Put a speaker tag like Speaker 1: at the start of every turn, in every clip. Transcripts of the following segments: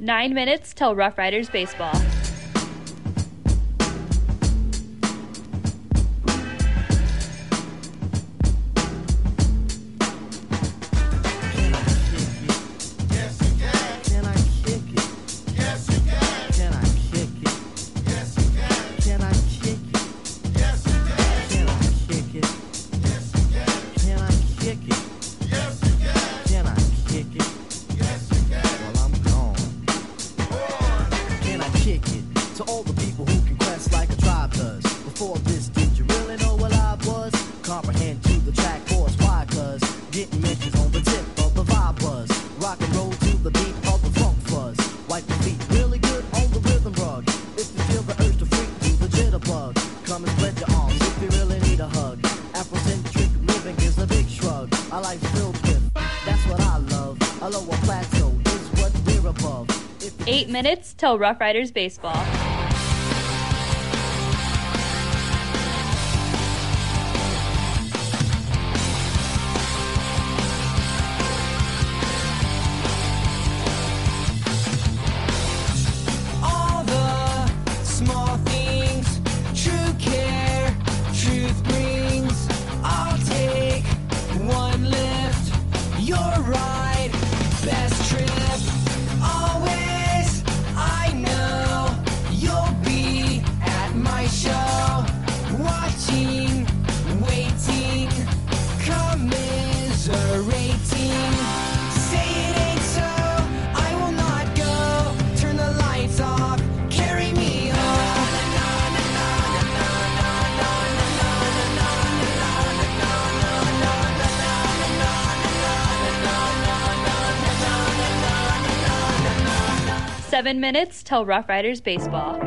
Speaker 1: 9 minutes till Rough Riders baseball. Minutes till Rough Riders baseball.
Speaker 2: All the small things, true care, truth brings. I'll take one lift, your ride, best trip. Always, I know you'll be at my show, watching, waiting, commiserating. Say it ain't so, I will not go. Turn the lights off, carry me home.
Speaker 1: 7 minutes till Rough Riders baseball.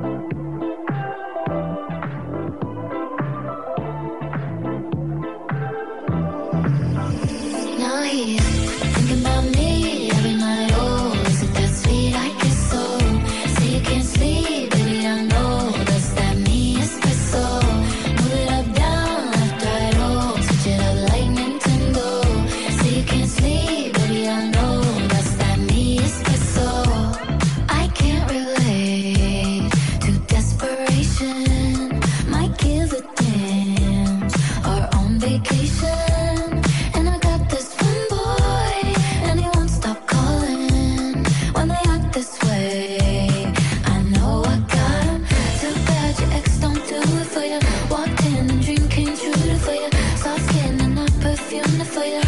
Speaker 3: Now he's thinking about me every night. Oh, isn't that sweet? I guess so. Say you can't sleep, baby, I know. That's that me espresso. Move it up, down, left, right, oh. Switch it up like Nintendo. Say you can't sleep, baby, I know. That's that me espresso. I can't relate to desperation. Might give a damn. Or on vacation. And I got this one boy, and he won't stop calling when they act this way. I know I got him. Too bad your ex don't do it for you. Walked in and dream came true for you. Soft skin and not perfume for you.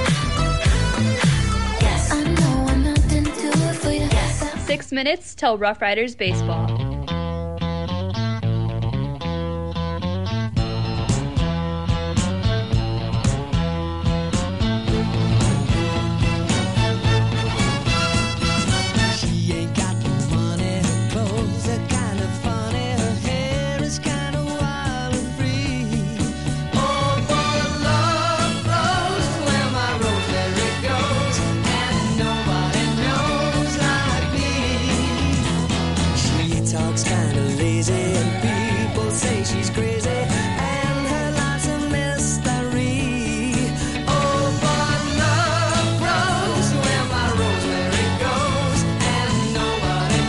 Speaker 3: Yes, I know I'm not into it for you. Yes.
Speaker 1: 6 minutes till Rough Riders baseball.
Speaker 2: She ain't got the money, her clothes are kind of funny, her hair is kind of wild and free. Oh, for the love flows where my rosemary goes, and nobody knows like me. She talks kind of lazy, and people say she's crazy, and her life's a mystery. Oh, but love grows where my rosemary goes, and nobody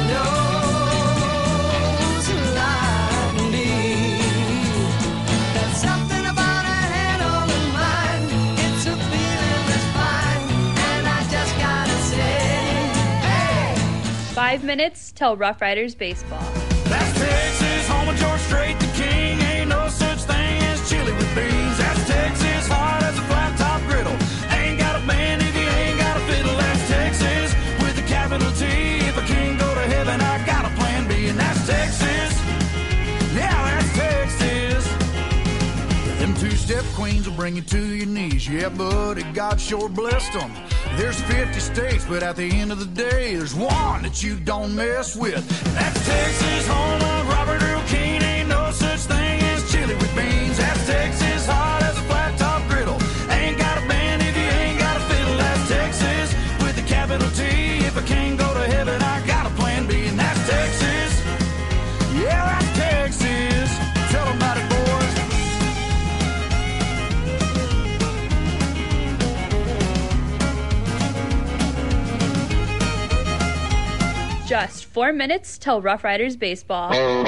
Speaker 2: knows like me. There's something about her head on her mind. It's a feeling that's fine, and I just gotta say, hey.
Speaker 1: 5 minutes till Rough Riders baseball.
Speaker 4: That's Texas, home of George Strait, the king. Ain't no such thing as chili with beans. That's Texas, hard as a flat top griddle. Ain't got a band if you ain't got a fiddle. That's Texas, with a capital T. If I can't go to heaven, I got a plan B. And that's Texas, yeah, that's Texas. Them two-step queens will bring you to your knees. Yeah, buddy, God sure blessed them. There's 50 states, but at the end of the day, there's one that you don't mess with. That's Texas, home of Robert Earl Keen. Ain't no such thing as chili with beans. That's Texas, hard as a flat top griddle. Ain't got a band if you ain't got a fiddle. That's Texas, with a capital T. If I can't go to heaven, I got a plan B. And that's Texas, yeah, that's Texas. Tell 'em about it, boys.
Speaker 1: Just 4 minutes till Rough Riders baseball.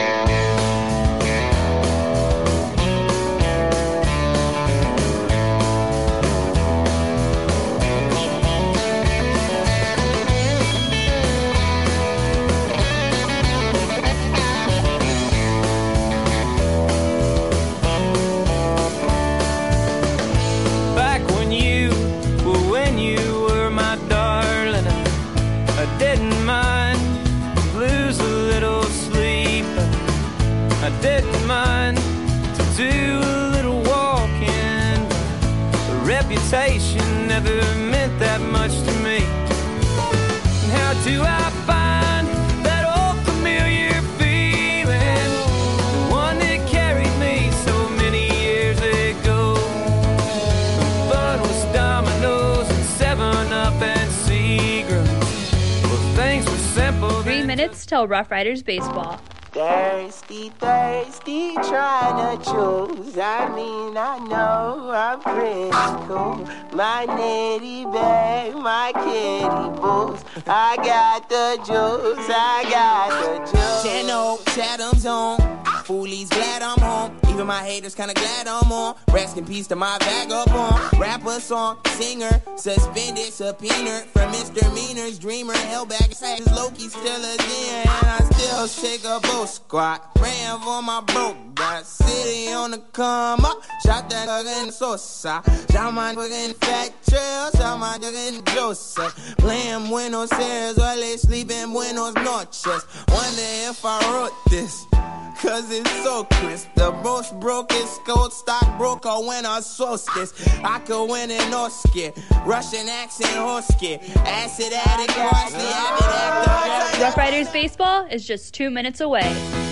Speaker 5: Didn't mind to do a little walking. The reputation never meant that much to me. And how do I find that old familiar feeling? The one that carried me so many years ago. The fun was dominoes and 7-Up and Seagrams. Well, things were simple.
Speaker 1: 3 minutes till Rough Riders baseball.
Speaker 6: Thirsty, thirsty, trying to choose. I mean, I know I'm pretty cool. My nitty bag, my kitty boots. I got the juice, I got the juice.
Speaker 7: Channel, Chatham's on. Foolies glad I'm home. Even my haters kinda glad I'm on. Rest in peace to my vagabond. Rapper, song, singer, suspended, subpoenaed for misdemeanors. Dreamer, held back, says Loki still a den. And I still shake a boat squad. Praying for my broke got city on the come up. Shot that fucking Sosa. Shot my fucking Fat Trail. Shot my fucking Joseph. Playing Buenos Aires while they sleep in Buenos Noches. Wonder if I wrote this, cause it's so crisp. The most brokest gold stockbroker when I source this. I could win an Oscar. Russian accent Hosky. Acid addict, watch the avid actor.
Speaker 1: Rough Riders baseball is just 2 minutes away.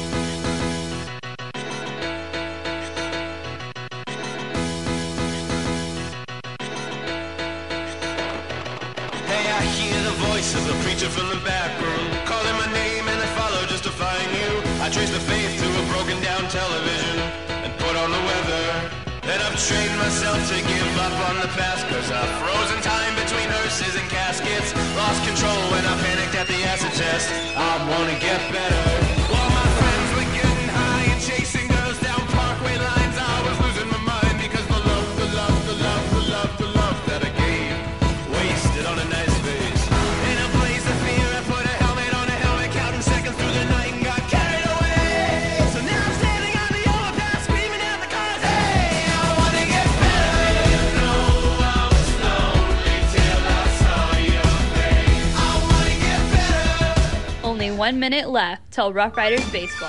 Speaker 8: Hey, I hear the voice of the preacher from the back room, calling my name and I follow just to find you. I trace the faith to a broken down television and put on the weather. Then I've trained myself to give up on the past, cause I've frozen time between hearses and caskets. Lost control when I panicked at the acid test. I wanna get better. While my friends were getting high and chasing girls down parkway lines, I was losing my mind because the love that I gave wasted on a nice face. In a blaze of fear, I put a helmet on a helmet, counting seconds through the night and got carried away. So now I'm standing on the overpass, screaming at the cars, hey, I wanna get better. You know I was lonely till I saw your face. I wanna get better.
Speaker 1: Only 1 minute left till Rough Riders baseball.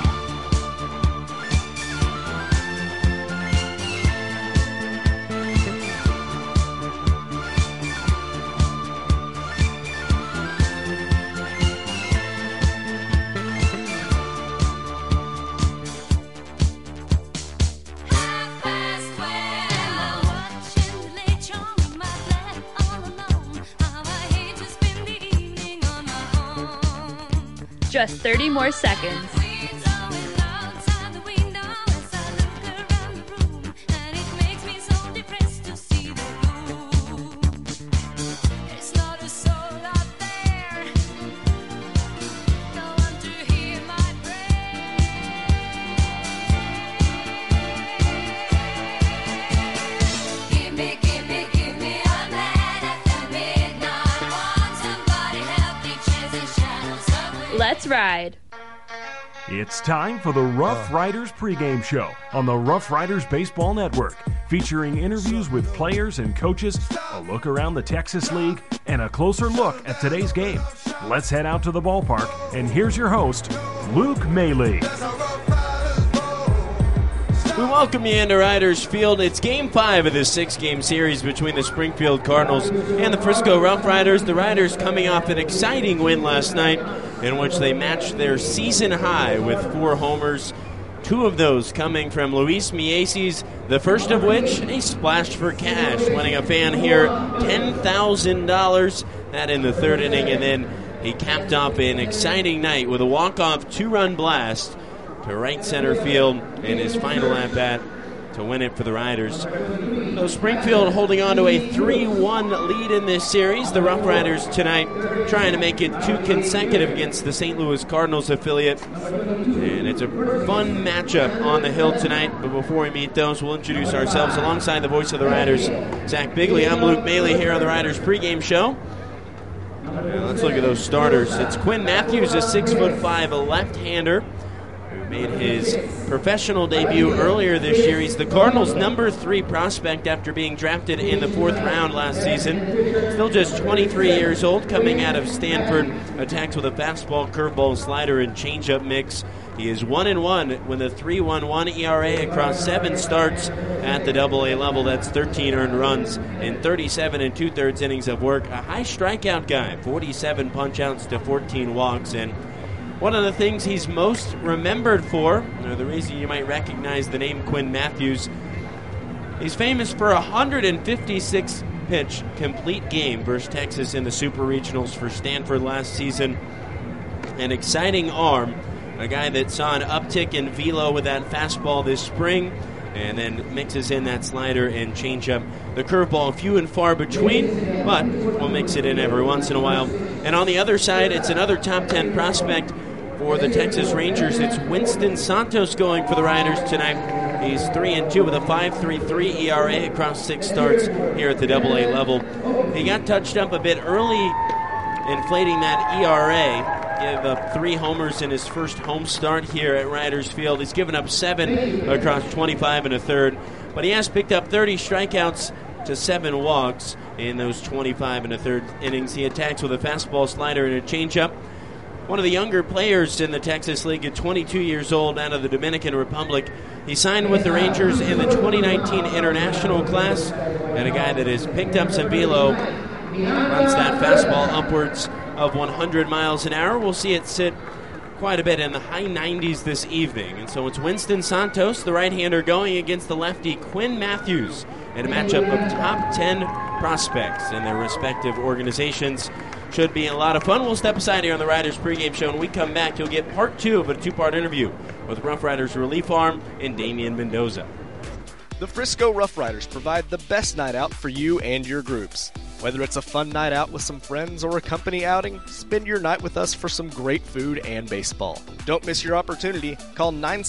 Speaker 1: Just 30 more seconds. Let's ride.
Speaker 9: It's time for the Rough Riders pregame show on the Rough Riders Baseball Network, featuring interviews with players and coaches, a look around the Texas League, and a closer look at today's game. Let's head out to the ballpark, and here's your host, Luke Maley.
Speaker 10: We welcome you into Riders Field. It's Game 5 of this 6-game series between the Springfield Cardinals and the Frisco Rough Riders. The Riders coming off an exciting win last night in which they matched their season high with 4 homers, 2 of those coming from Luis Mieses, the first of which a splash for cash, winning a fan here $10,000, that in the 3rd inning, and then he capped off an exciting night with a walk-off 2-run blast to right center field in his final at-bat to win it for the Riders. So Springfield holding on to a 3-1 lead in this series. The Rough Riders tonight trying to make it 2 consecutive against the St. Louis Cardinals affiliate. And it's a fun matchup on the hill tonight. But before we meet those, we'll introduce ourselves alongside the voice of the Riders, Zach Bigley. I'm Luke Maley here on the Riders pregame show. And let's look at those starters. It's Quinn Matthews, a 6'5" left-hander, made his professional debut earlier this year. He's the Cardinals' number 3 prospect after being drafted in the 4th round last season. Still just 23 years old, coming out of Stanford. Attacks with a fastball, curveball, slider, and changeup mix. He is 1-1 with a 3.11 ERA across 7 starts at the AA level. That's 13 earned runs in 37 2/3 innings of work. A high strikeout guy, 47 punch-outs to 14 walks, and one of the things he's most remembered for, or the reason you might recognize the name Quinn Matthews, he's famous for a 156-pitch complete game versus Texas in the Super Regionals for Stanford last season. An exciting arm, a guy that saw an uptick in velo with that fastball this spring, and then mixes in that slider and changeup. The curveball, few and far between, but we'll mix it in every once in a while. And on the other side, it's another top 10 prospect for the Texas Rangers. It's Winston Santos going for the Riders tonight. He's 3-2 with a 5.33 ERA across 6 starts here at the AA level. He got touched up a bit early, inflating that ERA. Gave up 3 homers in his first home start here at Riders Field. He's given up 7 across 25 1/3, but he has picked up 30 strikeouts to 7 walks in those 25 1/3 innings. He attacks with a fastball, slider, and a changeup. One of the younger players in the Texas League at 22 years old out of the Dominican Republic. He signed with the Rangers in the 2019 international class, and a guy that has picked up some velo, runs that fastball upwards of 100 miles an hour. We'll see it sit quite a bit in the high 90s this evening. And so it's Winston Santos, the right-hander, going against the lefty Quinn Matthews in a matchup of top 10 prospects in their respective organizations. Should be a lot of fun. We'll step aside here on the Riders pregame show. When we come back, you'll get part 2 of a 2-part interview with Rough Riders relief arm and Damian Mendoza.
Speaker 11: The Frisco Rough Riders provide the best night out for you and your groups. Whether it's a fun night out with some friends or a company outing, spend your night with us for some great food and baseball. Don't miss your opportunity. Call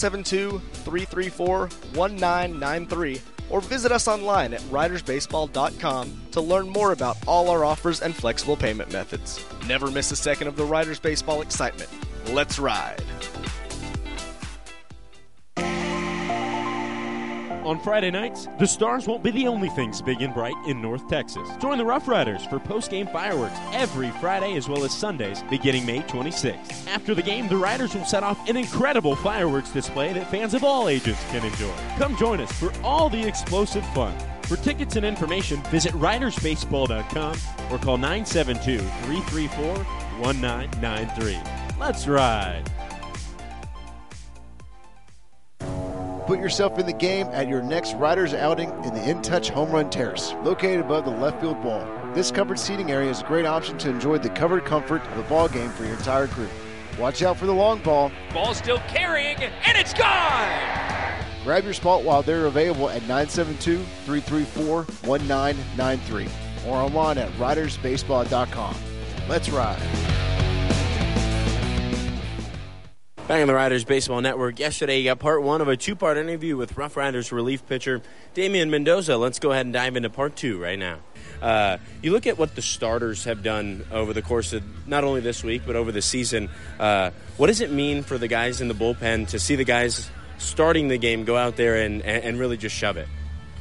Speaker 11: 972-334-1993 or visit us online at ridersbaseball.com to learn more about all our offers and flexible payment methods. Never miss a second of the Riders Baseball excitement. Let's ride!
Speaker 12: On Friday nights, the stars won't be the only things big and bright in North Texas. Join the Rough Riders for post-game fireworks every Friday as well as Sundays beginning May 26th. After the game, the Riders will set off an incredible fireworks display that fans of all ages can enjoy. Come join us for all the explosive fun. For tickets and information, visit ridersbaseball.com or call 972-334-1993. Let's ride!
Speaker 13: Put yourself in the game at your next Riders outing in the In Touch Home Run Terrace, located above the left field wall. This covered seating area is a great option to enjoy the covered comfort of the ball game for your entire group. Watch out for the long ball.
Speaker 14: Ball still carrying, and it's gone!
Speaker 13: Grab your spot while they're available at 972-334-1993 or online at ridersbaseball.com. Let's ride.
Speaker 10: Back on the Riders Baseball Network. Yesterday, you got part 1 of a 2-part interview with Rough Riders relief pitcher Damian Mendoza. Let's go ahead and dive into part 2 right now. You look at what the starters have done over the course of not only this week, but over the season. What does it mean for the guys in the bullpen to see the guys starting the game go out there and really just shove it?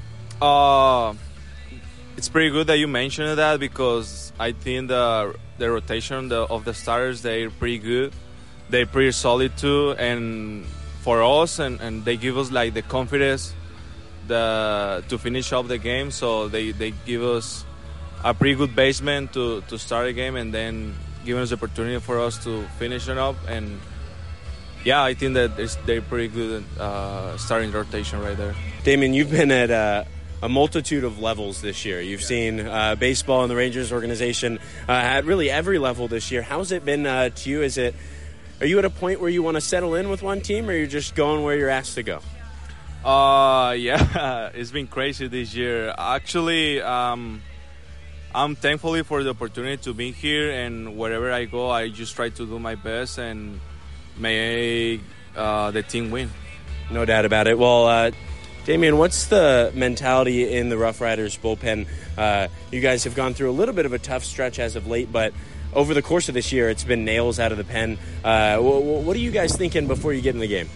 Speaker 15: It's pretty good that you mentioned that, because I think the rotation of the starters, they're pretty good. They're pretty solid too, and for us, and they give us like the confidence to finish up the game. So they give us a pretty good basement to start a game, and then give us the opportunity for us to finish it up. And yeah, I think that they're pretty good at starting rotation right there.
Speaker 10: Damian, you've been at a multitude of levels this year. You've seen baseball in the Rangers organization at really every level this year. How's it been to you? Are you at a point where you want to settle in with one team, or you're just going where you're asked to go?
Speaker 15: Yeah, it's been crazy this year. Actually, I'm thankfully for the opportunity to be here, and wherever I go, I just try to do my best and make the team win.
Speaker 10: No doubt about it. Well, Damian, what's the mentality in the Rough Riders bullpen? You guys have gone through a little bit of a tough stretch as of late, but over the course of this year, it's been nails out of the pen. What are you guys thinking before you get in the game?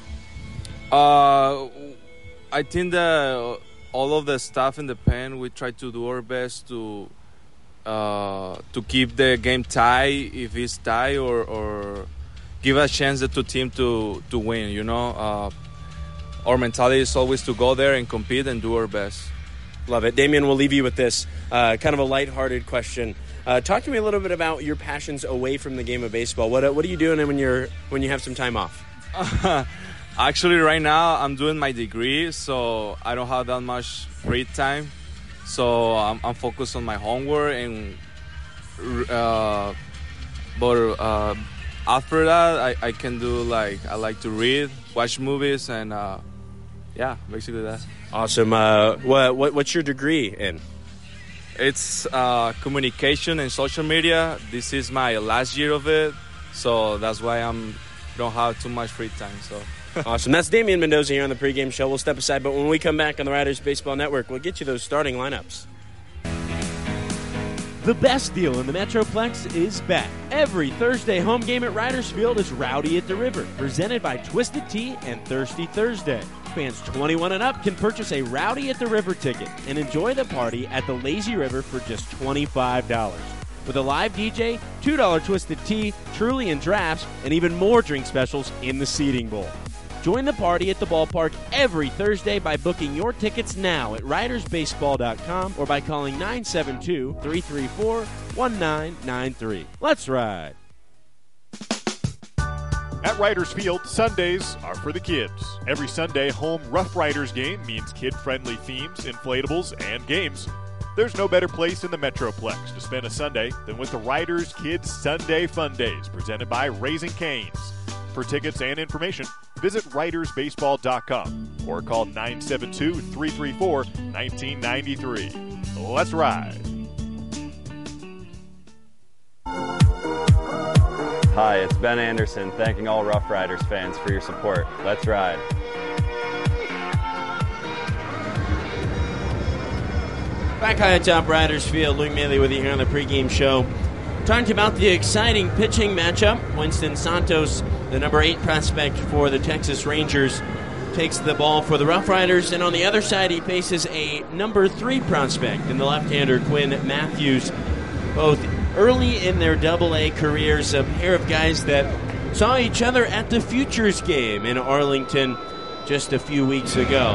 Speaker 15: I think that all of the staff in the pen, we try to do our best to keep the game tight if it's tight, or give a chance to the team to win. You know, our mentality is always to go there and compete and do our best.
Speaker 10: Love it. Damian, we'll leave you with this kind of a lighthearted question. Talk to me a little bit about your passions away from the game of baseball. What are you doing when you have some time off?
Speaker 15: Actually, right now I'm doing my degree, so I don't have that much free time. So I'm focused on my homework, and but after that, I can do I like to read, watch movies, and yeah, basically that.
Speaker 10: Awesome. What's your degree in?
Speaker 15: It's communication and social media. This is my last year of it, so that's why don't have too much free time. So.
Speaker 10: Awesome. That's Damian Mendoza here on the pregame show. We'll step aside, but when we come back on the Riders Baseball Network, we'll get you those starting lineups.
Speaker 12: The best deal in the Metroplex is back. Every Thursday home game at Riders Field is Rowdy at the River, presented by Twisted Tea and Thirsty Thursday. Fans 21 and up can purchase a Rowdy at the River ticket and enjoy the party at the Lazy River for just $25. With a live DJ, $2 Twisted Tea, Truly, and drafts, and even more drink specials in the seating bowl. Join the party at the ballpark every Thursday by booking your tickets now at ridersbaseball.com or by calling 972-334-1993. Let's ride.
Speaker 16: At Riders Field, Sundays are for the kids. Every Sunday home Rough Riders game means kid-friendly themes, inflatables, and games. There's no better place in the Metroplex to spend a Sunday than with the Riders Kids Sunday Fun Days, presented by Raising Cane's. For tickets and information, visit ridersbaseball.com or call 972-334-1993. Let's ride.
Speaker 17: Hi, it's Ben Anderson, thanking all Rough Riders fans for your support. Let's ride.
Speaker 10: Back high atop Riders Field, Luke Maley with you here on the pregame show. Talking about the exciting pitching matchup. Winston Santos, the number 8 prospect for the Texas Rangers, takes the ball for the Rough Riders, and on the other side he faces a number 3 prospect in the left-hander, Quinn Matthews. Both early in their Double-A careers, a pair of guys that saw each other at the Futures game in Arlington just a few weeks ago.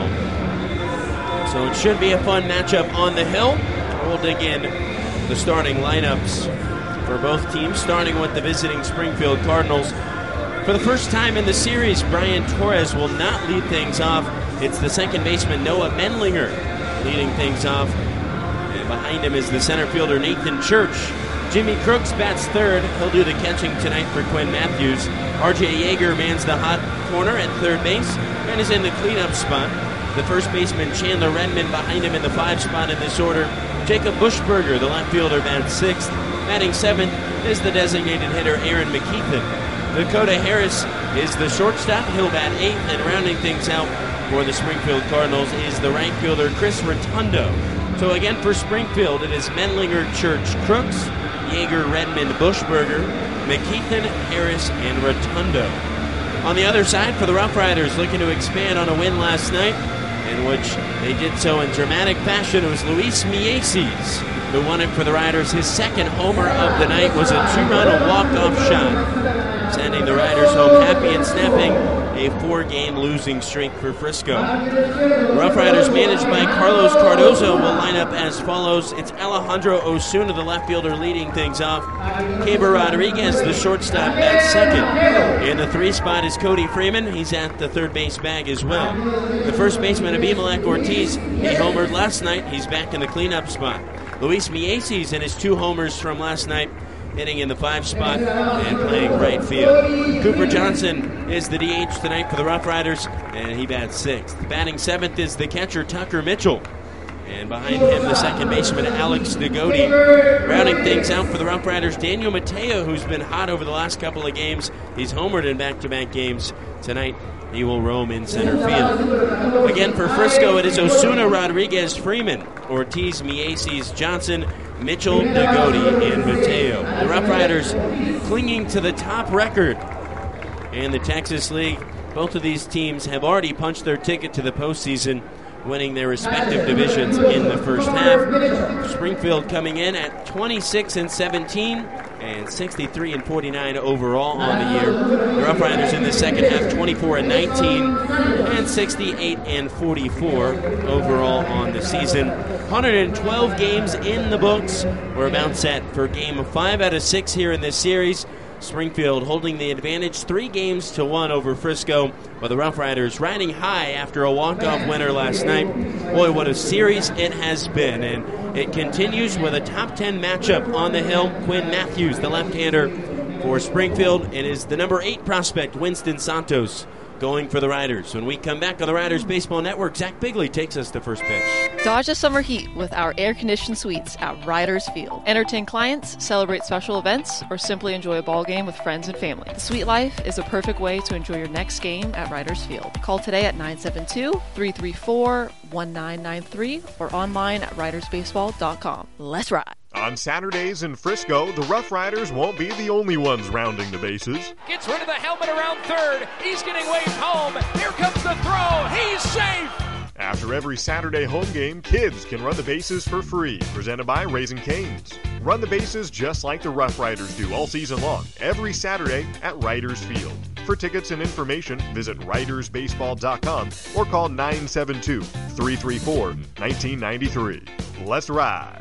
Speaker 10: So it should be a fun matchup on the hill. We'll dig in the starting lineups for both teams, starting with the visiting Springfield Cardinals. For the first time in the series, Brian Torres will not lead things off. It's the second baseman, Noah Menlinger, leading things off. And behind him is the center fielder, Nathan Church. Jimmy Crooks bats third. He'll do the catching tonight for Quinn Matthews. R.J. Yeager mans the hot corner at third base and is in the cleanup spot. The first baseman, Chandler Redmond, behind him in the 5 spot in this order. Jacob Buschberger, the left fielder, bats 6th. Batting 7th is the designated hitter, Aaron McKeithen. Dakota Harris is the shortstop. He'll bat 8th, and rounding things out for the Springfield Cardinals is the right fielder, Chris Rotundo. So again, for Springfield, it is Menlinger, Church, Crooks, Yeager, Redmond, Buschberger, McKeithen, Harris, and Rotundo. On the other side, for the Rough Riders, looking to expand on a win last night, in which they did so in dramatic fashion, it was Luis Mieses who won it for the Riders. His second homer of the night was a 2-run walk-off shot, sending the Riders home happy and snapping a 4-game losing streak for Frisco. The Rough Riders, managed by Carlos Cardozo, will line up as follows. It's Alejandro Osuna, the left fielder, leading things off. Caber Rodriguez, the shortstop, bats second. In the 3 spot is Cody Freeman. He's at the third base bag as well. The first baseman, Abimelech Ortiz, he homered last night. He's back in the cleanup spot. Luis Mieses and his 2 homers from last night hitting in the 5 spot and playing right field. Cooper Johnson is the DH tonight for the Rough Riders, and he bats 6th. Batting 7th is the catcher Tucker Mitchell. And behind him, the second baseman, Alex Nagodi. Rounding things out for the Rough Riders, Daniel Mateo, who's been hot over the last couple of games. He's homered in back-to-back games. Tonight, he will roam in center field. Again, for Frisco, it is Osuna, Rodriguez, Freeman, Ortiz, Mieses, Johnson, Mitchell, Nagodi, and Mateo. The Rough Riders clinging to the top record in the Texas League. Both of these teams have already punched their ticket to the postseason, winning their respective divisions in the first half. Springfield coming in at 26-17 and 63-49 overall on the year. The Rough Riders in the second half, 24-19 and 68-44 overall on the season. 112 games in the books. We're about set for game 5 out of 6 here in this series. Springfield holding the advantage 3-1 over Frisco, while the Rough Riders riding high after a walk-off winner last night. Boy, what a series it has been, and it continues with a top 10 matchup on the hill. Quinn Matthews, the left-hander for Springfield, and is the number 8 prospect, Winston Santos, going for the Riders. When we come back on the Riders Baseball Network, Zach Bigley takes us to first pitch.
Speaker 18: Dodge the summer heat with our air-conditioned suites at Riders Field. Entertain clients, celebrate special events, or simply enjoy a ball game with friends and family. The suite life is a perfect way to enjoy your next game at Riders Field. Call today at 972-334-1993 or online at ridersbaseball.com. Let's ride.
Speaker 16: On Saturdays in Frisco, the Rough Riders won't be the only ones rounding the bases.
Speaker 14: Gets rid of the helmet around third. He's getting waved home. Here comes the throw. He's safe.
Speaker 16: After every Saturday home game, kids can run the bases for free. Presented by Raising Cane's. Run the bases just like the Rough Riders do all season long, every Saturday at Riders Field. For tickets and information, visit ridersbaseball.com or call 972-334-1993. Let's ride.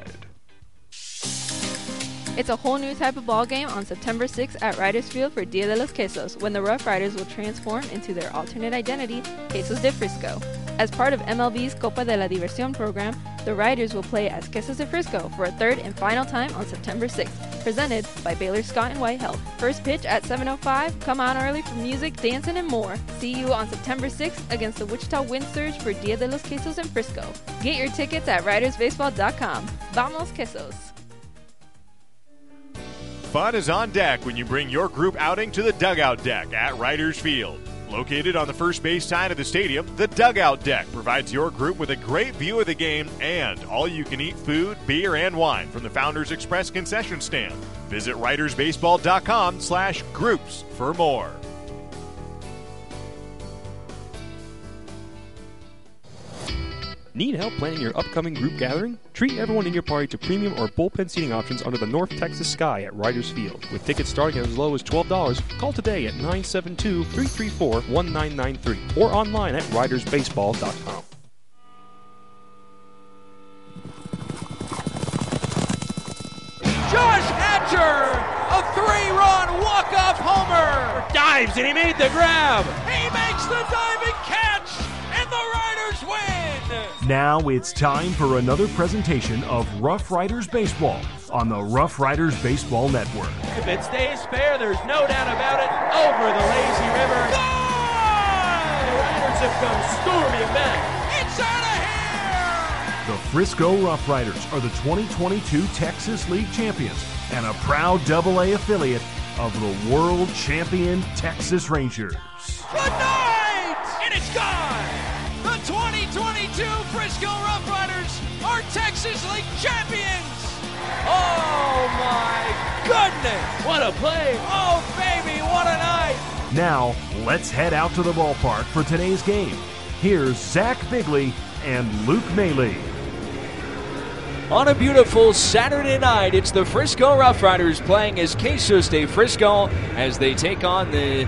Speaker 19: It's a whole new type of ball game on September 6th at Riders Field for Dia de los Quesos, when the Rough Riders will transform into their alternate identity, Quesos de Frisco. As part of MLB's Copa de la Diversión program, the Riders will play as Quesos de Frisco for a third and final time on September 6th, presented by Baylor Scott and White Health. First pitch at 7:05. Come on early for music, dancing, and more. See you on September 6th against the Wichita Wind Surge for Dia de los Quesos in Frisco. Get your tickets at ridersbaseball.com. Vamos Quesos!
Speaker 16: Fun is on deck when you bring your group outing to the Dugout Deck at Riders Field. Located on the first base side of the stadium, the Dugout Deck provides your group with a great view of the game and all-you-can-eat food, beer, and wine from the Founders Express concession stand. Visit ridersbaseball.com/groups for more.
Speaker 20: Need help planning your upcoming group gathering? Treat everyone in your party to premium or bullpen seating options under the North Texas sky at Riders Field. With tickets starting at as low as $12, call today at 972-334-1993 or online at ridersbaseball.com.
Speaker 14: Josh Hatcher, a 3-run walk-off homer.
Speaker 10: Dives, and he made the grab.
Speaker 14: He makes the diving catch, and the Riders win.
Speaker 9: Now it's time for another presentation of Rough Riders Baseball on the Rough Riders Baseball Network.
Speaker 10: If it stays fair, there's no doubt about it. Over the lazy river. Gone! The Riders have come storming back.
Speaker 14: It's out of here!
Speaker 9: The Frisco Rough Riders are the 2022 Texas League champions and a proud AA affiliate of the world champion Texas Rangers.
Speaker 14: Good night! And it's gone! The 2022 Frisco Rough Riders are Texas League champions! Oh my goodness!
Speaker 10: What a play!
Speaker 14: Oh baby, what a night!
Speaker 9: Now, let's head out to the ballpark for today's game. Here's Zach Bigley and Luke Maley.
Speaker 21: On a beautiful Saturday night, it's the Frisco Rough Riders playing as Quesos de Frisco as they take on the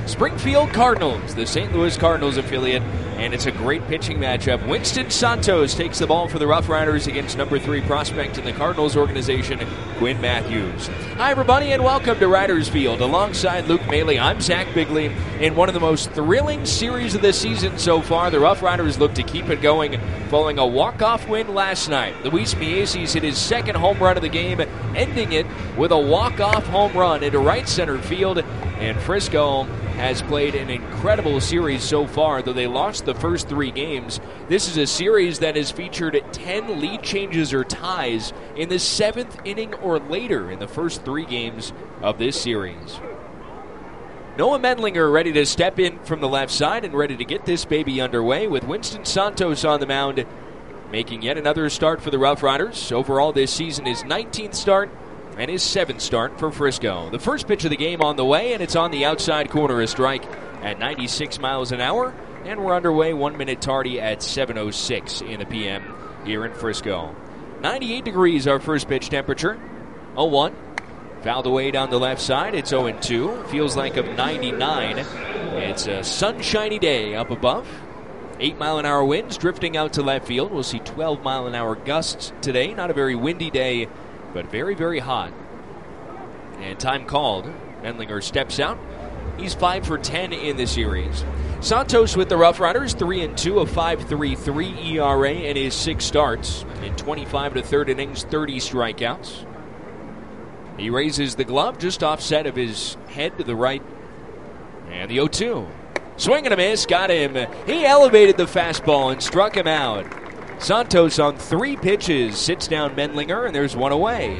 Speaker 21: Springfield Cardinals, the St. Louis Cardinals affiliate, and it's a great pitching matchup. Winston Santos takes the ball for the Rough Riders against number 3 prospect in the Cardinals organization, Quinn Matthews. Hi, everybody, and welcome to Riders Field. Alongside Luke Maley, I'm Zach Bigley. In one of the most thrilling series of the season so far, the Rough Riders look to keep it going following a walk-off win last night. Luis Mieses hit his second home run of the game, ending it with a walk-off home run into right center field, and Frisco has played an incredible series so far, though they lost the first 3 games. This is a series that has featured 10 lead changes or ties in the 7th inning or later in the first 3 games of this series. Noah Mendlinger ready to step in from the left side and ready to get this baby underway with Winston Santos on the mound, making yet another start for the Rough Riders. Overall, this season his 19th start and his 7th start for Frisco. The first pitch of the game on the way, and it's on the outside corner, a strike at 96 miles an hour, and we're underway 1 minute tardy at 7:06 in the p.m. here in Frisco. 98 degrees our first pitch temperature. 0-1. Fouled away down the left side. It's 0-2. Feels like a 99. It's a sunshiny day up above. 8-mile-an-hour winds drifting out to left field. We'll see 12-mile-an-hour gusts today. Not a very windy day, but very, very hot. And time called. Mendlinger steps out. He's 5 for 10 in the series. Santos with the Rough Riders, 3-2, a 5.33 ERA in his 6 starts. In 25 to third innings, 30 strikeouts. He raises the glove just offset of his head to the right. And the 0-2. Swing and a miss, got him. He elevated the fastball and struck him out. Santos on 3 pitches sits down Mendlinger, and there's one away.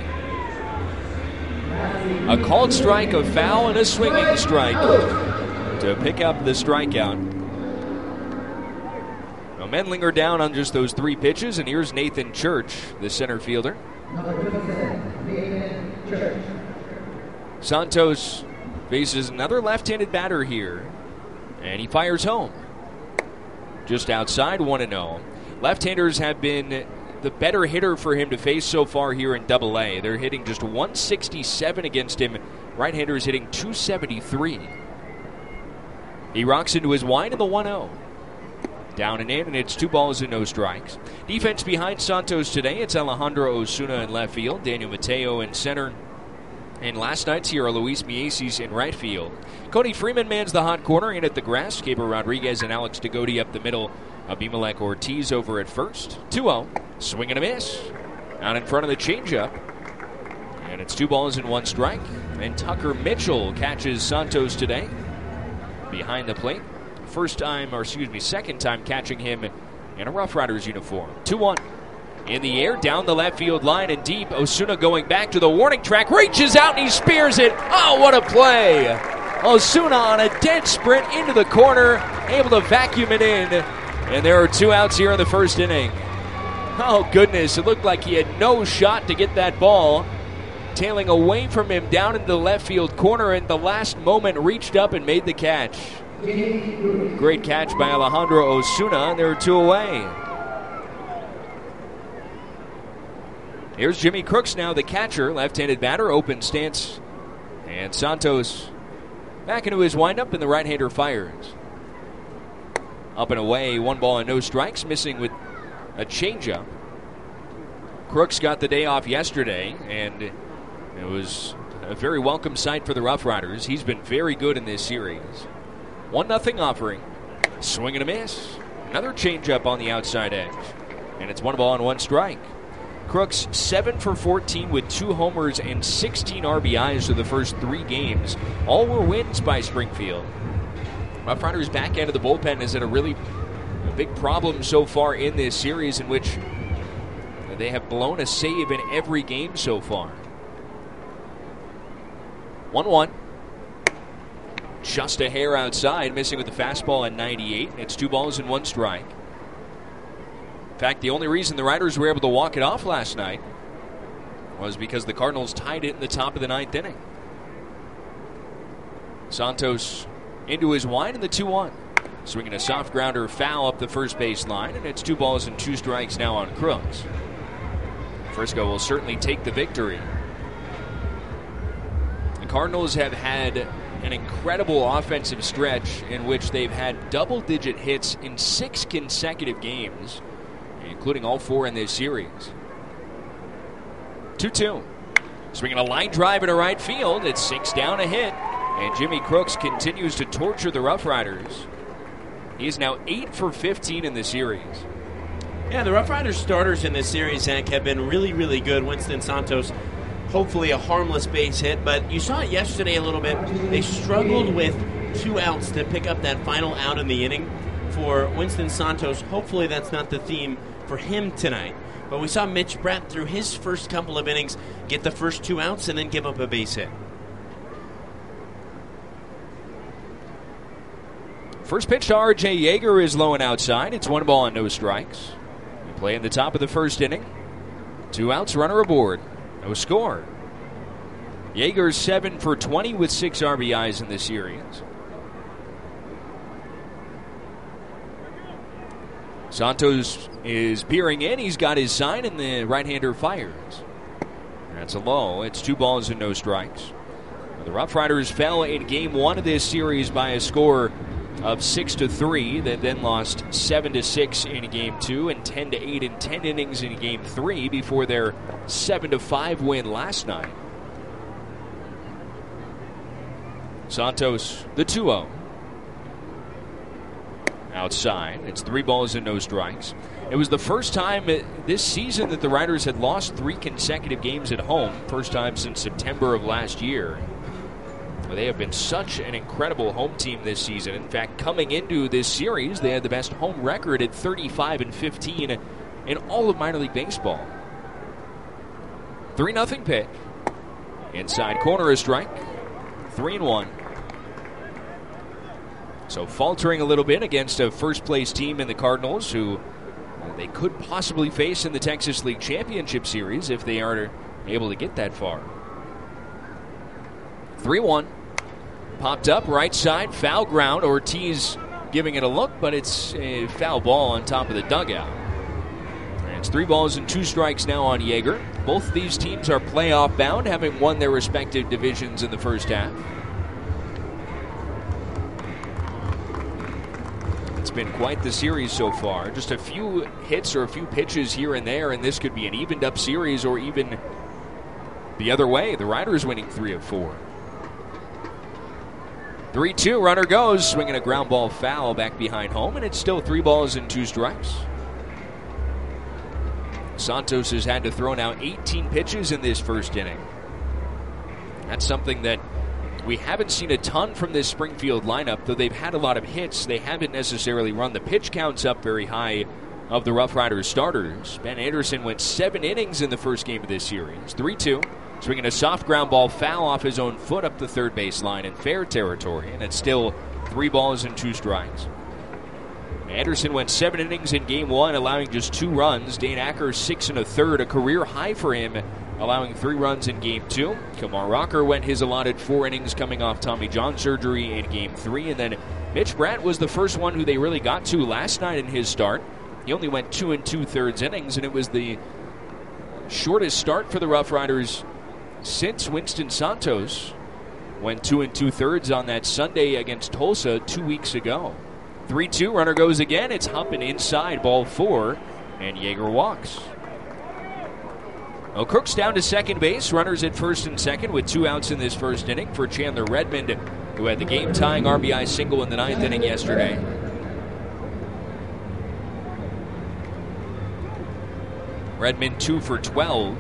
Speaker 21: A called strike, a foul, and a swinging strike to pick up the strikeout. Now Mendlinger down on just those 3 pitches, and here's Nathan Church, the center fielder. Santos faces another left-handed batter here, and he fires home. Just outside, 1-0. Left-handers have been the better hitter for him to face so far here in Double-A. They're hitting just 167 against him. Right-handers hitting 273. He rocks into his wide in the 1-0. Down and in, and it's 2 balls and no strikes. Defense behind Santos today, it's Alejandro Osuna in left field, Daniel Mateo in center, and last night's here are Luis Mieses in right field. Cody Freeman mans the hot corner in at the grass. Gabriel Rodriguez and Alex Degodi up the middle. Abimelech Ortiz over at first. 2-0. Swing and a miss. Out in front of the changeup. And it's 2 balls and 1 strike. And Tucker Mitchell catches Santos today behind the plate. Second time catching him in a Rough Riders uniform. 2-1. In the air, down the left field line and deep. Osuna going back to the warning track. Reaches out and he spears it. Oh, what a play. Osuna on a dead sprint into the corner. Able to vacuum it in. And there are 2 outs here in the first inning. Oh, goodness. It looked like he had no shot to get that ball. Tailing away from him down into the left field corner, and the last moment reached up and made the catch. Great catch by Alejandro Osuna, and there are 2 away. Here's Jimmy Crooks now, the catcher. Left-handed batter, open stance. And Santos back into his windup, and the right-hander fires. Up and away, 1 ball and no strikes, missing with a changeup. Crooks got the day off yesterday, and it was a very welcome sight for the Rough Riders. He's been very good in this series. 1-0 offering. Swing and a miss. Another changeup on the outside edge. And it's 1 ball and 1 strike. Crooks 7 for 14 with 2 homers and 16 RBIs for the first 3 games. All were wins by Springfield. Rough Riders' back end of the bullpen has had a big problem so far in this series, in which they have blown a save in every game so far. 1-1. Just a hair outside, missing with the fastball at 98. It's 2 balls and 1 strike. In fact, the only reason the Riders were able to walk it off last night was because the Cardinals tied it in the top of the 9th inning. Santos into his wide in the 2-1. Swinging a soft grounder foul up the first base line, and it's 2 balls and 2 strikes now on Crooks. Frisco will certainly take the victory. The Cardinals have had an incredible offensive stretch in which they've had double-digit hits in 6 consecutive games, including all 4 in this series. 2-2. Swinging a line drive into right field. It's 6 down, a hit. And Jimmy Crooks continues to torture the Rough Riders. He is now 8 for 15 in the series.
Speaker 10: Yeah, the Rough Riders starters in this series, Zach, have been really, really good. Winston Santos, hopefully a harmless base hit, but you saw it yesterday a little bit. They struggled with 2 outs to pick up that final out in the inning. For Winston Santos, hopefully that's not the theme for him tonight. But we saw Mitch Bratt, through his first couple of innings, get the first 2 outs and then give up a base hit.
Speaker 21: First pitch to R.J. Yeager is low and outside. It's 1 ball and no strikes. We play in the top of the first inning. 2 outs, runner aboard. No score. Yeager's 7 for 20 with 6 RBIs in the series. Santos is peering in. He's got his sign, and the right-hander fires. That's a low. It's 2 balls and no strikes. The Rough Riders fell in Game 1 of this series by a score of 6-3. They then lost 7-6 in Game 2 and 10-8 in 10 innings in Game 3 before their 7-5 win last night. Santos, the 2-0. Outside. It's 3 balls and no strikes. It was the first time this season that the Riders had lost 3 consecutive games at home. First time since September of last year. They have been such an incredible home team this season. In fact, coming into this series, they had the best home record at 35-15 in all of minor league baseball. 3-0 pitch. Inside corner, a strike. 3-1. So faltering a little bit against a first-place team in the Cardinals, who they could possibly face in the Texas League Championship Series if they are able to get that far. 3-1. Popped up, right side, foul ground. Ortiz giving it a look, but it's a foul ball on top of the dugout. And it's 3 balls and 2 strikes now on Yeager. Both these teams are playoff bound, having won their respective divisions in the first half. It's been quite the series so far. Just a few hits or a few pitches here and there, and this could be an evened up series or even the other way. The Riders winning 3 of 4. 3-2, runner goes, swinging a ground ball foul back behind home, and it's still 3 balls and 2 strikes. Santos has had to throw now 18 pitches in this first inning. That's something that we haven't seen a ton from this Springfield lineup, though they've had a lot of hits. They haven't necessarily run the pitch counts up very high of the Rough Riders starters. Ben Anderson went 7 innings in the first game of this series. 3-2. Swinging a soft ground ball foul off his own foot up the third base line in fair territory, and it's still 3 balls and 2 strikes. Anderson went 7 innings in Game 1, allowing just 2 runs. Dane Acker 6 1/3, a career high for him, allowing 3 runs in Game 2. Kumar Rocker went his allotted 4 innings coming off Tommy John surgery in Game 3, and then Mitch Bratt was the first one who they really got to last night in his start. He only went 2 2/3 innings, and it was the shortest start for the Rough Riders since Winston Santos went 2 2/3 on that Sunday against Tulsa 2 weeks ago. 3-2, runner goes again. It's humping inside, ball 4, and Yeager walks. Well, Crooks down to second base. Runners at first and second with 2 outs in this first inning for Chandler Redmond, who had the game-tying RBI single in the 9th inning yesterday. Redmond 2 for 12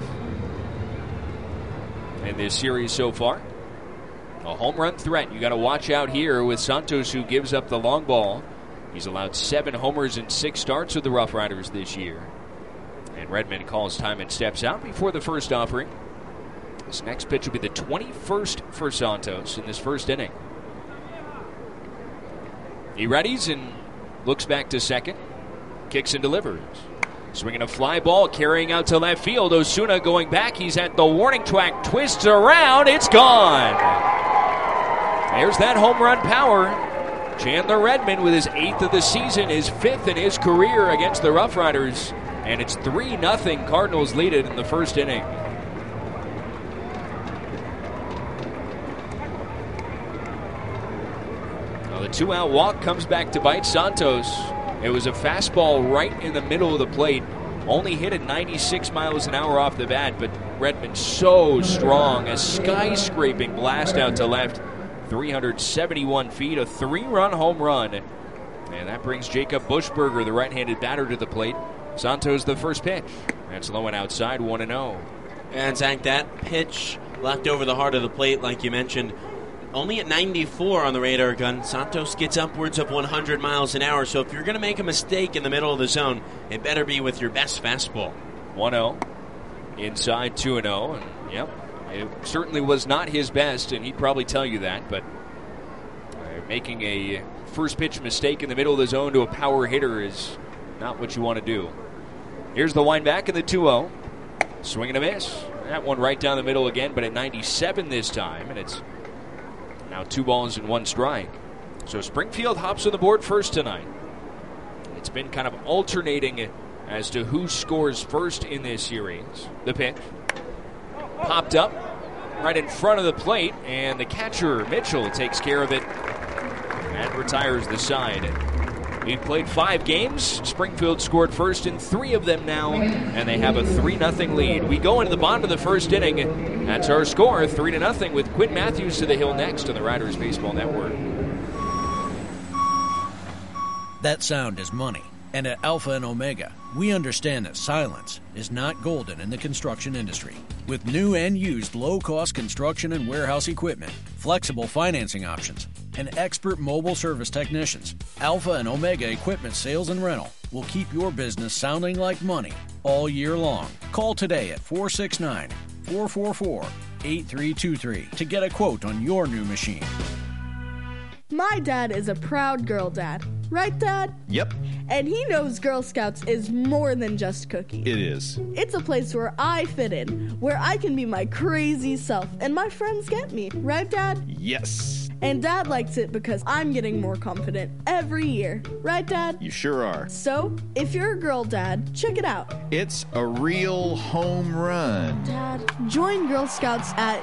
Speaker 21: in this series so far. A home run threat. You got to watch out here with Santos, who gives up the long ball. He's allowed 7 homers in 6 starts with the Rough Riders this year. And Redmond calls time and steps out before the first offering. This next pitch will be the 21st for Santos in this first inning. He readies and looks back to second. Kicks and delivers. Swinging a fly ball, carrying out to left field. Osuna going back. He's at the warning track. Twists around. It's gone. There's that home run power. Chandler Redmond with his 8th of the season, his 5th in his career against the Rough Riders. And it's 3-0. Cardinals lead it in the first inning. the 2-out walk comes back to bite Santos. It was a fastball right in the middle of the plate. Only hit at 96 miles an hour off the bat, but Redmond so strong. A skyscraping blast out to left. 371 feet, a 3-run home run. And that brings Jacob Buschberger, the right-handed batter, to the plate. Santos the first pitch. That's low and outside, 1-0.
Speaker 10: And Zach, that pitch left over the heart of the plate, like you mentioned, only at 94 on the radar gun. Santos gets upwards of 100 miles an hour, so if you're going to make a mistake in the middle of the zone, it better be with your best fastball.
Speaker 21: 1-0. Inside 2-0. And, yep, it certainly was not his best, and he'd probably tell you that, but making a first pitch mistake in the middle of the zone to a power hitter is not what you want to do. Here's the wind back in the 2-0. Swing and a miss. That one right down the middle again, but at 97 this time, and it's now 2 balls and 1 strike. So Springfield hops on the board first tonight. It's been kind of alternating as to who scores first in this series. The pitch popped up right in front of the plate, and the catcher, Mitchell, takes care of it and retires the side. We've played 5 games. Springfield scored first in 3 of them now, and they have a 3-0 lead. We go into the bottom of the first inning. That's our score, 3-0, with Quinn Matthews to the hill next on the Riders Baseball Network.
Speaker 3: That sound is money. And at Alpha and Omega, we understand that silence is not golden in the construction industry. With new and used low-cost construction and warehouse equipment, flexible financing options, and expert mobile service technicians, Alpha and Omega Equipment Sales and Rental will keep your business sounding like money all year long. Call today at 469-444-8323 to get a quote on your new machine.
Speaker 22: My dad is a proud girl dad. Right, Dad?
Speaker 23: Yep,
Speaker 22: And he knows Girl Scouts is more than just cookies.
Speaker 23: it is.
Speaker 22: It's a place where I fit in, where I can be my crazy self, and my friends get me. Right, Dad?
Speaker 23: Yes,
Speaker 22: And Dad likes it because I'm getting more confident every year. Right, Dad?
Speaker 23: you sure are.
Speaker 22: So, if you're a girl dad, check it out.
Speaker 23: It's a real home run.
Speaker 22: Dad, join Girl Scouts at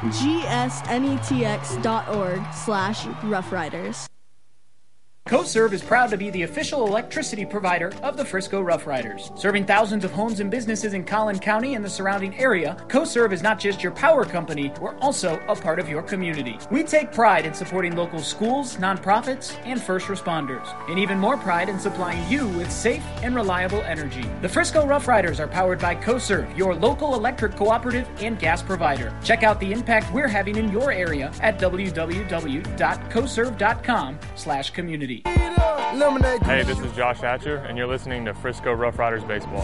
Speaker 22: gsnetx.org/roughriders.
Speaker 24: CoServe is proud to be the official electricity provider of the Frisco Rough Riders. Serving thousands of homes and businesses in Collin County and the surrounding area, CoServe is not just your power company, we're also a part of your community. We take pride in supporting local schools, nonprofits, and first responders, and even more pride in supplying you with safe and reliable energy. The Frisco Rough Riders are powered by CoServe, your local electric cooperative and gas provider. Check out the impact we're having in your area at www.coserve.com/community.
Speaker 25: Hey, this is Josh Hatcher, and you're listening to Frisco Rough Riders Baseball.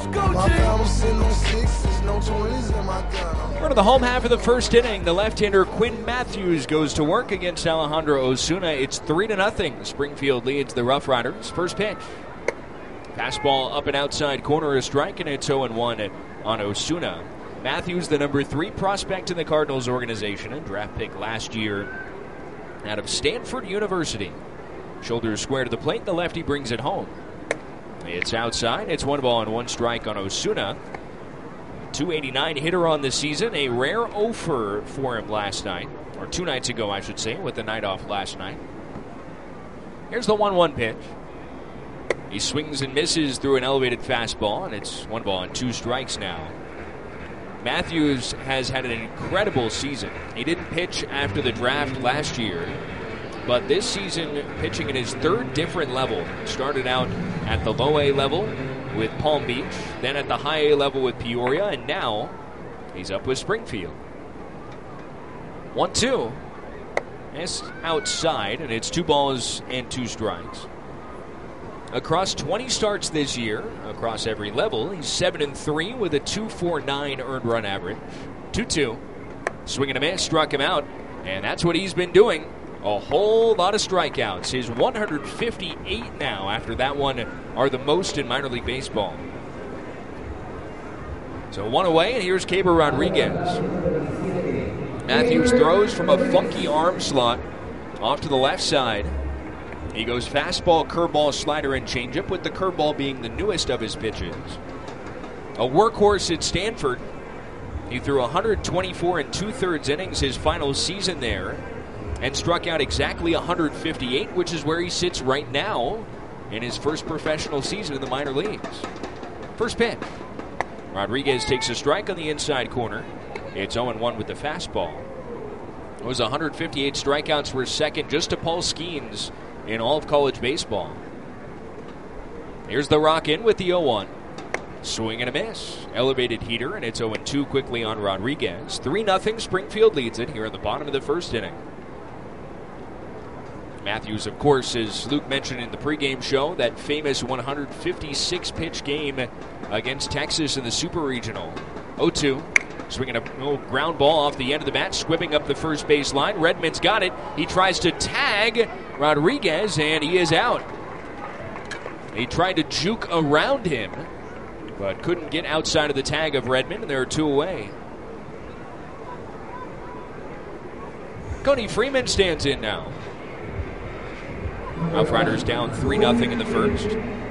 Speaker 21: We're to the home half of the first inning. The left-hander Quinn Matthews goes to work against Alejandro Osuna. It's 3-0. Springfield leads the Rough Riders. First pitch. Fastball up and outside corner, a strike, and it's 0-1 on Osuna. Matthews, the number 3 prospect in the Cardinals organization, a draft pick last year out of Stanford University. Shoulders square to the plate. The lefty brings it home. It's outside. It's 1 ball and 1 strike on Osuna. 289 hitter on the season. A rare offer for him last night. Or 2 nights ago, I should say, with the night off last night. Here's the 1-1 pitch. He swings and misses through an elevated fastball, and it's 1 ball and 2 strikes now. Matthews has had an incredible season. He didn't pitch after the draft last year, but this season, pitching at his 3rd different level. Started out at the low A level with Palm Beach, then at the high A level with Peoria, and now he's up with Springfield. 1-2. It's outside, and it's 2 balls and 2 strikes. Across 20 starts this year, across every level, he's 7-3 with a 2.49 earned run average. 2-2. Swing and a miss, struck him out, and that's what he's been doing. A whole lot of strikeouts. His 158 now after that one are the most in minor league baseball. So 1 away, and here's Caber Rodriguez. Matthews throws from a funky arm slot off to the left side. He goes fastball, curveball, slider, and changeup, with the curveball being the newest of his pitches. A workhorse at Stanford. He threw 124 2/3 innings his final season there. and struck out exactly 158, which is where he sits right now in his first professional season in the minor leagues. First pitch. Rodriguez takes a strike on the inside corner. It's 0-1 with the fastball. It was 158 strikeouts for his second, just to Paul Skeens in all of college baseball. Here's the rock in with the 0-1. Swing and a miss. Elevated heater, and it's 0-2 quickly on Rodriguez. 3-0 Springfield leads it here in the bottom of the first inning. Matthews, of course, as Luke mentioned in the pregame show, that famous 156-pitch game against Texas in the Super Regional. 0-2. Swinging a little ground ball off the end of the bat, squibbing up the first base line. Redmond's got it. He tries to tag Rodriguez, and he is out. He tried to juke around him, but couldn't get outside of the tag of Redmond, and there are 2 away. Cody Freeman stands in now. Rough Riders down 3-0 in the first.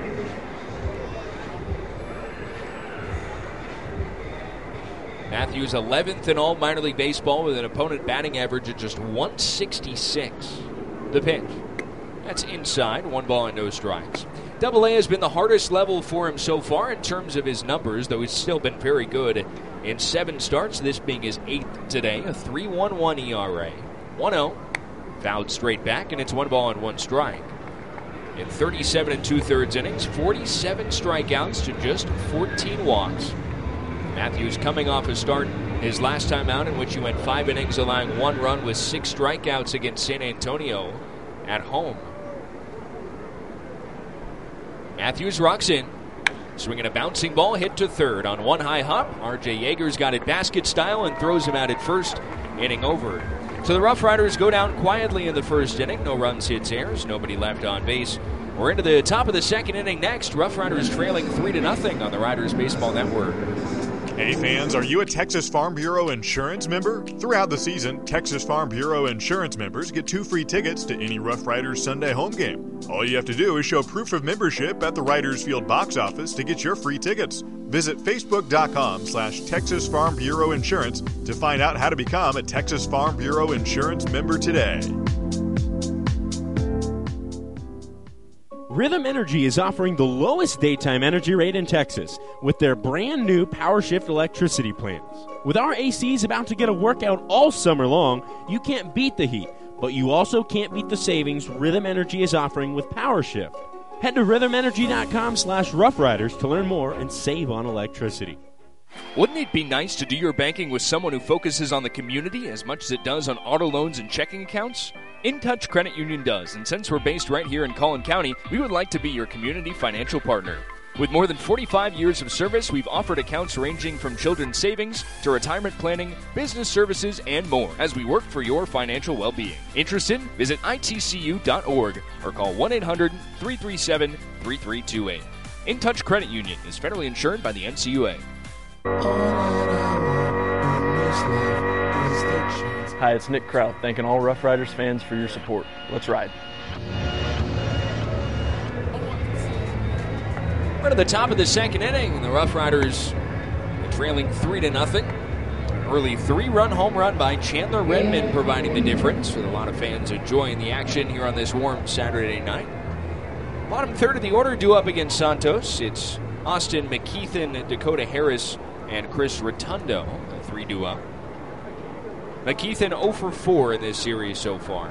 Speaker 21: Matthews 11th in all minor league baseball with an opponent batting average of just 166. The pitch. That's inside, 1 ball and no strikes. Double-A has been the hardest level for him so far in terms of his numbers, though he's still been very good in 7 starts, this being his 8th today. A 3.11 ERA. 1-0. Fouled straight back, and it's 1 ball and 1 strike. In 37 2/3 innings, 47 strikeouts to just 14 walks. Matthews coming off a start his last time out in which he went 5 innings, allowing 1 run with 6 strikeouts against San Antonio at home. Matthews rocks in. Swinging a bouncing ball, hit to third on 1 high hop. R.J. Yeager's got it basket style and throws him out at first, inning over. So the Rough Riders go down quietly in the first inning. No runs, hits, errors, nobody left on base. We're into the top of the second inning next. Rough Riders trailing 3-0 on the Riders Baseball Network.
Speaker 16: Hey fans, are you a Texas Farm Bureau insurance member? Throughout the season, Texas Farm Bureau insurance members get 2 free tickets to any Rough Riders Sunday home game. All you have to do is show proof of membership at the Riders Field box office to get your free tickets. Visit facebook.com/Texas Farm Bureau Insurance to find out how to become a Texas Farm Bureau insurance member today.
Speaker 12: Rhythm Energy is offering the lowest daytime energy rate in Texas with their brand new PowerShift electricity plans. With our ACs about to get a workout all summer long, you can't beat the heat, but you also can't beat the savings Rhythm Energy is offering with PowerShift. Head to rhythmenergy.com/roughriders to learn more and save on electricity.
Speaker 21: Wouldn't it be nice to do your banking with someone who focuses on the community as much as it does on auto loans and checking accounts? InTouch Credit Union does, and since we're based right here in Collin County, we would like to be your community financial partner. With more than 45 years of service, we've offered accounts ranging from children's savings to retirement planning, business services, and more as we work for your financial well-being. Interested? Visit itcu.org or call 1-800-337-3328. InTouch Credit Union is federally insured by the NCUA.
Speaker 2: Hi, it's Nick Kraut, thanking all Rough Riders fans for your support. Let's ride.
Speaker 21: We're to the top of the second inning. The Rough Riders trailing 3-0. Early 3-run home run by Chandler Redmond providing the difference, with a lot of fans enjoying the action here on this warm Saturday night. Bottom third of the order due up against Santos. It's Austin McKeithen, Dakota Harris, and Chris Rotundo. The 3 due up. McKeithen 0 for 4 in this series so far.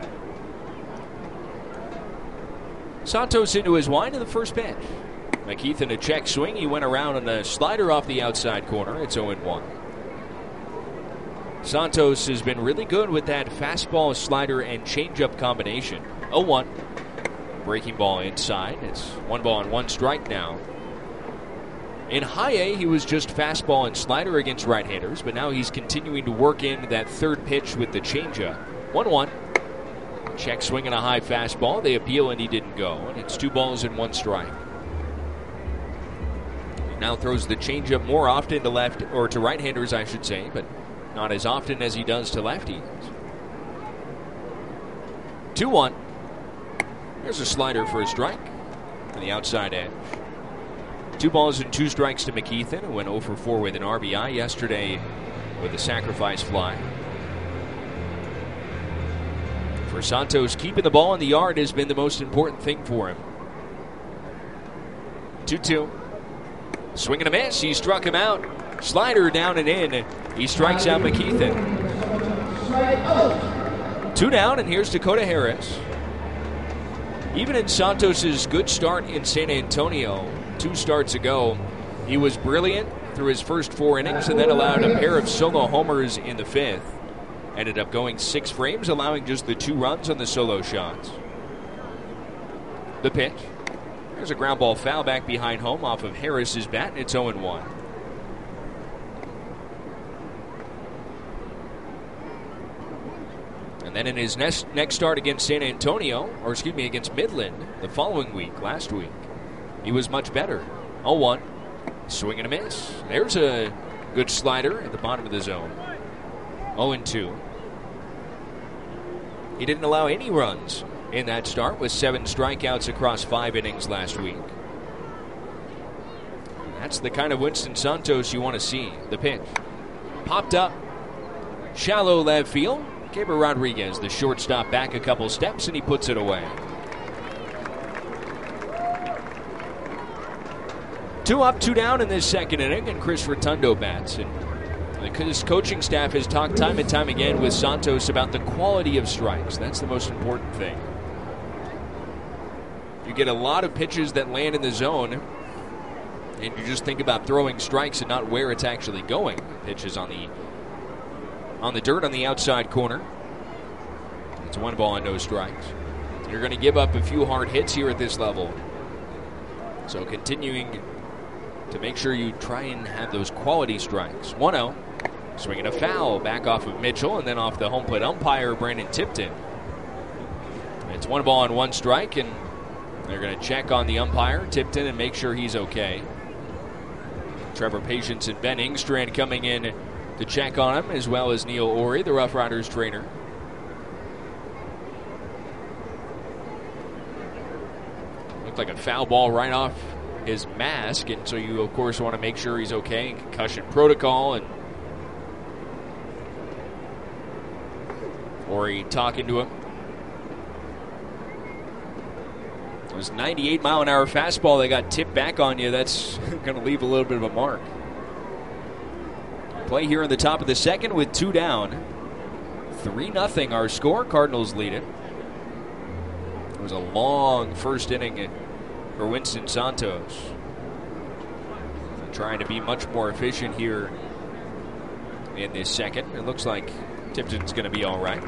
Speaker 21: Santos into his wind in the first pitch. McKeithen a check swing. He went around on a slider off the outside corner. It's 0-1. Santos has been really good with that fastball, slider, and changeup combination. 0-1. Breaking ball inside. It's 1 ball and 1 strike now. In high A, he was just fastball and slider against right-handers, but now he's continuing to work in that third pitch with the changeup. 1-1. Check swing and a high fastball. They appeal and he didn't go, and it's 2 balls and 1 strike. He now throws the changeup more often to left, or to right-handers, I should say, but not as often as he does to lefties. 2-1. There's a slider for a strike on the outside edge. 2 balls and 2 strikes to McKeithen, who went 0 for 4 with an RBI yesterday with a sacrifice fly. For Santos, keeping the ball in the yard has been the most important thing for him. 2-2. Swing and a miss. He struck him out. Slider down and in. He strikes out McKeithen. 2 down, and here's Dakota Harris. Even in Santos' good start in San Antonio 2 starts ago, he was brilliant through his first 4 innings and then allowed a pair of solo homers in the 5th. Ended up going 6 frames, allowing just the 2 runs on the solo shots. The pitch. There's a ground ball foul back behind home off of Harris's bat, and it's 0-1. And then in his next start against against Midland the following week, last week, he was much better. 0-1. Swing and a miss. There's a good slider at the bottom of the zone. 0-2. He didn't allow any runs in that start with 7 strikeouts across 5 innings last week. That's the kind of Winston Santos you want to see. The pitch. Popped up. Shallow left field. Gabriel Rodriguez, the shortstop, back a couple steps, and he puts it away. 2 up, 2 down in this second inning, and Chris Rotundo bats. And his coaching staff has talked time and time again with Santos about the quality of strikes. That's the most important thing. You get a lot of pitches that land in the zone, and you just think about throwing strikes and not where it's actually going. Pitches on the dirt on the outside corner. It's 1 ball and no strikes. You're going to give up a few hard hits here at this level. So continuing to make sure you try and have those quality strikes. 1-0. Swinging a foul back off of Mitchell and then off the home plate umpire, Brandon Tipton. It's 1 ball and 1 strike, and they're going to check on the umpire, Tipton, and make sure he's okay. Trevor Patience and Ben Ingstrand coming in to check on him, as well as Neil Ori, the Rough Riders trainer. Looked like a foul ball right off his mask, and so you, of course, want to make sure he's okay. Concussion protocol, and Ori talking to him. It was 98-mile-an-hour fastball that got tipped back on you. That's going to leave a little bit of a mark. Play here in the top of the second with 2 down. 3-0 our score. Cardinals lead it. It was a long first inning for Winston Santos. Trying to be much more efficient here in this second. It looks like Tipton's going to be all right.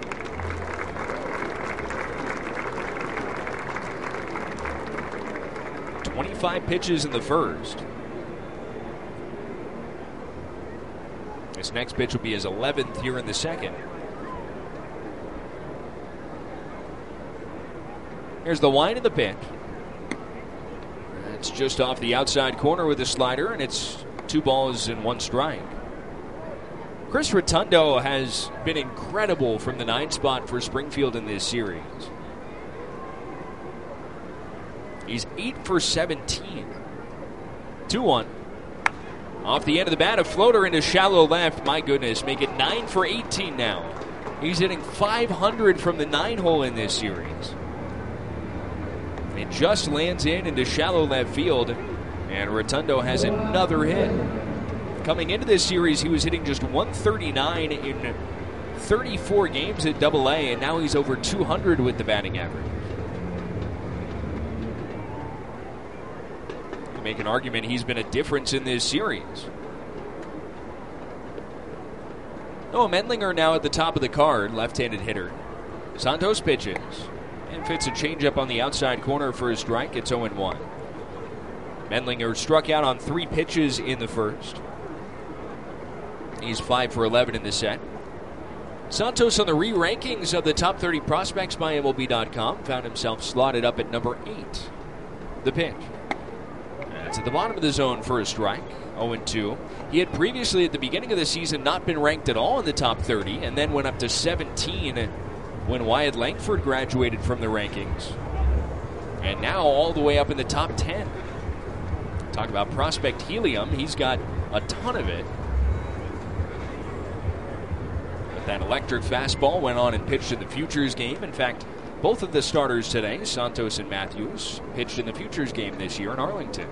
Speaker 21: .25 pitches in the first. This next pitch will be his 11th here in the second. Here's the wind of the pitch. It's just off the outside corner with a slider, and it's 2 balls and 1 strike. Chris Rotundo has been incredible from the 9th spot for Springfield in this series. He's 8 for 17. 2-1. Off the end of the bat, a floater into shallow left. My goodness, make it 9 for 18 now. He's hitting .500 from the 9-hole in this series. It just lands into shallow left field, and Rotundo has another hit. Coming into this series, he was hitting just .139 in 34 games at AA, and now he's over .200 with the batting average. You make an argument he's been a difference in this series. Noah Mendlinger now at the top of the card, left-handed hitter. Santos pitches and fits a changeup on the outside corner for a strike. It's 0-1. Mendlinger struck out on 3 pitches in the first. He's 5 for 11 in the set. Santos on the re-rankings of the top 30 prospects by MLB.com found himself slotted up at number 8. The pitch. That's at the bottom of the zone for a strike. 0-2. He had previously at the beginning of the season not been ranked at all in the top 30 and then went up to 17 when Wyatt Langford graduated from the rankings. And now all the way up in the top 10. Talk about prospect helium. He's got a ton of it. That electric fastball went on and pitched in the Futures game. In fact, both of the starters today, Santos and Matthews, pitched in the Futures game this year in Arlington.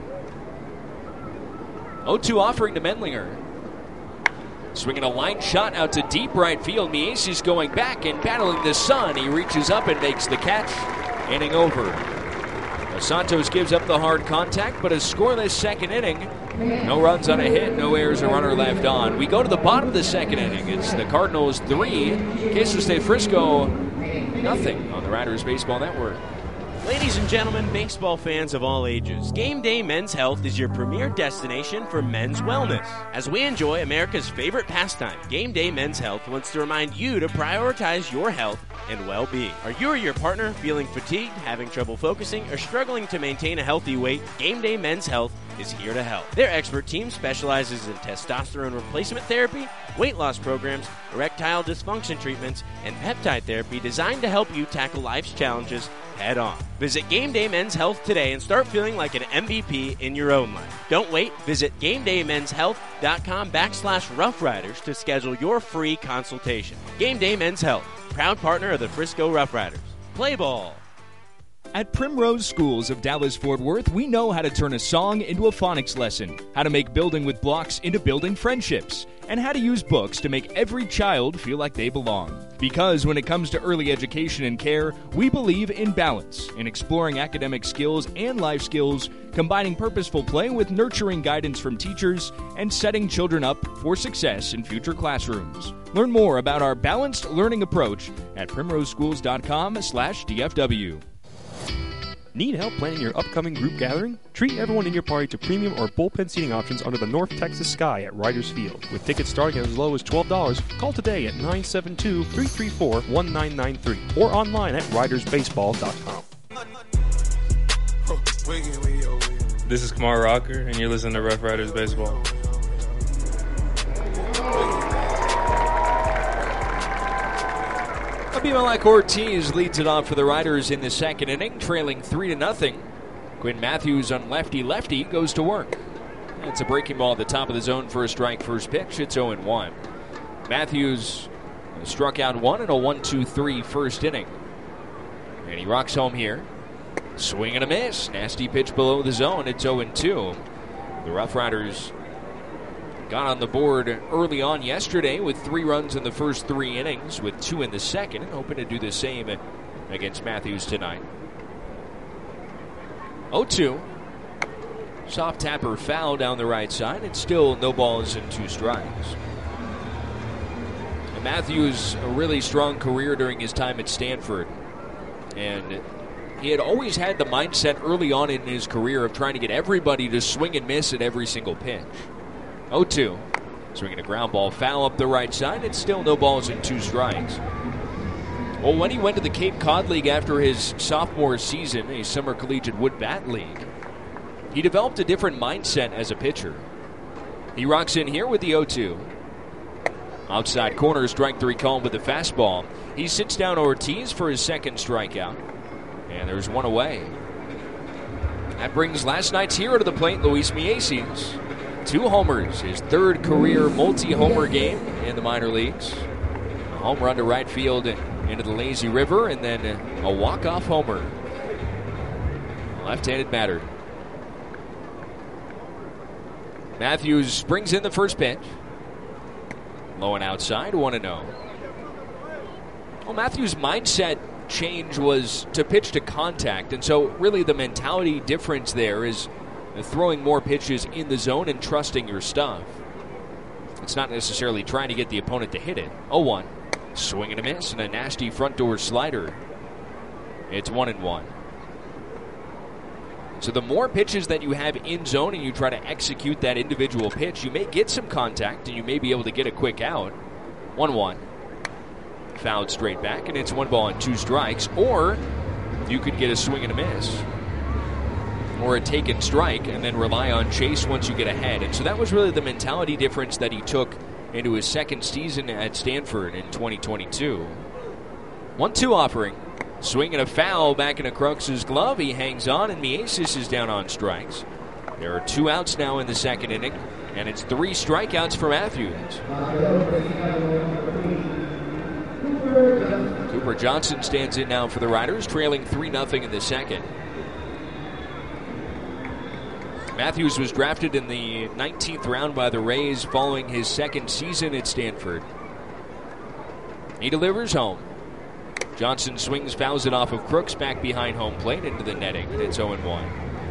Speaker 21: 0-2 offering to Mendlinger. Swinging a line shot out to deep right field. Mieses going back and battling the sun. He reaches up and makes the catch. Inning over. Santos gives up the hard contact, but a scoreless second inning. No runs on a hit, no errors, a runner left on. We go to the bottom of the second inning. It's the Cardinals 3, Quesos de Frisco nothing on the Riders Baseball Network.
Speaker 10: Ladies and gentlemen, baseball fans of all ages, Game Day Men's Health is your premier destination for men's wellness. As we enjoy America's favorite pastime, Game Day Men's Health wants to remind you to prioritize your health and well-being. Are you or your partner feeling fatigued, having trouble focusing, or struggling to maintain a healthy weight? Game Day Men's Health is here to help. Their expert team specializes in testosterone replacement therapy, weight loss programs, erectile dysfunction treatments, and peptide therapy designed to help you tackle life's challenges head on. Visit Game Day Men's Health today and start feeling like an MVP in your own life. Don't wait. Visit GameDayMen'sHealth.com/Rough Riders to schedule your free consultation. Game Day Men's Health, proud partner of the Frisco Rough Riders. Play ball.
Speaker 4: At Primrose Schools of Dallas-Fort Worth, we know how to turn a song into a phonics lesson, how to make building with blocks into building friendships, and how to use books to make every child feel like they belong. Because when it comes to early education and care, we believe in balance, in exploring academic skills and life skills, combining purposeful play with nurturing guidance from teachers, and setting children up for success in future classrooms. Learn more about our balanced learning approach at primroseschools.com/DFW.
Speaker 20: Need help planning your upcoming group gathering? Treat everyone in your party to premium or bullpen seating options under the North Texas sky at Riders Field. With tickets starting as low as $12, call today at 972-334-1993 or online at ridersbaseball.com.
Speaker 5: This is Kamar Rocker, and you're listening to Rough Riders Baseball.
Speaker 21: Abimelech Ortiz leads it off for the Riders in the second inning, trailing 3-0. Quinn Matthews on lefty-lefty goes to work. It's a breaking ball at the top of the zone for a strike first pitch. It's 0-1. Matthews struck out one in a 1-2-3 first inning. And he rocks home here. Swing and a miss. Nasty pitch below the zone. It's 0-2. The Rough Riders got on the board early on yesterday with 3 runs in the first 3 innings, with 2 in the second, and hoping to do the same against Matthews tonight. 0-2. Soft tapper foul down the right side, and still no balls and 2 strikes. And Matthews, a really strong career during his time at Stanford, and he had always had the mindset early on in his career of trying to get everybody to swing and miss at every single pitch. 0-2. Swinging a ground ball foul up the right side. It's still no balls and 2 strikes. Well, when he went to the Cape Cod League after his sophomore season, a summer collegiate wood bat league, he developed a different mindset as a pitcher. He rocks in here with the 0-2. Outside corner, strike 3 called with the fastball. He sits down Ortiz for his second strikeout. And there's one away. That brings last night's hero to the plate, Luis Mieses. 2 homers, his 3rd career multi-homer game in the minor leagues. A home run to right field into the lazy river, and then a walk-off homer. Left-handed batter. Matthews brings in the first pitch. Low and outside, 1-0. Well, Matthews' mindset change was to pitch to contact, and so really the mentality difference there is throwing more pitches in the zone and trusting your stuff. It's not necessarily trying to get the opponent to hit it. 0-1. Swing and a miss and a nasty front door slider. It's 1-1. So the more pitches that you have in zone and you try to execute that individual pitch, you may get some contact and you may be able to get a quick out. 1-1. Fouled straight back, and it's 1 ball and 2 strikes. Or you could get a swing and a miss, or a taken strike, and then rely on chase once you get ahead. And so that was really the mentality difference that he took into his second season at Stanford in 2022. 1-2 offering. Swing and a foul back into Crux's glove. He hangs on, and Mieses is down on strikes. There are 2 outs now in the second inning, and it's 3 strikeouts for Matthews. Cooper Johnson stands in now for the Riders, trailing 3-0 in the second. Matthews was drafted in the 19th round by the Rays following his second season at Stanford. He delivers home. Johnson swings, fouls it off of Crooks back behind home plate into the netting, and it's 0-1.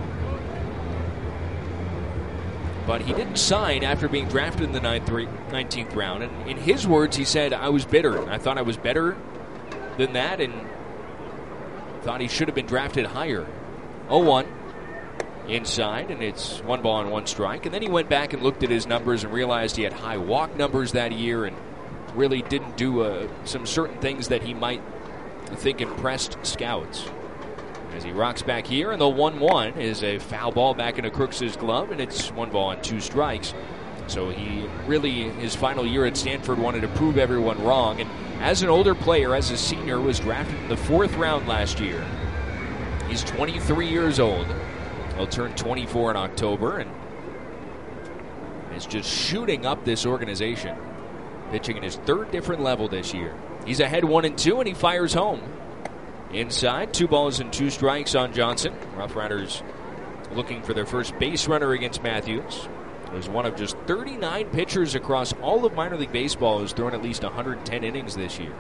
Speaker 21: But he didn't sign after being drafted in the 19th round. And in his words, he said, I was bitter. I thought I was better than that and thought he should have been drafted higher. 0-1 inside, and it's 1 ball and 1 strike. And then he went back and looked at his numbers and realized he had high walk numbers that year and really didn't do some certain things that he might think impressed scouts. As he rocks back here, and the 1-1 is a foul ball back into Crooks' glove, and it's 1 ball and 2 strikes. So he really, his final year at Stanford, wanted to prove everyone wrong. And as an older player, as a senior, was drafted in the 4th round last year. He's 23 years old. He'll turn 24 in October, and is just shooting up this organization. Pitching at his 3rd different level this year. He's ahead 1-2, and he fires home. Inside, 2 balls and 2 strikes on Johnson. Rough Riders looking for their first base runner against Matthews. He was one of just 39 pitchers across all of minor league baseball who's thrown at least 110 innings this year.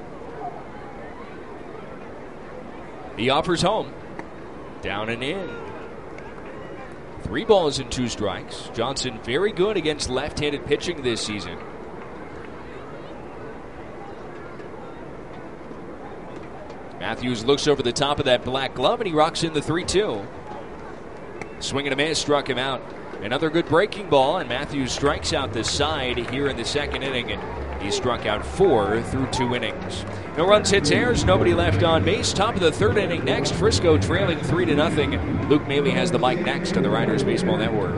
Speaker 21: He offers home. Down and in. 3 balls and 2 strikes. Johnson very good against left-handed pitching this season. Matthews looks over the top of that black glove, and he rocks in the 3-2. Swing and a miss, struck him out. Another good breaking ball, and Matthews strikes out the side here in the second inning, and he struck out 4 through 2 innings. No runs, hits, errors, nobody left on base. Top of the 3rd inning next. Frisco trailing 3-0. Luke Maley has the mic next on the Riders Baseball Network.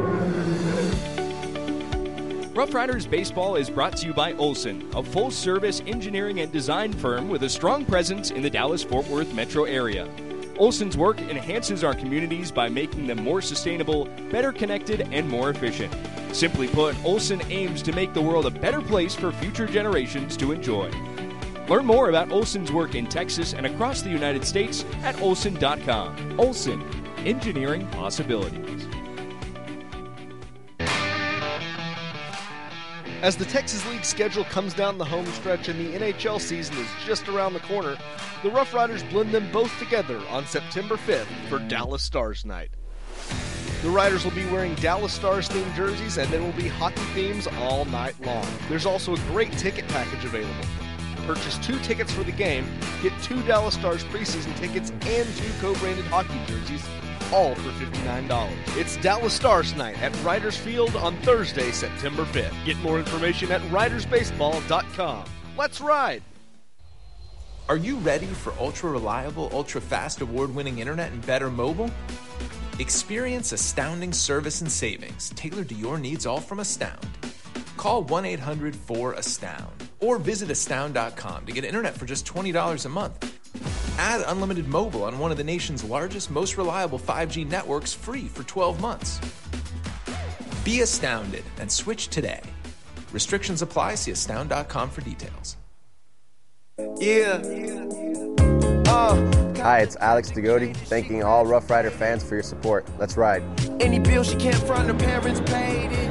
Speaker 4: Rough Riders Baseball is brought to you by Olson, a full-service engineering and design firm with a strong presence in the Dallas-Fort Worth metro area. Olson's work enhances our communities by making them more sustainable, better connected, and more efficient. Simply put, Olson aims to make the world a better place for future generations to enjoy. Learn more about Olson's work in Texas and across the United States at Olson.com. Olson, engineering possibilities.
Speaker 1: As the Texas League schedule comes down the home stretch and the NHL season is just around the corner, the Rough Riders blend them both together on September 5th for Dallas Stars Night. The Riders will be wearing Dallas Stars themed jerseys, and there will be hockey themes all night long. There's also a great ticket package available. Purchase 2 tickets for the game, get 2 Dallas Stars preseason tickets and 2 co-branded hockey jerseys, all for $59. It's Dallas Stars Night at Riders Field on Thursday, September 5th. Get more information at ridersbaseball.com. Let's ride!
Speaker 6: Are you ready for ultra-reliable, ultra-fast, award-winning internet and better mobile? Experience astounding service and savings tailored to your needs, all from Astound. Call 1-800-4ASTOUND or visit astound.com to get internet for just $20 a month. Add unlimited mobile on one of the nation's largest, most reliable 5G networks free for 12 months. Be astounded and switch today. Restrictions apply. See astound.com for details.
Speaker 7: Hi, it's Alex Degodi, thanking all Rough Rider fans for your support. Let's ride.
Speaker 8: Any bill she can't front, her parents paid it.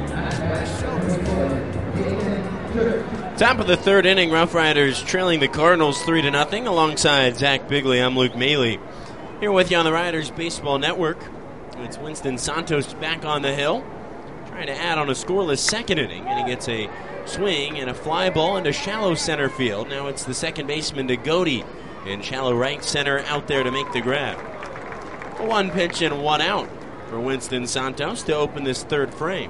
Speaker 10: Top of the 3rd inning, Rough Riders trailing the Cardinals 3-0. Alongside Zach Bigley, I'm Luke Maley. Here with you on the Riders Baseball Network. It's Winston Santos back on the hill, trying to add on a scoreless second inning, and he gets a swing and a fly ball into shallow center field. Now it's the second baseman Degodi in shallow right center out there to make the grab. 1 pitch and 1 out for Winston Santos to open this 3rd frame.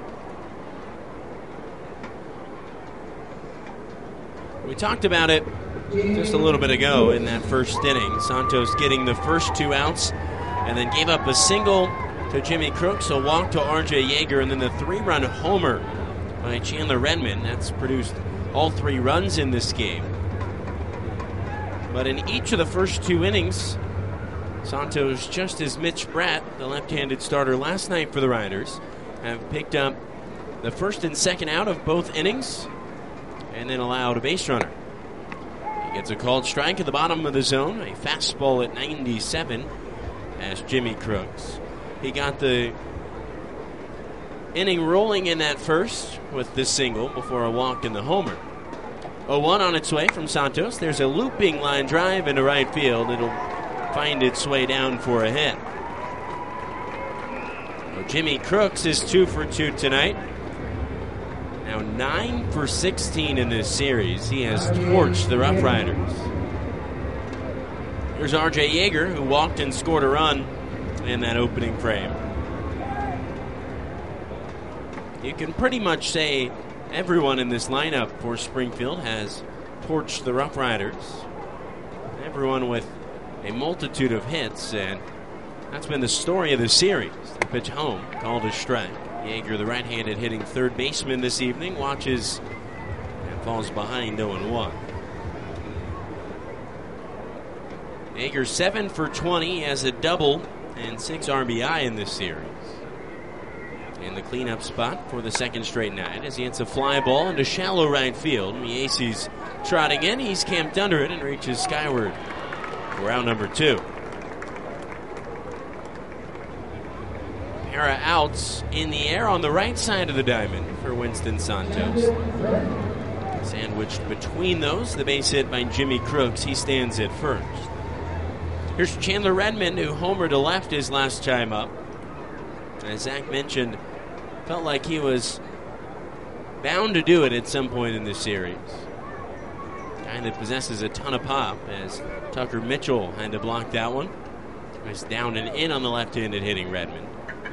Speaker 10: We talked about it just a little bit ago in that first inning. Santos getting the first 2 outs and then gave up a single to Jimmy Crooks, a walk to R.J. Yeager, and then the 3-run homer by Chandler Redmond. That's produced all 3 runs in this game. But in each of the first 2 innings, Santos, just as Mitch Bratt, the left-handed starter last night for the Riders, have picked up the first and second out of both innings and then allowed a base runner. Gets a called strike at the bottom of the zone. A fastball at 97 as Jimmy Crooks. He got the inning rolling in that first with this single before a walk in the homer. 0-1 on its way from Santos. There's a looping line drive into right field. It'll find its way down for a hit. Well, Jimmy Crooks is 2 for 2 tonight. Now 9 for 16 in this series. He has torched the Rough Riders. Here's R.J. Yeager, who walked and scored a run in that opening frame. You can pretty much say everyone in this lineup for Springfield has torched the Rough Riders. Everyone with a multitude of hits, and that's been the story of the series. The pitch home, called a strike. Yeager, the right-handed hitting third baseman this evening, watches and falls behind 0-1. Yeager 7 for 20. He has a double and 6 RBI in this series. In the cleanup spot for the second straight night as he hits a fly ball into shallow right field. Miesi's trotting in. He's camped under it and reaches skyward for out number 2. Pair of outs in the air on the right side of the diamond for Winston Santos. Sandwiched between those, the base hit by Jimmy Crooks. He stands at first. Here's Chandler Redmond, who homered to left his last time up. As Zach mentioned, felt like he was bound to do it at some point in this series. Guy that possesses a ton of pop, as Tucker Mitchell had to block that one. He's down and in on the left-handed hitting Redmond.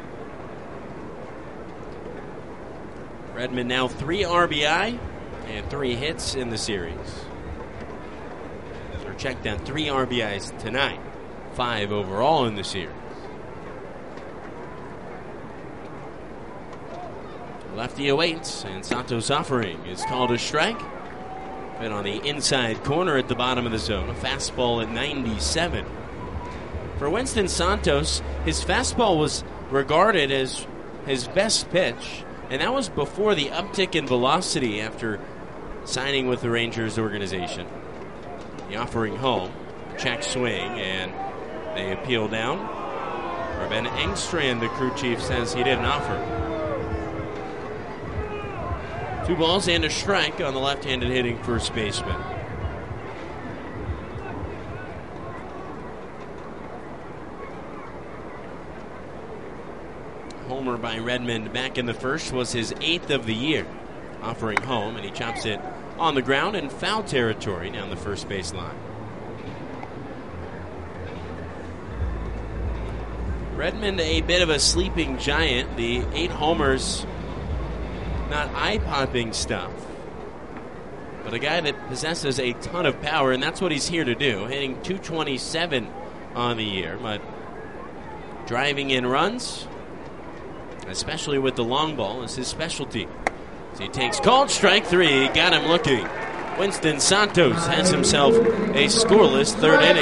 Speaker 10: Redmond now 3 RBI and 3 hits in the series. So check down 3 RBIs tonight, 5 overall in the series. Lefty awaits, and Santos' offering is called a strike. Been on the inside corner at the bottom of the zone. A fastball at 97. For Winston Santos, his fastball was regarded as his best pitch, and that was before the uptick in velocity after signing with the Rangers organization. The offering home, check swing, and they appeal down. Ben Engstrand, the crew chief, says he didn't offer. 2 balls and a strike on the left-handed hitting first baseman. Homer by Redmond back in the first was his 8th of the year. Offering home, and he chops it on the ground in foul territory down the first base line. Redmond, a bit of a sleeping giant. The 8 homers, not eye-popping stuff, but a guy that possesses a ton of power, and that's what he's here to do. Hitting .227 on the year, but driving in runs, especially with the long ball, is his specialty. So he takes called strike 3. Got him looking. Winston Santos has himself a scoreless third inning.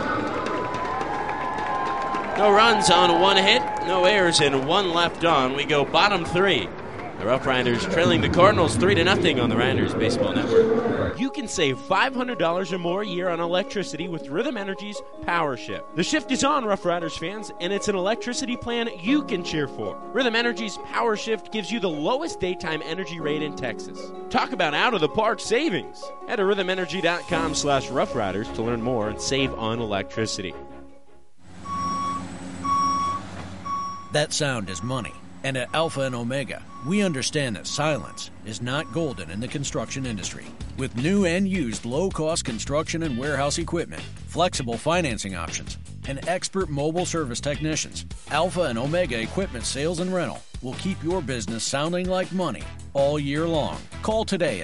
Speaker 10: No runs on 1 hit, no errors, and 1 left on. We go bottom 3. The Rough Riders trailing the Cardinals 3-0 on the Riders Baseball Network.
Speaker 12: You can save $500 or more a year on electricity with Rhythm Energy's Power Shift. The shift is on, Rough Riders fans, and it's an electricity plan you can cheer for. Rhythm Energy's Power Shift gives you the lowest daytime energy rate in Texas. Talk about out-of-the-park savings. Head to rhythmenergy.com/roughriders to learn more and save on electricity.
Speaker 3: That sound is money. And at Alpha and Omega, we understand that silence is not golden in the construction industry. With new and used low-cost construction and warehouse equipment, flexible financing options, and expert mobile service technicians, Alpha and Omega Equipment Sales and Rental will keep your business sounding like money all year long. Call today at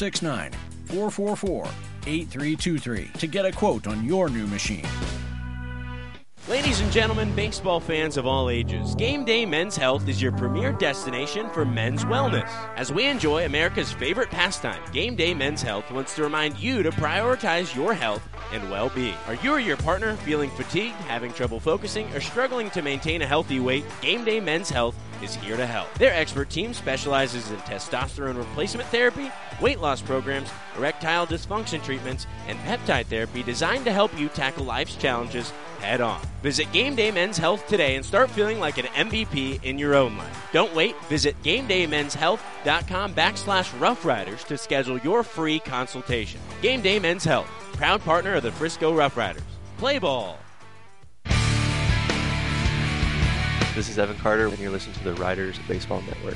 Speaker 3: 469-444-8323 to get a quote on your new machine.
Speaker 12: Ladies and gentlemen, baseball fans of all ages, Game Day Men's Health is your premier destination for men's wellness. As we enjoy America's favorite pastime, Game Day Men's Health wants to remind you to prioritize your health and well-being. Are you or your partner feeling fatigued, having trouble focusing, or struggling to maintain a healthy weight? Game Day Men's Health
Speaker 10: is here to help. Their expert team specializes in testosterone replacement therapy, weight loss programs, erectile dysfunction treatments, and peptide therapy designed to help you tackle life's challenges head on. Visit Game Day Men's Health today and start feeling like an MVP in your own life. Don't wait. Visit GameDayMen'sHealth.com/Rough Riders to schedule your free consultation. Game Day Men's Health, proud partner of the Frisco Rough Riders. Play ball.
Speaker 11: This is Evan Carter, and you're listening to the Riders Baseball Network.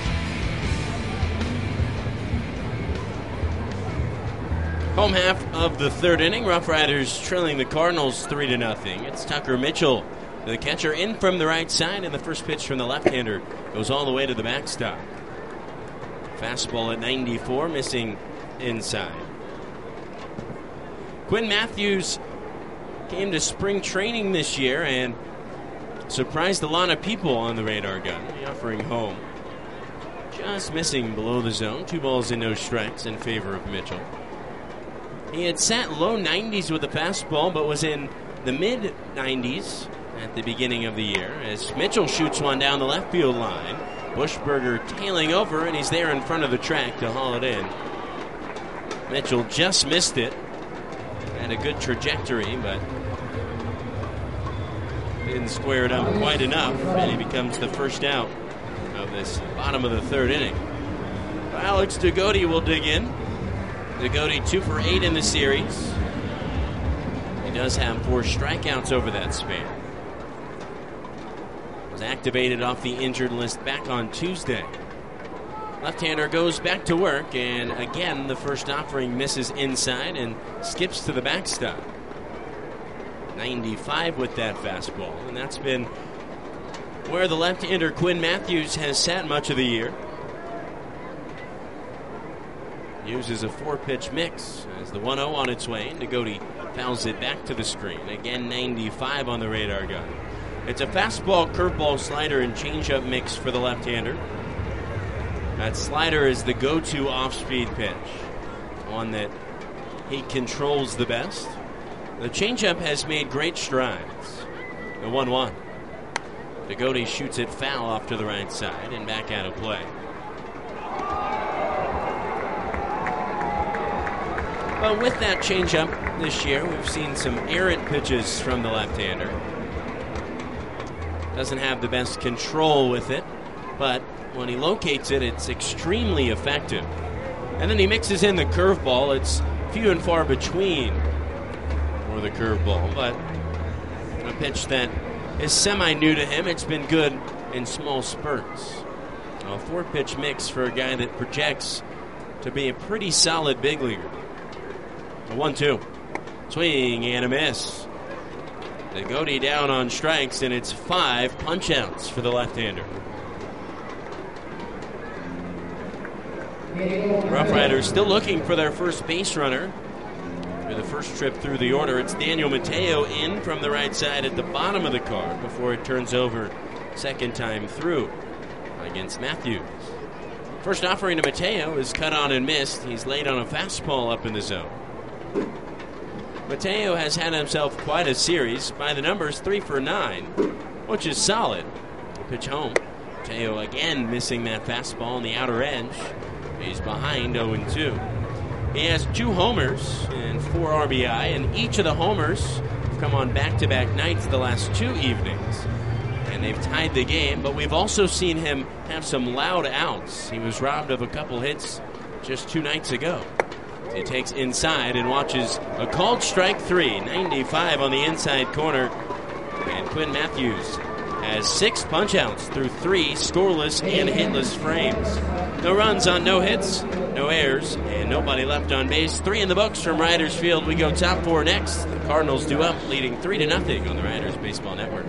Speaker 10: Home half of the third inning, Rough Riders trailing the Cardinals 3-0. It's Tucker Mitchell, the catcher, in from the right side, and the first pitch from the left-hander goes all the way to the backstop. Fastball at 94, missing inside. Quinn Matthews came to spring training this year and surprised a lot of people on the radar gun, offering home. Just missing below the zone, 2 balls and no strikes in favor of Mitchell. He had sat low 90s with the fastball, but was in the mid-90s at the beginning of the year as Mitchell shoots one down the left field line. Buschberger tailing over, and he's there in front of the track to haul it in. Mitchell just missed it. Had a good trajectory, but didn't square it up quite enough, and he becomes the first out of this bottom of the third inning. Alex Dugote will dig in. Dugote 2 for 8 in the series. He does have 4 strikeouts over that span. Was activated off the injured list back on Tuesday. Left-hander goes back to work, and again the first offering misses inside and skips to the backstop. 95 with that fastball, and that's been where the left-hander Quinn Matthews has sat much of the year. Uses a 4-pitch mix as the 1-0 on its way. Dugote fouls it back to the screen. Again, 95 on the radar gun. It's a fastball, curveball, slider, and changeup mix for the left-hander. That slider is the go-to off-speed pitch, one that he controls the best. The changeup has made great strides. The 1-1. Dugote shoots it foul off to the right side and back out of play. But with that changeup this year, we've seen some errant pitches from the left-hander. Doesn't have the best control with it, but when he locates it, it's extremely effective. And then he mixes in the curveball. It's few and far between for the curveball, but a pitch that is semi-new to him. It's been good in small spurts. A 4-pitch mix for a guy that projects to be a pretty solid big leaguer. A 1-2. Swing and a miss. Dugote down on strikes, and it's 5 punch-outs for the left-hander. Rough Riders still looking for their first base runner. For the first trip through the order, it's Daniel Mateo in from the right side at the bottom of the card before it turns over second time through against Matthews. First offering to Mateo is cut on and missed. He's laid on a fastball up in the zone. Mateo has had himself quite a series. By the numbers, 3 for 9, which is solid. Pitch home. Mateo again missing that fastball on the outer edge. He's behind 0-2. He has 2 homers and 4 RBI, and each of the homers have come on back-to-back nights the last 2 evenings. And they've tied the game, but we've also seen him have some loud outs. He was robbed of a couple hits just 2 nights ago. He takes inside and watches a called strike 3, 95 on the inside corner. And Quinn Matthews has 6 punch-outs through 3 scoreless and hitless frames. No runs on no hits, no errors, and nobody left on base. 3 in the books from Riders Field. We go top 4 next. The Cardinals due up, leading 3-0 on the Riders Baseball Network.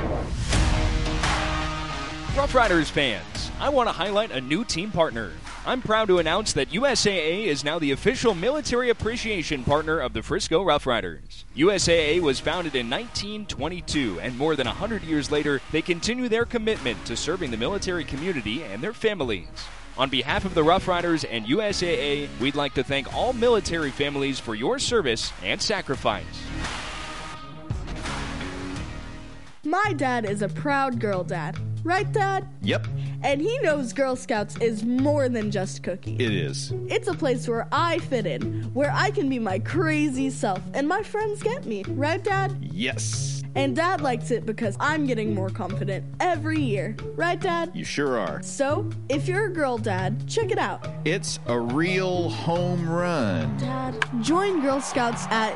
Speaker 4: Rough Riders fans, I want to highlight a new team partner. I'm proud to announce that USAA is now the official military appreciation partner of the Frisco Rough Riders. USAA was founded in 1922, and more than 100 years later, they continue their commitment to serving the military community and their families. On behalf of the Rough Riders and USAA, we'd like to thank all military families for your service and sacrifice.
Speaker 22: My dad is a proud girl dad. Right, Dad?
Speaker 23: Yep,
Speaker 22: And he knows Girl Scouts is more than just cookies.
Speaker 23: it is.
Speaker 22: It's a place where I fit in, where I can be my crazy self, and my friends get me. Right, Dad?
Speaker 23: Yes,
Speaker 22: And Dad likes it because I'm getting more confident every year. Right, Dad?
Speaker 23: you sure are.
Speaker 22: So, if you're a girl, Dad, check it out.
Speaker 23: It's a real home run.
Speaker 22: Dad, join Girl Scouts at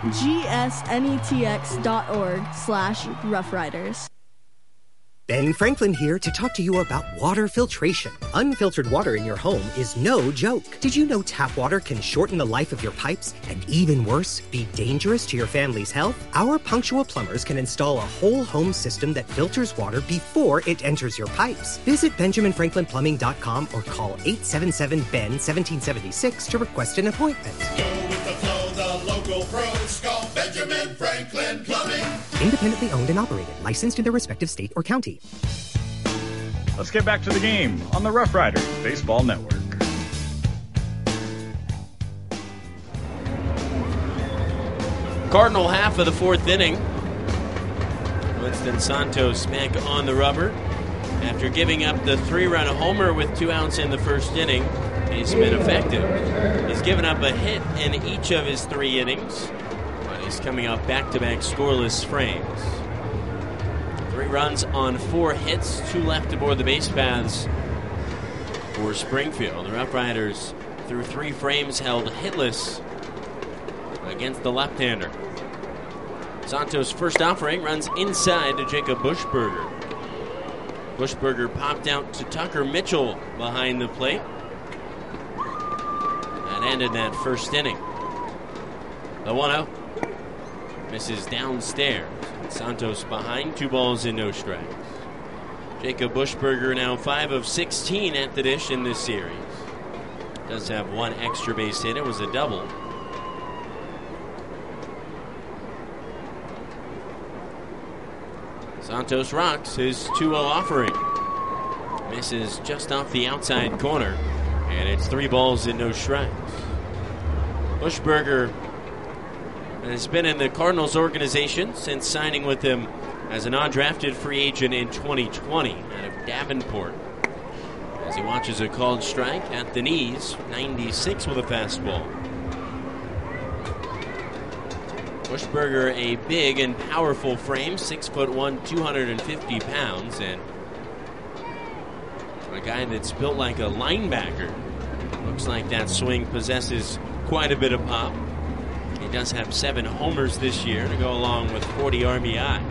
Speaker 22: gsnetx.org/roughriders.
Speaker 13: Ben Franklin here to talk to you about water filtration. Unfiltered water in your home is no joke. Did you know tap water can shorten the life of your pipes and, even worse, be dangerous to your family's health? Our punctual plumbers can install a whole home system that filters water before it enters your pipes. Visit BenjaminFranklinPlumbing.com or call 877-BEN-1776 to request an appointment.
Speaker 15: Go with the flow, the local pros call Benjamin Franklin Plumbing.
Speaker 13: Independently owned and operated, licensed in their respective state or county.
Speaker 17: Let's get back to the game on the Rough Riders Baseball Network.
Speaker 10: Cardinal half of the fourth inning. Winston Santos back on the rubber. After giving up the 3-run homer with 2 outs in the first inning, he's been effective. He's given up a hit in each of his 3 innings, but he's coming off back-to-back scoreless frames. 3 runs on 4 hits, 2 left aboard the base paths for Springfield. The Rough Riders, through 3 frames, held hitless against the left-hander. Santos' first offering runs inside to Jacob Buschberger. Buschberger popped out to Tucker Mitchell behind the plate. That ended that first inning. The 1-0 misses downstairs. Santos behind, 2 balls and no strikes. Jacob Buschberger now 5 of 16 at the dish in this series. Does have 1 extra base hit. It was a double. Santos rocks his 2-0 offering. Misses just off the outside corner, and it's 3 balls and no strikes. Buschberger has been in the Cardinals organization since signing with them as an undrafted free agent in 2020 out of Davenport. As he watches a called strike at the knees, 96 with a fastball. Buschberger, a big and powerful frame, 6'1", 250 pounds, and a guy that's built like a linebacker. Looks like that swing possesses quite a bit of pop. He does have 7 homers this year to go along with 40 RBI.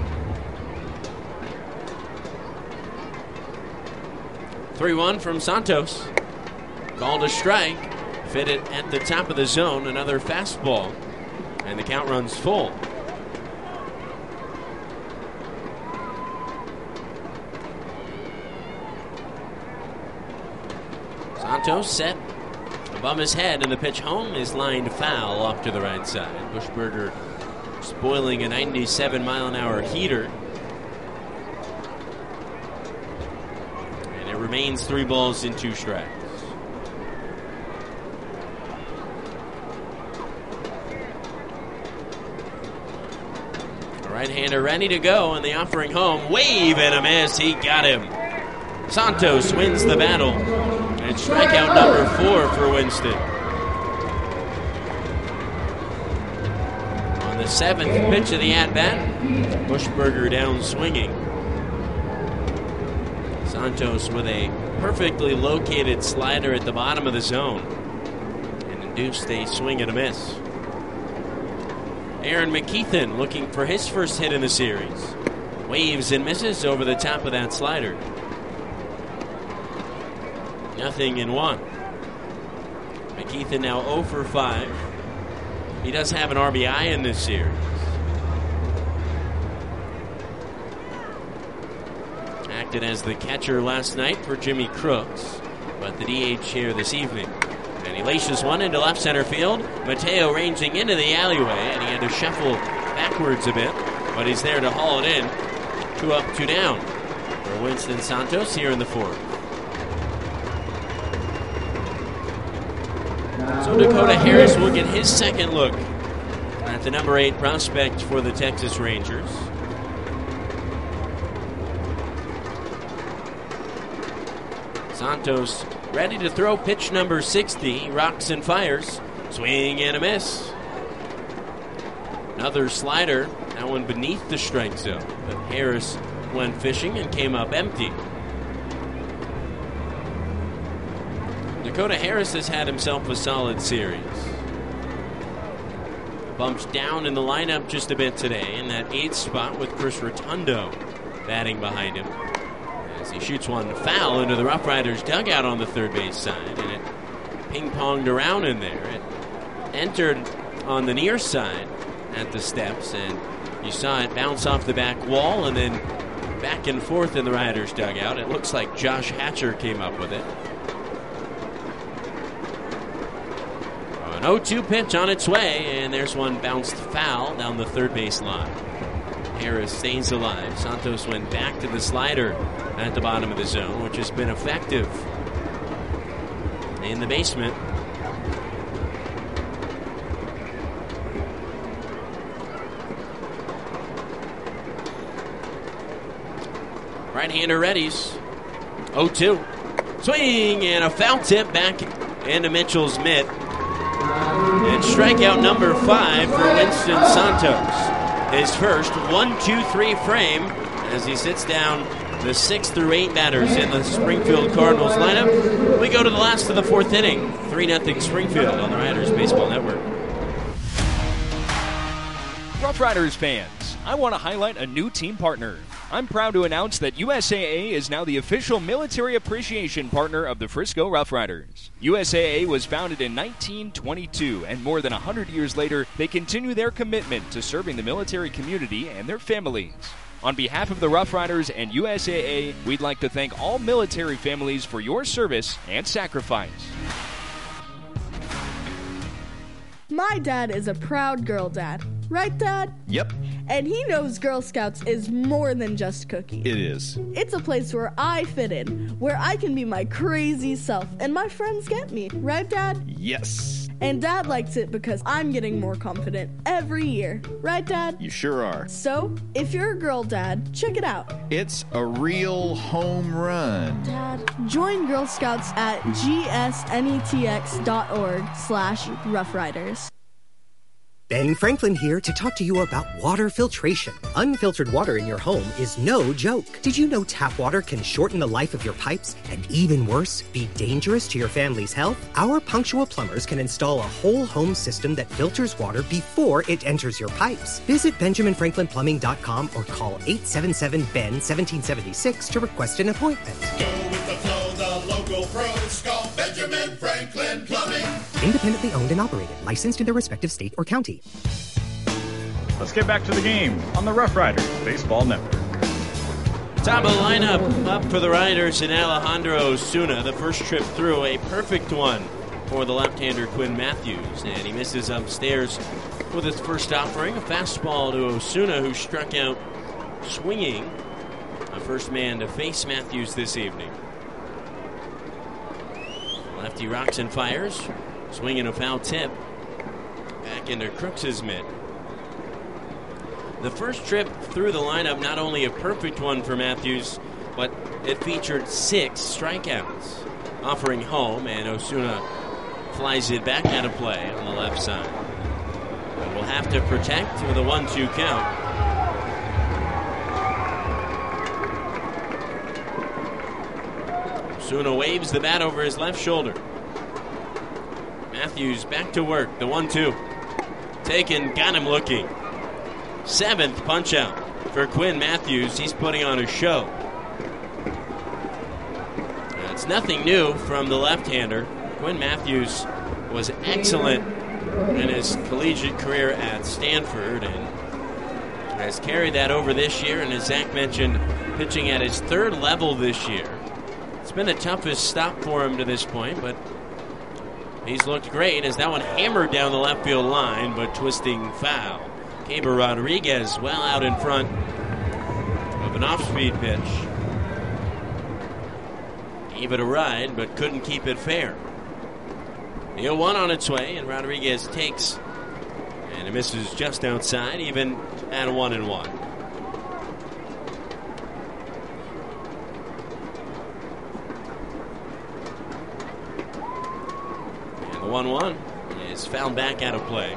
Speaker 10: "3-1 from Santos. Called a strike. Fit it at the top of the zone. Another fastball. And the count runs full. Santos set above his head, and the pitch home is lined foul off to the right side. Buschberger spoiling a 97-mile-an-hour heater. And it remains 3 balls and 2 strikes. Right-hander ready to go, and the offering home. Wave and a miss. He got him. Santos wins the battle. And strikeout number 4 for Winston. On the 7th pitch of the at-bat, Buschberger down swinging. Santos with a perfectly located slider at the bottom of the zone and induced a swing and a miss. Aaron McKeithen looking for his first hit in the series. Waves and misses over the top of that slider. 0-1. McKeithen now 0 for 5. He does have an RBI in this series. Acted as the catcher last night for Jimmy Crooks, but the DH here this evening. And he laces one into left center field. Mateo ranging into the alleyway, and he had to shuffle backwards a bit, but he's there to haul it in. 2 up, 2 down for Winston Santos here in the 4th. So Dakota Harris will get his second look at the number 8 prospect for the Texas Rangers. Santos ready to throw pitch number 60. Rocks and fires. Swing and a miss. Another slider. That one beneath the strike zone. But Harris went fishing and came up empty. Dakota Harris has had himself a solid series. Bumps down in the lineup just a bit today in that 8th spot with Chris Rotundo batting behind him. As he shoots one foul into the Rough Riders dugout on the third base side, and it ping-ponged around in there. It entered on the near side at the steps, and you saw it bounce off the back wall and then back and forth in the Riders dugout. It looks like Josh Hatcher came up with it. An 0-2 pitch on its way, and there's one bounced foul down the third base line. Harris stays alive. Santos went back to the slider at the bottom of the zone, which has been effective in the basement. Right-hander readies. 0-2. Swing and a foul tip back into Mitchell's mitt. And strikeout number 5 for Winston Santos. His first 1-2-3 frame as he sits down the 6 through 8 batters in the Springfield Cardinals lineup. We go to the last of the 4th inning. 3-0 Springfield on the Riders Baseball Network.
Speaker 4: Rough Riders fans, I want to highlight a new team partner. I'm proud to announce that USAA is now the official military appreciation partner of the Frisco Rough Riders. USAA was founded in 1922, and more than 100 years later, they continue their commitment to serving the military community and their families. On behalf of the Rough Riders and USAA, we'd like to thank all military families for your service and sacrifice.
Speaker 22: My dad is a proud girl dad. Right, Dad?
Speaker 23: Yep,
Speaker 22: And he knows Girl Scouts is more than just cookies.
Speaker 23: it is.
Speaker 22: It's a place where I fit in, where I can be my crazy self, and my friends get me. Right, Dad?
Speaker 23: Yes,
Speaker 22: And Dad likes it because I'm getting more confident every year. Right, Dad?
Speaker 23: you sure are.
Speaker 22: So, if you're a girl dad, check it out.
Speaker 23: It's a real home run.
Speaker 22: Dad, join Girl Scouts at gsnetx.org/Rough Riders.
Speaker 13: Ben Franklin here to talk to you about water filtration. Unfiltered water in your home is no joke. Did you know tap water can shorten the life of your pipes and, even worse, be dangerous to your family's health? Our punctual plumbers can install a whole home system that filters water before it enters your pipes. Visit BenjaminFranklinPlumbing.com or call 877-BEN-1776 to request an appointment.
Speaker 15: Go with the flow, the local pros call Benjamin Franklin Plumbing.
Speaker 13: Independently owned and operated, licensed in their respective state or county.
Speaker 17: Let's get back to the game on the Rough Riders Baseball Network.
Speaker 10: Top of the lineup up for the Riders and Alejandro Osuna. The first trip through, a perfect one for the left-hander Quinn Matthews. And he misses upstairs with his first offering. A fastball to Osuna, who struck out swinging. A first man to face Matthews this evening. Lefty rocks and fires. Swinging a foul tip. Back into Crooks' mitt. The first trip through the lineup, not only a perfect one for Matthews, but it featured 6 strikeouts. Offering home, and Osuna flies it back out of play on the left side. But we'll have to protect with a 1-2 count. Osuna waves the bat over his left shoulder. Matthews back to work, the 1-2. Taken, got him looking. 7th punch out for Quinn Matthews. He's putting on a show. It's nothing new from the left-hander. Quinn Matthews was excellent in his collegiate career at Stanford and has carried that over this year, and as Zach mentioned, pitching at his 3rd level this year. It's been the toughest stop for him to this point, but he's looked great as that one hammered down the left field line, but twisting foul. Caber Rodriguez well out in front of an off-speed pitch. Gave it a ride, but couldn't keep it fair. The 0-1 on its way, and Rodriguez takes, and it misses just outside, even at 1-1. 1-1 is fouled back out of play.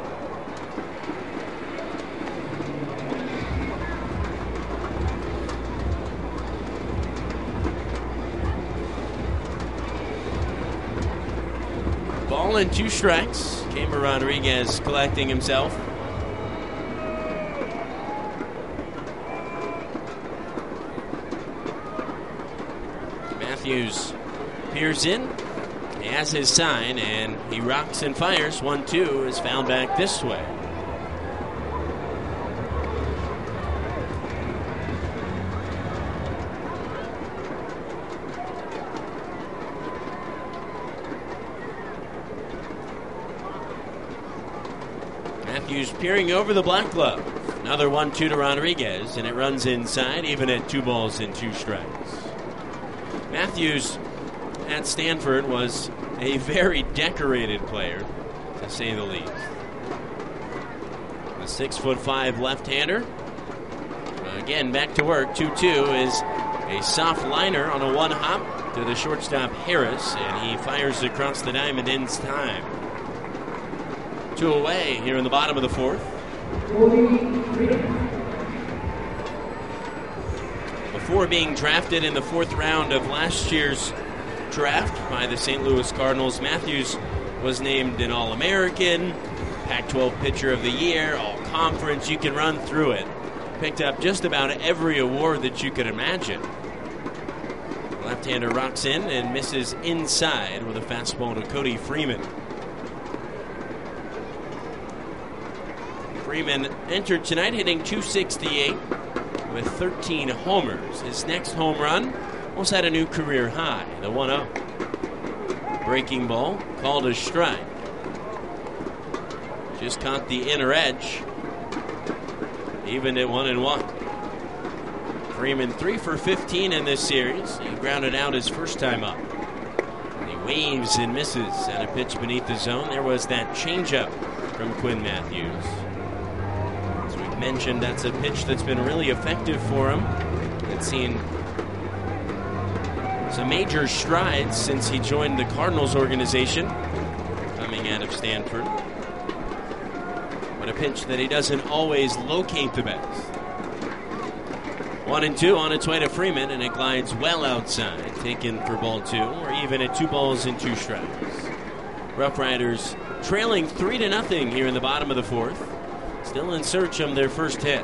Speaker 10: Ball and 2 strikes. Cameron Rodriguez collecting himself. Matthews peers in. He has his sign, and he rocks and fires. 1-2 is fouled back this way. Matthews peering over the black glove. Another 1-2 to Rodriguez, and it runs inside, even at 2 balls and 2 strikes. Matthews at Stanford was a very decorated player, to say the least. The 6'5" left-hander. Again, back to work. 2-2 is a soft liner on a 1-hop to the shortstop Harris, and he fires across the diamond in time. 2 away here in the bottom of the 4th. Before being drafted in the 4th round of last year's draft by the St. Louis Cardinals, Matthews was named an All-American, Pac-12 Pitcher of the Year, All-Conference. You can run through it. Picked up just about every award that you could imagine. Left-hander rocks in and misses inside with a fastball to Cody Freeman. Freeman entered tonight hitting .268 with 13 homers. His next home run almost had a new career high, the 1-0. Breaking ball, called a strike. Just caught the inner edge. Evened at 1-1. Freeman 3 for 15 in this series. He grounded out his first time up. He waves and misses at a pitch beneath the zone. There was that changeup from Quinn Matthews. Mentioned that's a pitch that's been really effective for him. It's seen some major strides since he joined the Cardinals organization, coming out of Stanford. But a pitch that he doesn't always locate the best. 1-2 on its way to Freeman, and it glides well outside, taken for ball 2, or even at 2 balls and 2 strikes. Rough Riders trailing 3-0 here in the bottom of the 4th. Still in search of their first hit.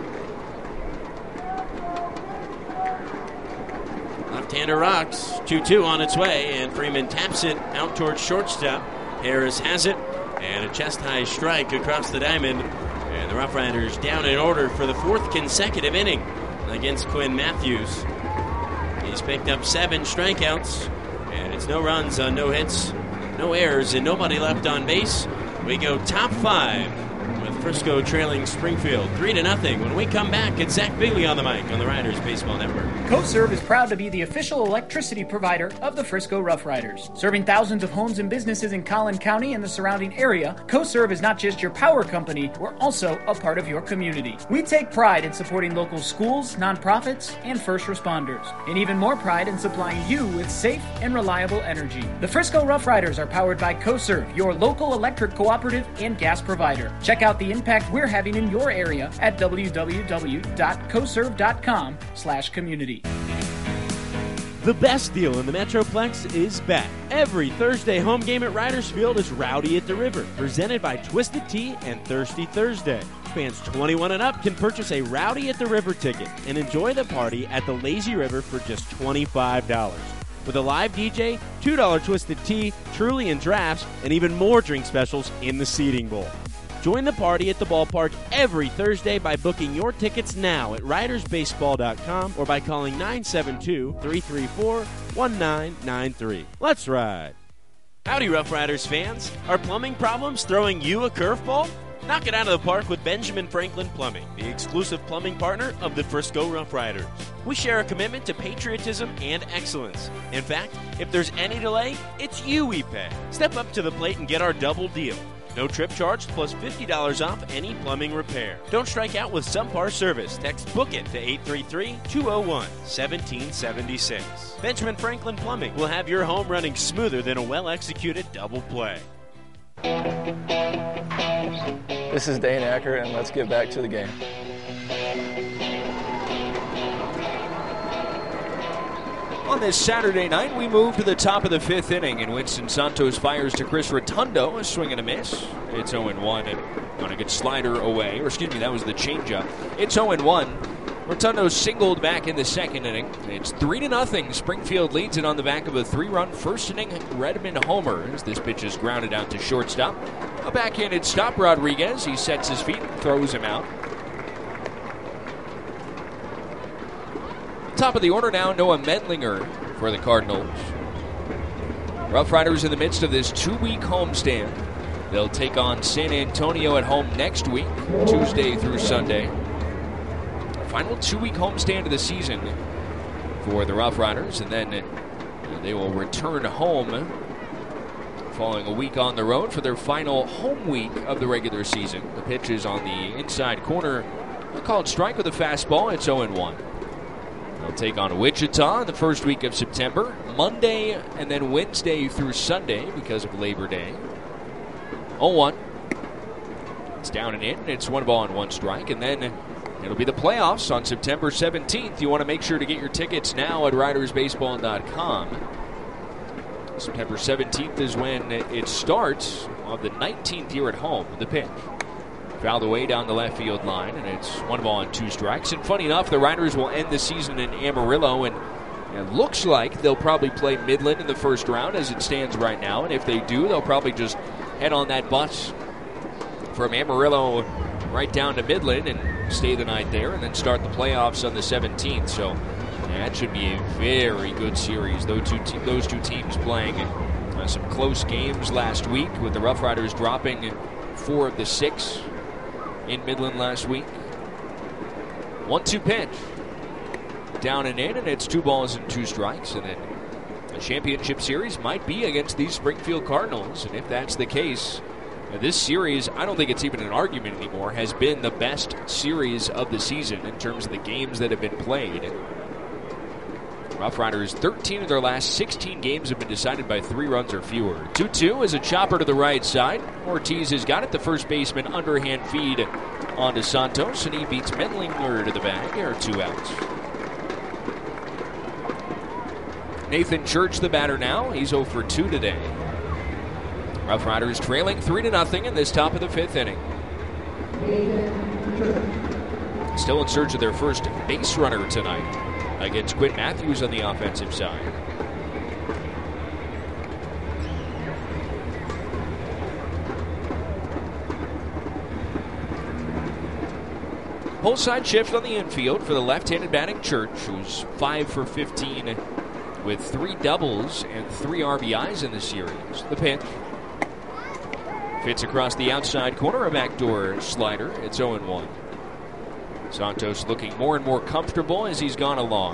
Speaker 10: Left-hander rocks. 2-2 on its way, and Freeman taps it out towards shortstop. Harris has it, and a chest-high strike across the diamond. And the Rough Riders down in order for the 4th consecutive inning against Quinn Matthews. He's picked up 7 strikeouts, and it's no runs on no hits, no errors, and nobody left on base. We go top 5. Frisco trailing Springfield 3-0. When we come back, it's Zach Bigley on the mic on the Riders Baseball Network.
Speaker 9: CoServe is proud to be the official electricity provider of the Frisco Rough Riders. Serving thousands of homes and businesses in Collin County and the surrounding area, CoServe is not just your power company, we're also a part of your community. We take pride in supporting local schools, nonprofits, and first responders, and even more pride in supplying you with safe and reliable energy. The Frisco Rough Riders are powered by CoServe, your local electric cooperative and gas provider. Check out the impact we're having in your area at www.coserve.com/community.
Speaker 12: The best deal in the Metroplex is back. Every Thursday home game at Riders Field is Rowdy at the River, presented by Twisted Tea and Thirsty Thursday. Fans 21 and up can purchase a Rowdy at the River ticket and enjoy the party at the Lazy River for just $25. With a live DJ, $2 Twisted Tea, Truly, and drafts, and even more drink specials in the seating bowl. Join the party at the ballpark every Thursday by booking your tickets now at ridersbaseball.com or by calling 972-334-1993. Let's ride.
Speaker 10: Howdy, Rough Riders fans. Are plumbing problems throwing you a curveball? Knock it out of the park with Benjamin Franklin Plumbing, the exclusive plumbing partner of the Frisco Rough Riders. We share a commitment to patriotism and excellence. In fact, if there's any delay, it's you we pay. Step up to the plate and get our double deal. No trip charge, plus $50 off any plumbing repair. Don't strike out with Subpar Service. Text BOOK IT to 833-201-1776. Benjamin Franklin Plumbing will have your home running smoother than a well-executed double play.
Speaker 2: This is Dane Acker, and let's get back to the game.
Speaker 21: On this Saturday night, we move to the top of the fifth inning, and Winston Santos fires to Chris Rotundo, a swing and a miss. It's 0-1, and on a good slider away, or excuse me, that was the changeup. It's 0-1. Rotundo singled back in the second inning. It's 3-0. Springfield leads it on the back of a 3-run first inning Redmond homer as this pitch is grounded out to shortstop. A backhanded stop, Rodriguez. He sets his feet and throws him out. Top of the order now, Noah Medlinger for the Cardinals. Rough Riders in the midst of this 2-week homestand. They'll take on San Antonio at home next week, Tuesday through Sunday. Final 2-week homestand of the season for the Rough Riders, and then they will return home following a week on the road for their final home week of the regular season. The pitch is on the inside corner. A called strike with a fastball. It's 0-1. They'll take on Wichita in the first week of September, Monday and then Wednesday through Sunday because of Labor Day. 0-1. It's down and in. It's 1 ball and 1 strike. And then it'll be the playoffs on September 17th. You want to make sure to get your tickets now at ridersbaseball.com. September 17th is when it starts of the 19th year at home. The pitch. Fouled away down the left field line, and it's 1 ball and 2 strikes. And funny enough, the Riders will end the season in Amarillo, and it looks like they'll probably play Midland in the first round as it stands right now. And if they do, they'll probably just head on that bus from Amarillo right down to Midland and stay the night there, and then start the playoffs on the 17th. So that should be a very good series. Those two teams playing some close games last week, with the Rough Riders dropping 4 of the 6 in Midland last week. 1-2 pitch. Down and in, and it's 2 balls and 2 strikes. And then the championship series might be against these Springfield Cardinals. And if that's the case, this series, I don't think it's even an argument anymore, has been the best series of the season in terms of the games that have been played. Rough Riders, 13 of their last 16 games have been decided by 3 runs or fewer. 2-2 is a chopper to the right side. Ortiz has got it. The first baseman underhand feed onto Santos, and he beats Medlinger to the bag. There are 2 outs. Nathan Church, the batter now. He's 0 for 2 today. Rough Riders trailing 3-0 in this top of the 5th inning. Still in search of their first base runner tonight against Quinn Matthews on the offensive side. Pull side shift on the infield for the left-handed batting Church, who's 5 for 15 with 3 doubles and 3 RBIs in the series. The pitch. Fits across the outside corner, a backdoor slider. It's 0-1. Santos looking more and more comfortable as he's gone along.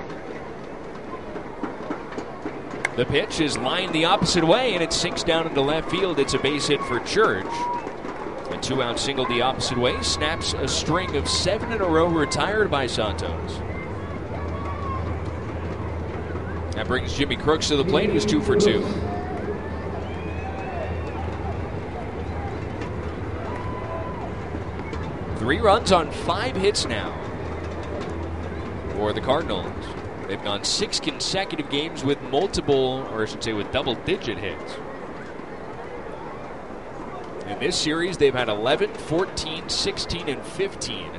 Speaker 21: The pitch is lined the opposite way, and it sinks down into left field. It's a base hit for Church. A 2-out single the opposite way snaps a string of 7 in a row retired by Santos. That brings Jimmy Crooks to the plate, who's 2 for 2. Three runs on 5 hits now for the Cardinals. They've gone 6 consecutive games with multiple, or I should say with double-digit hits. In this series, they've had 11, 14, 16, and 15.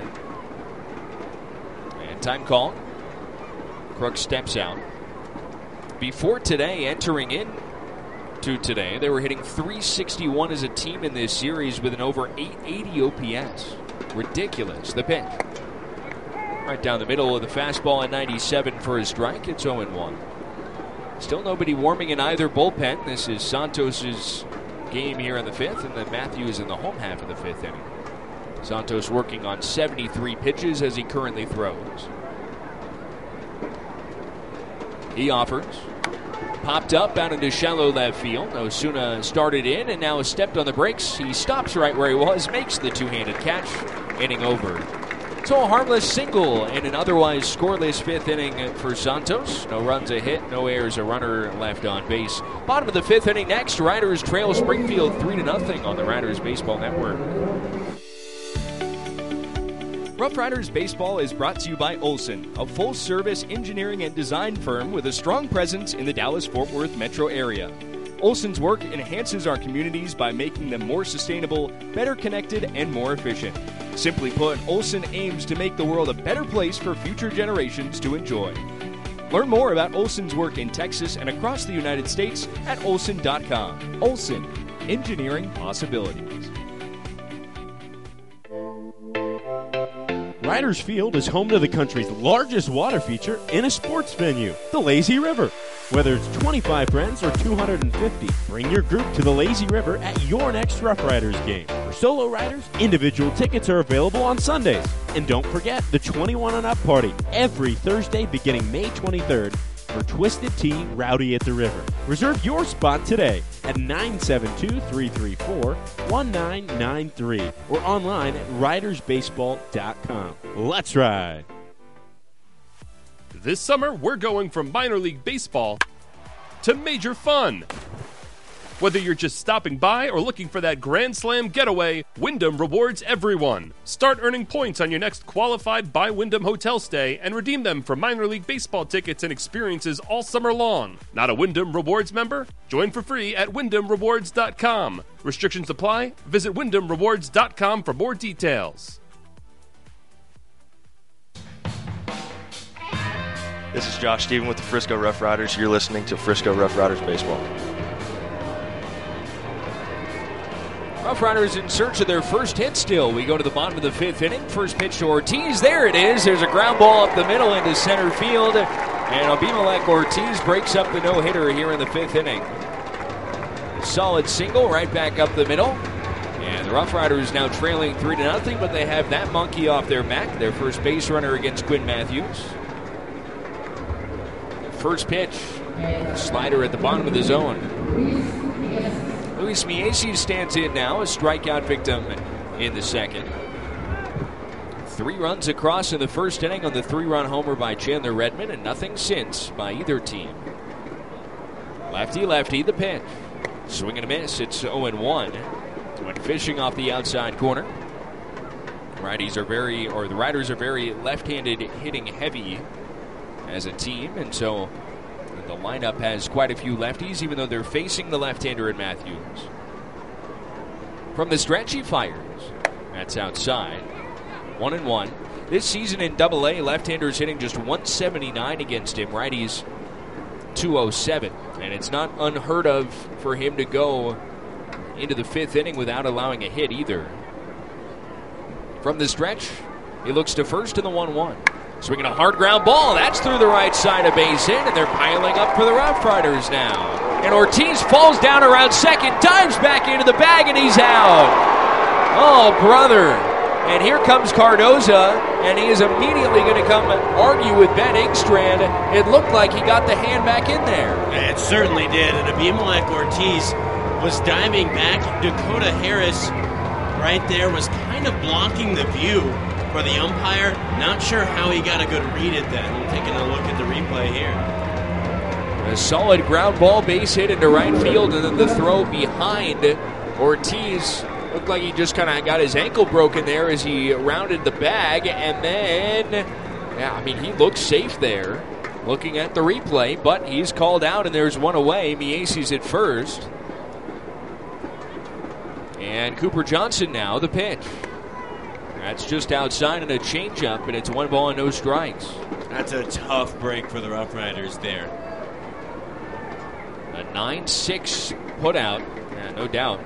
Speaker 21: And time call. Crooks steps out. Before today, entering in to today, they were hitting .361 as a team in this series with an over .880 OPS. Ridiculous. The pitch. Right down the middle of the fastball at 97 for a strike. It's 0-1. Still nobody warming in either bullpen. This is Santos's game here in the 5th, and then Matthews in the home half of the 5th inning. Santos working on 73 pitches as he currently throws. He offers. popped up out into shallow left field. Osuna started in and now stepped on the brakes. He stops right where he was, makes the two-handed catch, inning over. So a harmless single in an otherwise scoreless fifth inning for Santos. No runs, a hit, no errors, a runner left on base. Bottom of the fifth inning next. Riders trail Springfield 3-0 on the Riders Baseball Network.
Speaker 4: Rough Riders Baseball is brought to you by Olson, a full-service engineering and design firm with a strong presence in the Dallas-Fort Worth metro area. Olson's work enhances our communities by making them more sustainable, better connected, and more efficient. Simply put, Olson aims to make the world a better place for future generations to enjoy. Learn more about Olson's work in Texas and across the United States at olson.com. Olson, engineering possibilities.
Speaker 12: Riders Field is home to the country's largest water feature in a sports venue, the Lazy River. Whether it's 25 friends or 250, bring your group to the Lazy River at your next Rough Riders game. For solo riders, individual tickets are available on Sundays. And don't forget the 21 and up party every Thursday beginning May 23rd for Twisted Tea Rowdy at the River. Reserve your spot today at 972-334-1993 or online at ridersbaseball.com. Let's ride!
Speaker 14: This summer, we're going from minor league baseball to major fun. Whether you're just stopping by or looking for that Grand Slam getaway, Wyndham rewards everyone. Start earning points on your next qualified by Wyndham hotel stay and redeem them for minor league baseball tickets and experiences all summer long. Not a Wyndham Rewards member? Join for free at WyndhamRewards.com. Restrictions apply. Visit WyndhamRewards.com for more details.
Speaker 11: This is Josh Stephen with the Frisco Rough Riders. You're listening to Frisco Rough Riders Baseball.
Speaker 21: Rough Riders in search of their first hit still. We go to the bottom of the fifth inning. First pitch to Ortiz. There it is. There's a ground ball up the middle into center field. And Abimelech Ortiz breaks up the no-hitter here in the fifth inning. A solid single right back up the middle. And the Rough Riders now trailing 3-0, but they have that monkey off their back. Their first base runner against Quinn Matthews. First pitch, slider at the bottom of the zone. Luis Miesi stands in now, a strikeout victim in the second. 3 runs across in the first inning on the 3-run homer by Chandler Redmond, and nothing since by either team. Lefty, the pitch. Swing and a miss, it's 0-1. Went fishing off the outside corner. The Riders are very left-handed hitting heavy as a team, and so the lineup has quite a few lefties, even though they're facing the left-hander in Matthews. From the stretch, he fires. That's outside. 1-1. This season in Double-A, left-handers hitting just 179 against him. Righties 207, and it's not unheard of for him to go into the fifth inning without allowing a hit either. From the stretch, he looks to first in the 1-1. Swinging a hard ground ball. That's through the right side of base hit, and they're piling up for the Rough Riders now. And Ortiz falls down around second, dives back into the bag, and he's out. Oh, brother. And here comes Cardoza, and he is immediately going to come argue with Ben Engstrand. It looked like he got the hand back in there.
Speaker 10: It certainly did, and Abimelech Ortiz was diving back. Dakota Harris right there was kind of blocking the view for the umpire. Not sure how he got a good read at that. I'm taking a look at the replay here.
Speaker 21: A solid ground ball, base hit into right field, and then the throw behind Ortiz. Looked like he just kind of got his ankle broken there as he rounded the bag, and then, he looked safe there looking at the replay, but he's called out, and there's one away. Miesi's at first. And Cooper Johnson now, the pitch. That's just outside and a changeup, and it's 1 ball and no strikes.
Speaker 10: That's a tough break for the Rough Riders there.
Speaker 21: A 9-6 putout, no doubt.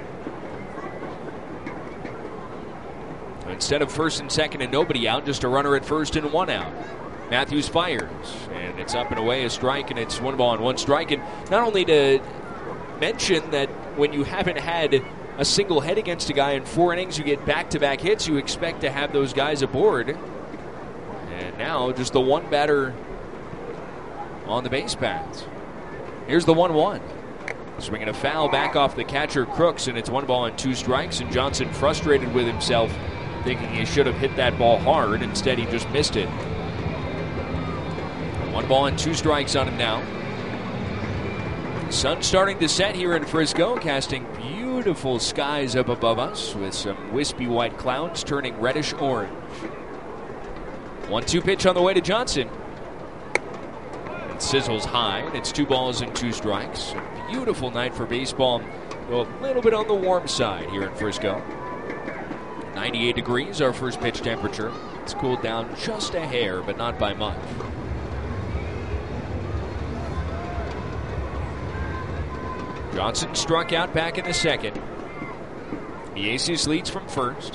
Speaker 21: Instead of first and second and nobody out, just a runner at first and 1 out. Matthews fires, and it's up and away, a strike, and it's 1 ball and 1 strike. And not only to mention that when you haven't had a single hit against a guy in 4 innings, you get back-to-back hits, you expect to have those guys aboard. And now just the one batter on the base paths. Here's the 1-1. Swinging a foul back off the catcher, Crooks, and it's 1 ball and 2 strikes, and Johnson frustrated with himself, thinking he should have hit that ball hard. Instead, he just missed it. 1 ball and 2 strikes on him now. Sun starting to set here in Frisco, casting beautiful skies up above us with some wispy white clouds turning reddish orange. 1-2 pitch on the way to Johnson. It sizzles high, and it's 2 balls and 2 strikes. A beautiful night for baseball, though a little bit on the warm side here in Frisco. 98 degrees, our first pitch temperature. It's cooled down just a hair, but not by much. Johnson struck out back in the second. Mieses leads from first.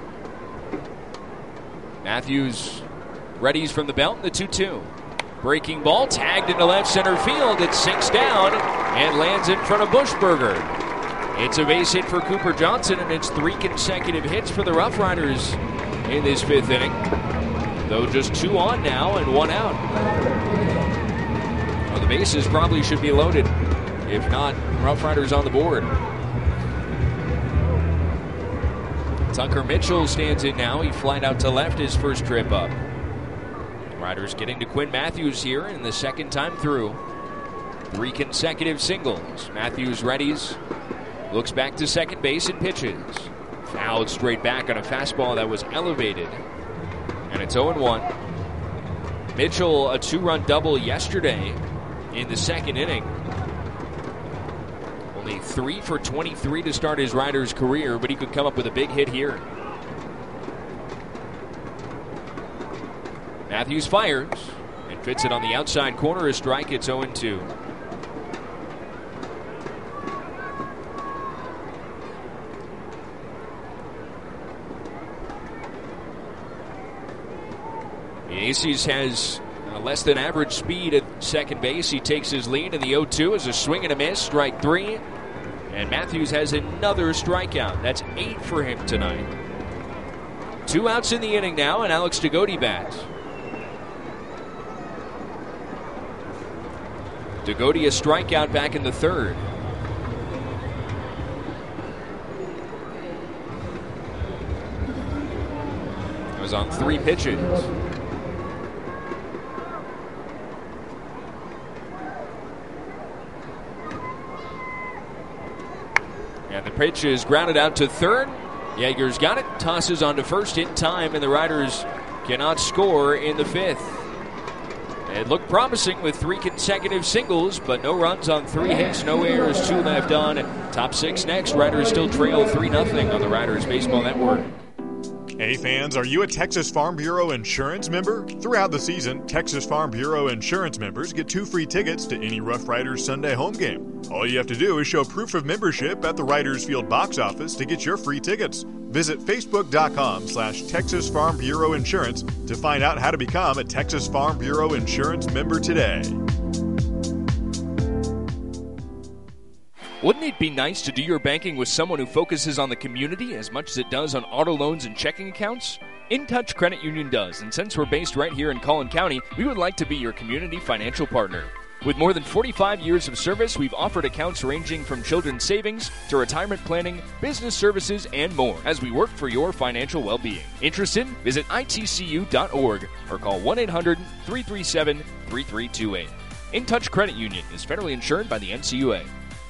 Speaker 21: Matthews readies from the belt in the 2-2. Breaking ball tagged into left center field. It sinks down and lands in front of Buschberger. It's a base hit for Cooper Johnson, and it's 3 consecutive hits for the Rough Riders in this 5th inning. Though just 2 on now and 1 out. Well, the bases probably should be loaded. If not, Rough Riders on the board. Tucker Mitchell stands in now. He flied out to left his first trip up. Riders getting to Quinn Matthews here in the second time through. 3 consecutive singles. Matthews readies. Looks back to second base and pitches. Fouled straight back on a fastball that was elevated. And it's 0-1. Mitchell, a 2-run double yesterday in the second inning. Only 3 for 23 to start his Riders' career, but he could come up with a big hit here. Matthews fires and fits it on the outside corner. A strike. It's 0-2. Mieses has less than average speed at second base. He takes his lead in the 0-2 as a swing and a miss. Strike 3. And Matthews has another strikeout. That's 8 for him tonight. 2 outs in the inning now, and Alex Degodi bats. Degodi a strikeout back in the 3rd. It was on 3 pitches. And the pitch is grounded out to 3rd. Yeager's got it, tosses on to first in time, and the Riders cannot score in the 5th. It looked promising with 3 consecutive singles, but no runs on 3 hits, no errors, 2 left on. Top 6 next. Riders still trail 3-0 on the Riders Baseball Network.
Speaker 16: Hey fans, are you a Texas Farm Bureau Insurance member? Throughout the season, Texas Farm Bureau Insurance members get 2 free tickets to any Rough Riders Sunday home game. All you have to do is show proof of membership at the Riders Field box office to get your free tickets. Visit Facebook.com/Texas Farm Bureau Insurance to find out how to become a Texas Farm Bureau Insurance member today.
Speaker 21: Wouldn't it be nice to do your banking with someone who focuses on the community as much as it does on auto loans and checking accounts? InTouch Credit Union does, and since we're based right here in Collin County, we would like to be your community financial partner. With more than 45 years of service, we've offered accounts ranging from children's savings to retirement planning, business services, and more as we work for your financial well-being. Interested? Visit itcu.org or call 1-800-337-3328. InTouch Credit Union is federally insured by the NCUA.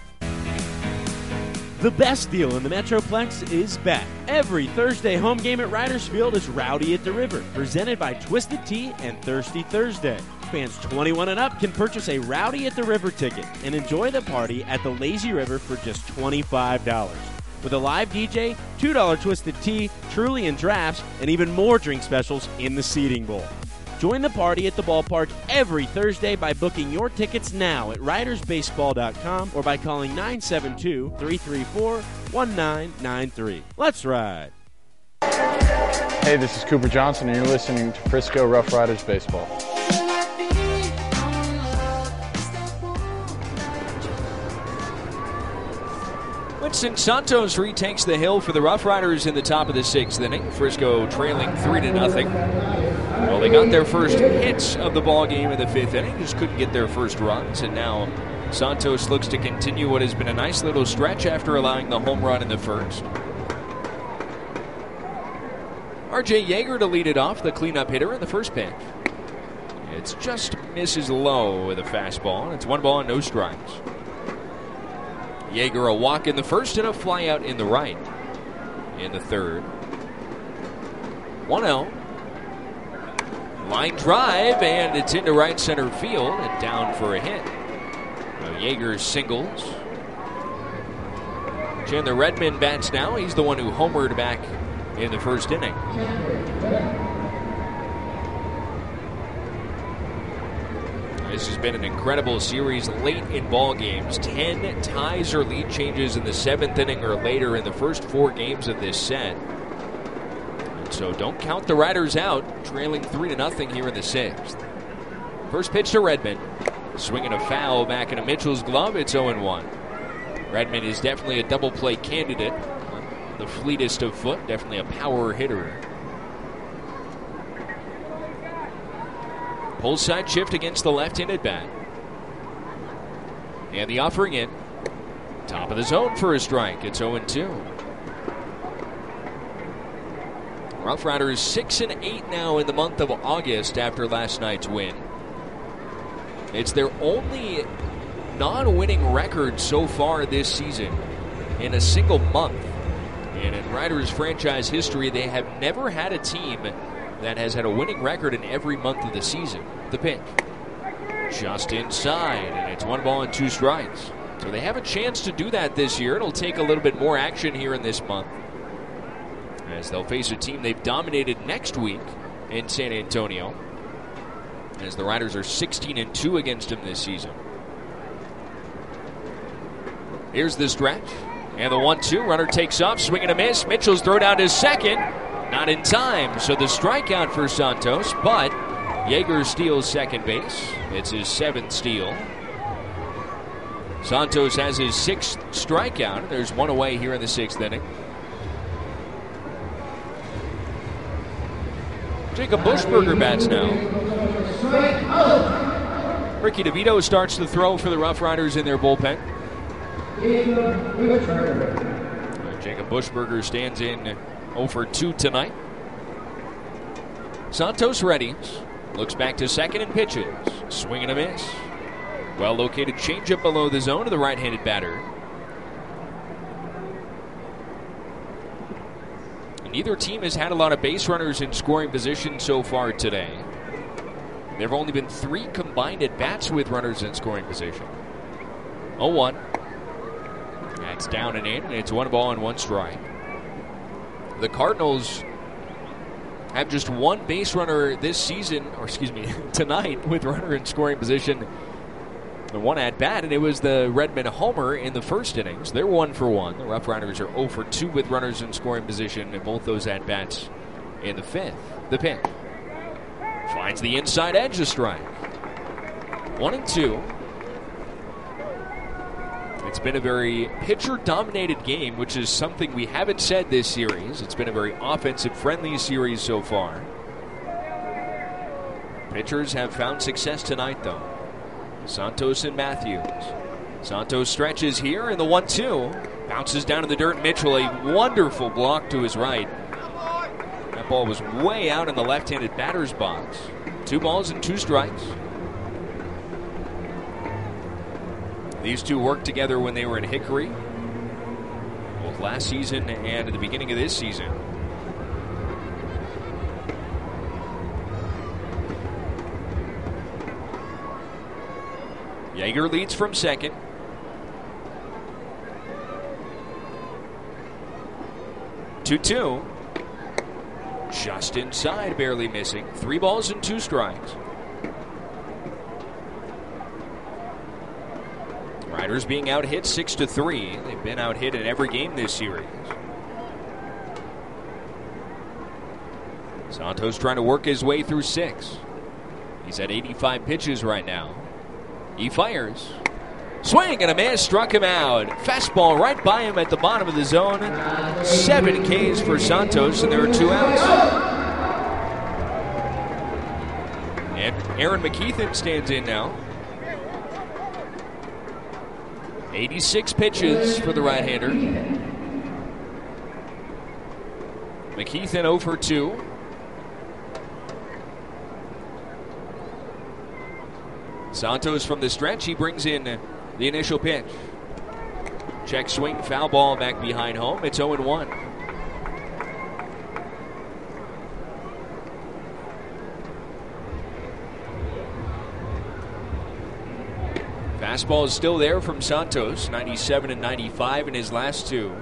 Speaker 12: The best deal in the Metroplex is back. Every Thursday home game at Riders Field is Rowdy at the River, presented by Twisted Tea and Thirsty Thursday. Fans 21 and up can purchase a Rowdy at the River ticket and enjoy the party at the Lazy River for just $25. With a live DJ, $2 Twisted Tea, Truly and drafts, and even more drink specials in the seating bowl. Join the party at the ballpark every Thursday by booking your tickets now at ridersbaseball.com or by calling 972-334-1993. Let's ride.
Speaker 2: Hey, this is Cooper Johnson, and you're listening to Frisco Rough Riders Baseball.
Speaker 21: Winston Santos retakes the hill for the Rough Riders in the top of the 6th inning. Frisco trailing 3-0. Well, they got their first hits of the ball game in the 5th inning, just couldn't get their first runs, and now Santos looks to continue what has been a nice little stretch after allowing the home run in the first. R.J. Yeager to lead it off, the cleanup hitter in the first pitch. It's just misses low with a fastball, and it's 1 ball and no strikes. Yeager a walk in the first and a fly out in the right in the third. 1-0. Line drive, and it's into right center field and down for a hit. Now Yeager singles. Chandler Redmond bats now. He's the one who homered back in the first inning. This has been an incredible series late in ball games. 10 ties or lead changes in the 7th inning or later in the first 4 games of this set. And so don't count the Riders out, trailing 3-0 here in the 6th. First pitch to Redmond. Swinging a foul back into Mitchell's glove. It's 0-1. Redmond is definitely a double play candidate. The fleetest of foot, definitely a power hitter. Pull side shift against the left-handed bat. And the offering in. Top of the zone for a strike. It's 0-2. Rough Riders 6-8 now in the month of August after last night's win. It's their only non-winning record so far this season in a single month. And in Riders franchise history, they have never had a team that has had a winning record in every month of the season. The pitch. Just inside, and it's 1 ball and 2 strikes. So they have a chance to do that this year. It'll take a little bit more action here in this month, as they'll face a team they've dominated next week in San Antonio, as the Riders are 16-2 against them this season. Here's the stretch. And the 1-2, runner takes off, swing and a miss. Mitchell's throw down to second. Not in time, so the strikeout for Santos, but Yeager steals second base. It's his 7th steal. Santos has his 6th strikeout. There's 1 away here in the 6th inning. Jacob Bushberger bats now. Ricky DeVito starts the throw for the Rough Riders in their bullpen. Jacob Bushberger stands in 0-2 tonight. Santos readies. Looks back to second and pitches. Swing and a miss. Well located changeup below the zone to the right-handed batter. Neither team has had a lot of base runners in scoring position so far today. There have only been 3 combined at-bats with runners in scoring position. 0-1. That's down and in, and it's 1 ball and 1 strike. The Cardinals have just 1 base runner this season, or excuse me, tonight with runner in scoring position. The 1 at-bat, and it was the Redmond homer in the first innings. They're 1 for 1. The Rough Riders are 0 for 2 with runners in scoring position in both those at-bats in the 5th. The pitch. Finds the inside edge, a strike. 1-2. It's been a very pitcher-dominated game, which is something we haven't said this series. It's been a very offensive-friendly series so far. Pitchers have found success tonight, though. Santos and Matthews. Santos stretches here in the 1-2. Bounces down to the dirt. Mitchell, a wonderful block to his right. That ball was way out in the left-handed batter's box. 2 balls and 2 strikes. These two worked together when they were in Hickory, both last season and at the beginning of this season. Yeager leads from second. Two. Just inside, barely missing. 3 balls and 2 strikes. Riders being out hit 6-3. They've been out hit in every game this series. Santos trying to work his way through 6. He's at 85 pitches right now. He fires. Swing and a miss, struck him out. Fastball right by him at the bottom of the zone. 7 Ks for Santos, and there are 2 outs. And Aaron McKeithen stands in now. 86 pitches for the right-hander. McKeithen 0 for 2. Santos from the stretch. He brings in the initial pitch. Check swing, foul ball back behind home. It's 0-1. Fastball is still there from Santos, 97 and 95 in his last two.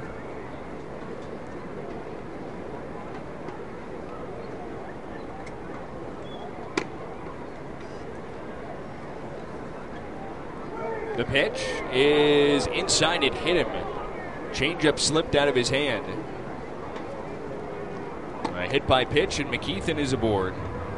Speaker 21: The pitch is inside. It hit him. Changeup slipped out of his hand. A hit by pitch, and McKeithen is aboard.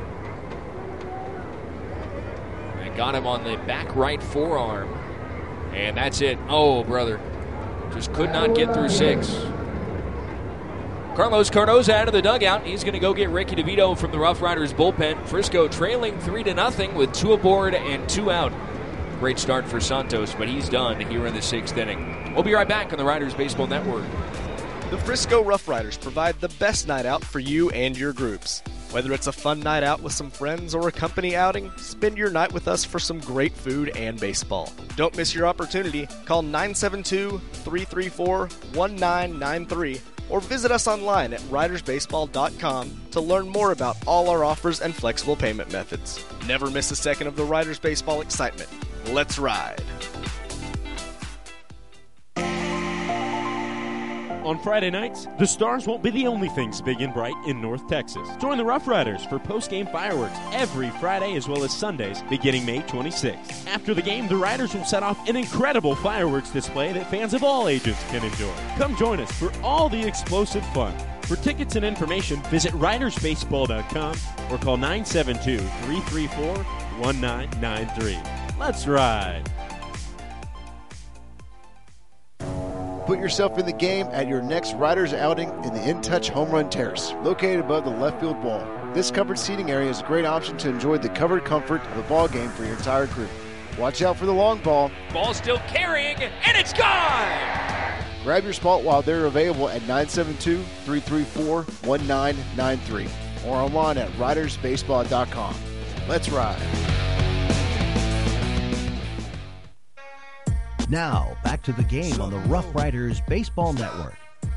Speaker 21: And got him on the back right forearm. And that's it. Oh, brother. Just could not get through 6. Carlos Cardoza out of the dugout. He's going to go get Ricky DeVito from the Rough Riders bullpen. Frisco trailing 3-0 with 2 aboard and 2 out. Great start for Santos, but he's done here in the 6th inning. We'll be right back on the Riders Baseball Network.
Speaker 1: The Frisco Rough Riders provide the best night out for you and your groups. Whether it's a fun night out with some friends or a company outing, spend your night with us for some great food and baseball. Don't miss your opportunity. Call 972-334-1993 or visit us online at ridersbaseball.com to learn more about all our offers and flexible payment methods. Never miss a second of the Riders Baseball excitement. Let's ride.
Speaker 12: On Friday nights, the Stars won't be the only things big and bright in North Texas. Join the Rough Riders for post-game fireworks every Friday as well as Sundays beginning May 26th. After the game, the Riders will set off an incredible fireworks display that fans of all ages can enjoy. Come join us for all the explosive fun. For tickets and information, visit ridersbaseball.com or call 972-334-1993. Let's ride.
Speaker 18: Put yourself in the game at your next Riders outing in the In Touch Home Run Terrace, located above the left field wall. This covered seating area is a great option to enjoy the covered comfort of a ball game for your entire crew. Watch out for the long ball.
Speaker 21: Ball still carrying, and it's gone!
Speaker 18: Grab your spot while they're available at 972-334-1993 or online at ridersbaseball.com. Let's ride.
Speaker 3: Now, back to the game on the Rough Riders Baseball Network.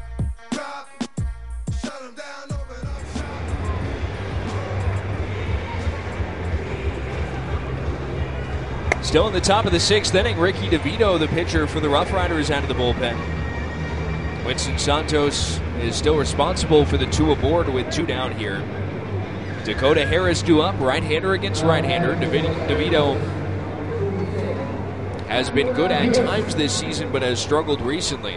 Speaker 21: Still in the top of the 6th inning, Ricky DeVito, the pitcher for the Rough Riders, out of the bullpen. Winston Santos is still responsible for the 2 aboard with 2 down here. Dakota Harris due up, right-hander against right-hander. DeVito has been good at times this season, but has struggled recently.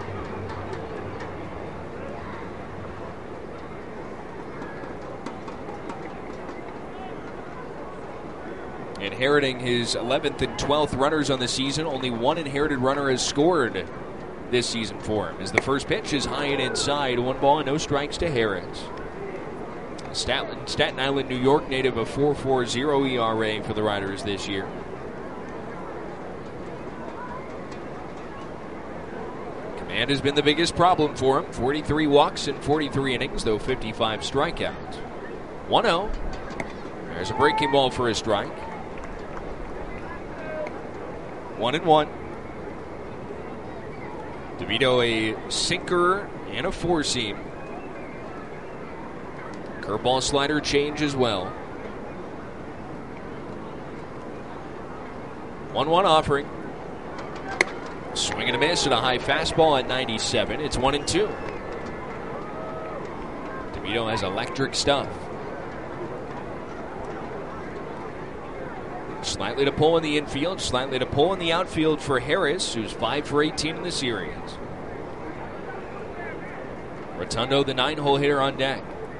Speaker 21: Inheriting his 11th and 12th runners on the season, only 1 inherited runner has scored this season for him. As the first pitch is high and inside, 1 ball and no strikes to Harris. Staten Island, New York native, a 4.40 ERA for the Riders this year. Command has been the biggest problem for him. 43 walks in 43 innings, though 55 strikeouts. 1-0. There's a breaking ball for a strike. 1-1. DeVito a sinker and a 4-seam. Curveball slider change as well. 1-1 offering. Swing and a miss and a high fastball at 97. It's 1-2. DeVito has electric stuff. Slightly to pull in the infield, slightly to pull in the outfield for Harris, who's 5 for 18 in the series. Rotundo, the 9-hole hitter, on deck.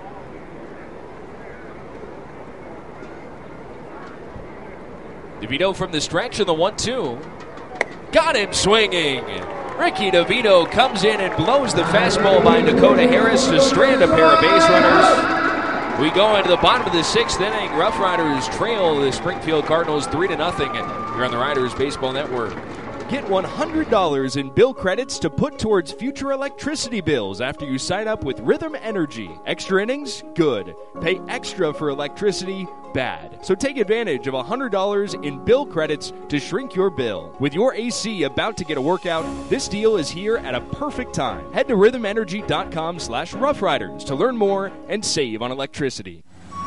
Speaker 21: DeVito from the stretch in the 1-2. Got him swinging. Ricky DeVito comes in and blows the fastball by Dakota Harris to strand a pair of base runners. We go into the bottom of the 6th inning. Rough Riders trail the Springfield Cardinals 3-0 here on the Riders Baseball Network.
Speaker 4: Get $100 in bill credits to put towards future electricity bills after you sign up with Rhythm Energy. Extra innings? Good. Pay extra for electricity? Bad. So take advantage of $100 in bill credits to shrink your bill. With your AC about to get a workout, this deal is here at a perfect time. Head to rhythmenergy.com/roughriders to learn more and save on electricity.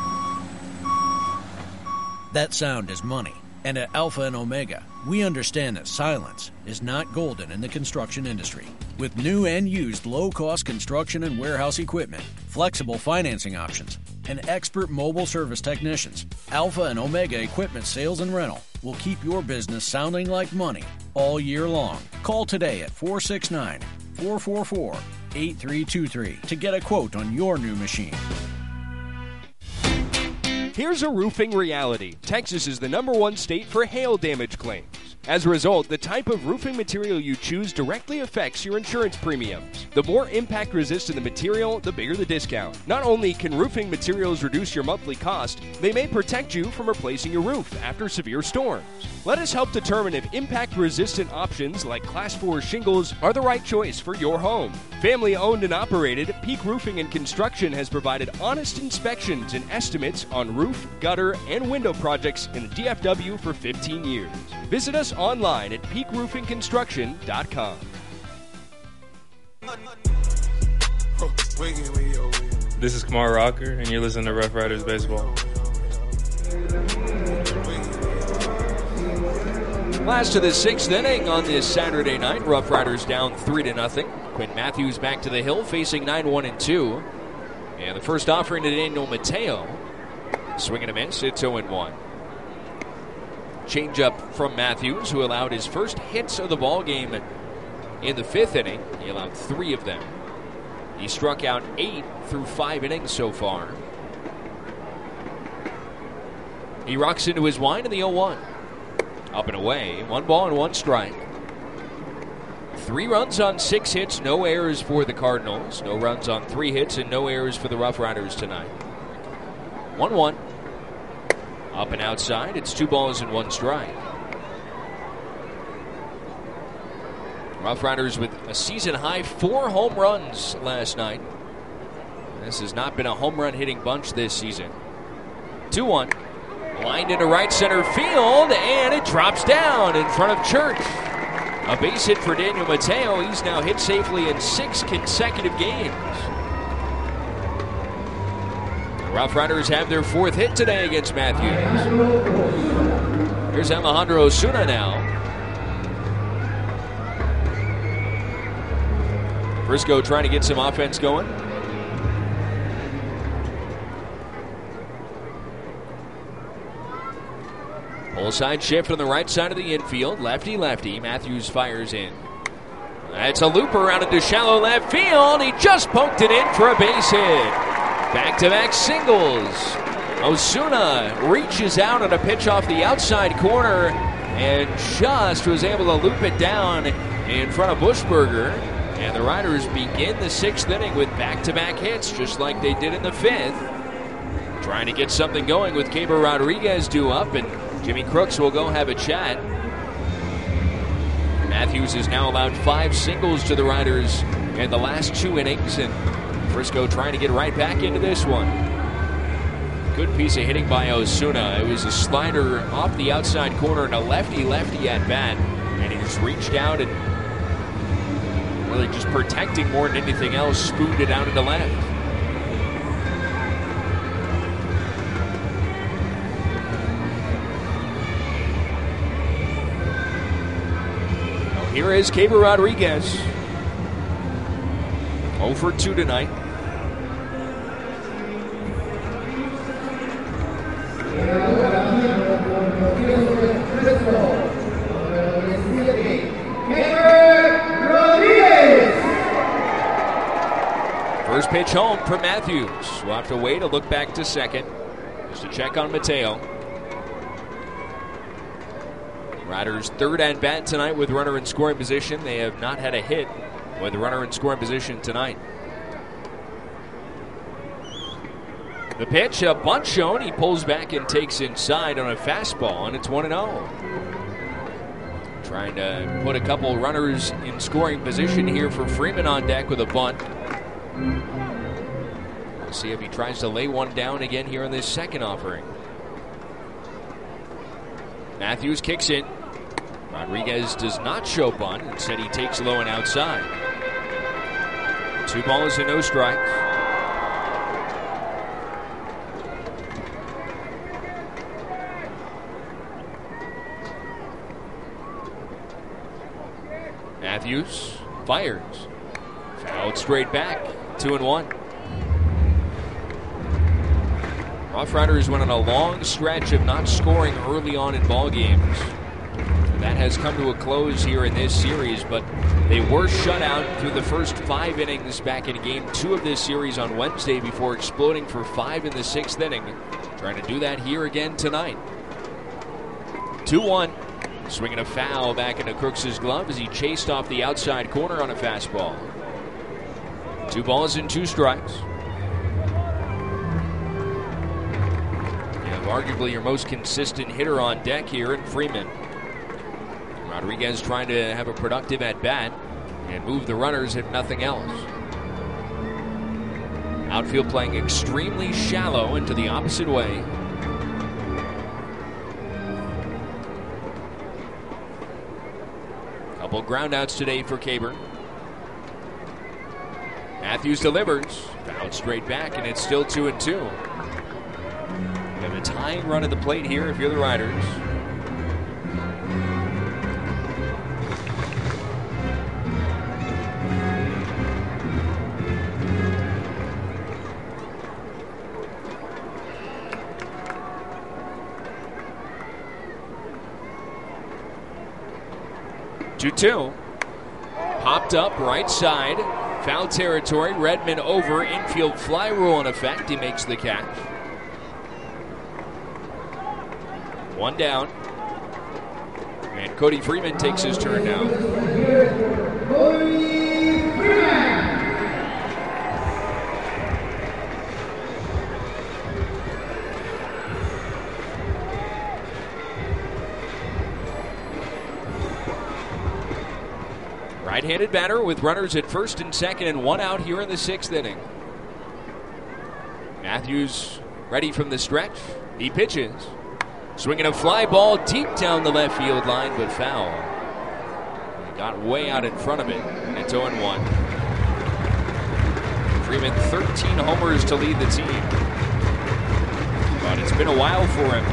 Speaker 3: That sound is money. And at Alpha and Omega, we understand that silence is not golden in the construction industry. With new and used low-cost construction and warehouse equipment, flexible financing options, and expert mobile service technicians, Alpha and Omega Equipment Sales and Rental will keep your business sounding like money all year long. Call today at 469-444-8323 to get a quote on your new machine.
Speaker 4: Here's a roofing reality. Texas is the #1 state for hail damage claims. As a result, the type of roofing material you choose directly affects your insurance premiums. The more impact-resistant the material, the bigger the discount. Not only can roofing materials reduce your monthly cost, they may protect you from replacing your roof after severe storms. Let us help determine if impact-resistant options like Class 4 shingles are the right choice for your home. Family-owned and operated, Peak Roofing and Construction has provided honest inspections and estimates on roof, gutter, and window projects in the DFW for 15 years. Visit us online at peakroofingconstruction.com.
Speaker 5: This is Kamar Rocker, and you're listening to Rough Riders Baseball.
Speaker 21: Last of the 6th inning on this Saturday night. Rough Riders down 3-0. Quinn Matthews back to the hill, facing 9-1-2. And the first offering to Daniel Mateo. Swing and a miss. It's 0-1. Changeup from Matthews, who allowed his first hits of the ball game in the 5th inning. He allowed 3 of them. He struck out 8 through 5 innings so far. He rocks into his wind in the 0-1. Up and away, 1 ball and 1 strike. 3 runs on 6 hits, no errors for the Cardinals. No runs on 3 hits and no errors for the Rough Riders tonight. 1-1. Up and outside, it's 2 balls and 1 strike. Rough Riders with a season-high 4 home runs last night. This has not been a home run hitting bunch this season. 2-1. Lined into right center field, and it drops down in front of Church. A base hit for Daniel Mateo. He's now hit safely in 6 consecutive games. The Rough Riders have their 4th hit today against Matthews. Here's Alejandro Osuna now. Frisco trying to get some offense going. Pull side shift on the right side of the infield. Lefty-lefty. Matthews fires in. That's a looper out into shallow left field. He just poked it in for a base hit. Back-to-back singles. Osuna reaches out on a pitch off the outside corner and just was able to loop it down in front of Buschberger. And the Riders begin the 6th inning with back-to-back hits, just like they did in the 5th. Trying to get something going with Keibert Rodriguez due up, and Jimmy Crooks will go have a chat. Matthews has now allowed 5 singles to the Riders in the last 2 innings, and Frisco trying to get right back into this one. Good piece of hitting by Osuna. It was a slider off the outside corner and a lefty-lefty at bat, and he just reached out and really just protecting more than anything else, spooned it out into left. Here is Keibert Rodriguez. 0 for 2 tonight. First pitch home for Matthews. We'll have to wait a look back to second just to check on Mateo. Riders' 3rd at bat tonight with runner in scoring position. They have not had a hit with runner in scoring position tonight. The pitch, a bunt shown. He pulls back and takes inside on a fastball, and it's 1-0. Trying to put a couple runners in scoring position here for Freeman on deck with a bunt. We'll see if he tries to lay one down again here in this second offering. Matthews kicks it. Rodriguez does not show bunt. Instead, he takes low and outside. 2 balls and no strikes. Matthews fires. Fouled straight back. 2-1. Rough Riders went on a long stretch of not scoring early on in ball games. That has come to a close here in this series, but they were shut out through the first 5 innings back in Game 2 of this series on Wednesday before exploding for 5 in the 6th inning. Trying to do that here again tonight. 2-1. Swinging a foul back into Crooks' glove as he chased off the outside corner on a fastball. 2 balls and 2 strikes. Arguably your most consistent hitter on deck here in Freeman. Rodriguez trying to have a productive at-bat and move the runners if nothing else. Outfield playing extremely shallow into the opposite way. Couple groundouts today for Caber. Matthews delivers. Fouled straight back, and it's still 2-2. A tying run at the plate here if you're the Riders. Two. Popped up right side. Foul territory. Redmond over. Infield fly rule in effect. He makes the catch. 1 down. And Cody Freeman takes his turn now. Right-handed batter with runners at first and second and 1 out here in the 6th inning. Matthews ready from the stretch. He pitches. Swinging a fly ball deep down the left field line, but foul. He got way out in front of it. It's 0-1. Freeman 13 homers to lead the team. But it's been a while for him.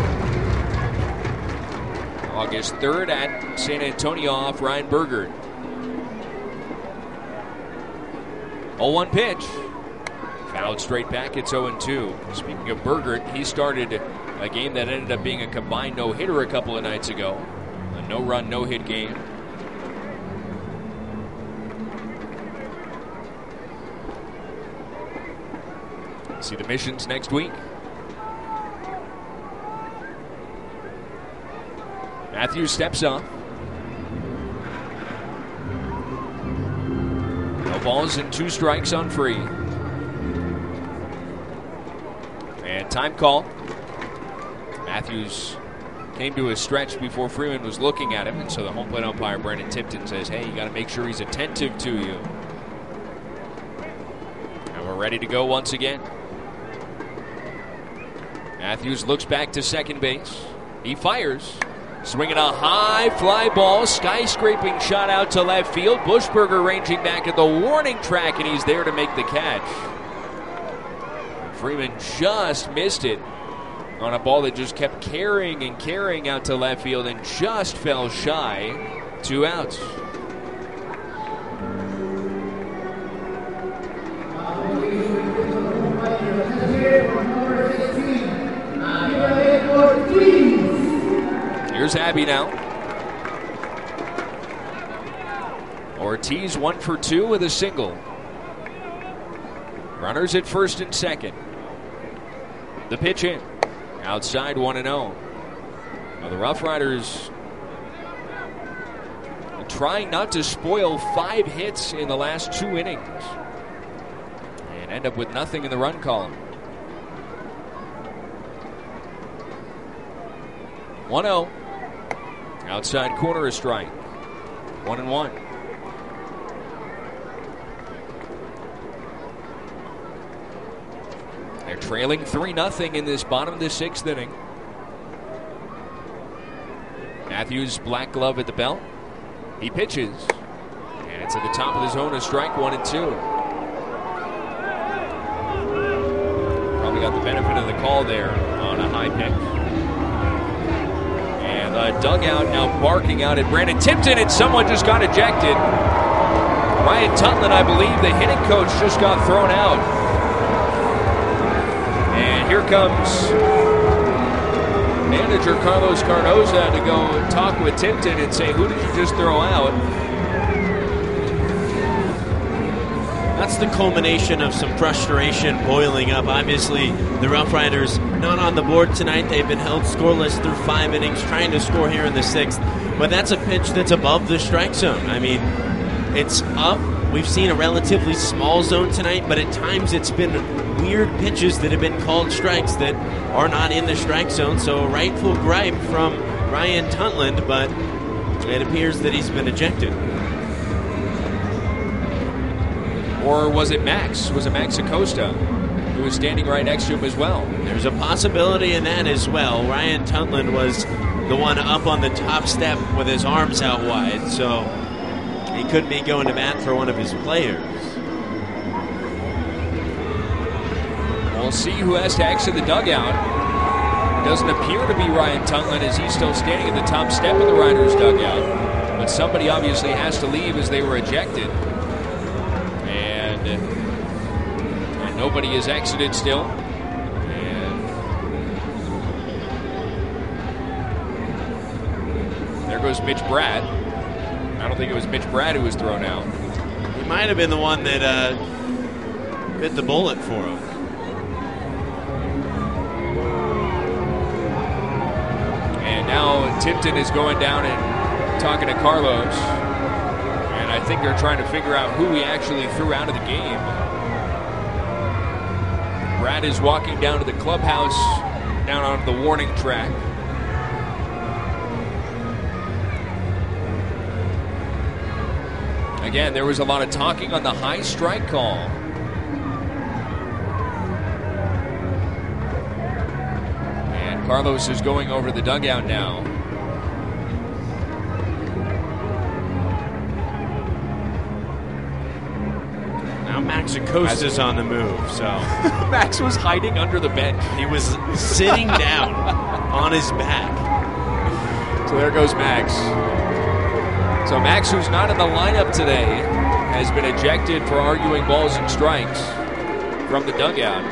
Speaker 21: August 3rd at San Antonio off Ryan Bergert. 0-1 pitch. Fouled straight back. It's 0-2. Speaking of Bergert, he started a game that ended up being a combined no-hitter a couple of nights ago. A no-run, no-hit game. See the Missions next week. Matthews steps up. No balls and 2 strikes on Free. And time call. Matthews came to a stretch before Freeman was looking at him, and so the home plate umpire, Brandon Tipton, says, hey, you got to make sure he's attentive to you. And we're ready to go once again. Matthews looks back to second base. He fires. Swinging a high fly ball, skyscraping shot out to left field. Buschberger ranging back at the warning track, and he's there to make the catch. Freeman just missed it on a ball that just kept carrying and carrying out to left field and just fell shy. 2 outs. Here's Abbey now. Ortiz 1 for 2 with a single. Runners at first and second. The pitch in. Outside 1-0. Now the Rough Riders trying not to spoil 5 hits in the last 2 innings and end up with nothing in the run column. 1-0. Outside corner, a strike. 1-1. They're trailing 3-0 in this bottom of the 6th inning. Matthews, black glove at the belt. He pitches. And it's at the top of the zone, a strike, 1-2. Probably got the benefit of the call there on a high pitch. And the dugout now barking out at Brandon Tipton, and someone just got ejected. Ryan Tunlin, I believe, the hitting coach, just got thrown out. And here comes manager Carlos Cardoza to go talk with Tipton and say, who did you just throw out?
Speaker 10: That's the culmination of some frustration boiling up. Obviously, the Rough Riders not on the board tonight. They've been held scoreless through 5 innings, trying to score here in the 6th. But that's a pitch that's above the strike zone. I mean, it's up. We've seen a relatively small zone tonight, but at times it's been weird pitches that have been called strikes that are not in the strike zone. So a rightful gripe from Ryan Tunlin, but it appears that he's been ejected.
Speaker 21: Or was it Max? Was it Max Acosta who was standing right next to him as well?
Speaker 10: There's a possibility in that as well. Ryan Tunlin was the one up on the top step with his arms out wide, so he could be going to bat for one of his players.
Speaker 21: We'll see who has to exit the dugout. It doesn't appear to be Ryan Tunlin as he's still standing at the top step of the Riders' dugout. But somebody obviously has to leave as they were ejected. And nobody has exited still. And there goes Mitch Bratt. I don't think it was Mitch Bratt who was thrown out.
Speaker 10: He might have been the one that bit the bullet for him.
Speaker 21: And now Tipton is going down and talking to Carlos. And I think they're trying to figure out who he actually threw out of the game. Brad is walking down to the clubhouse, down onto the warning track. Again, there was a lot of talking on the high strike call. And Carlos is going over the dugout now.
Speaker 10: Now Max Acosta's on the move, so.
Speaker 21: Max was hiding under the bench.
Speaker 10: He was sitting down on his back.
Speaker 21: So there goes Max. So Max, who's not in the lineup today, has been ejected for arguing balls and strikes from the dugout.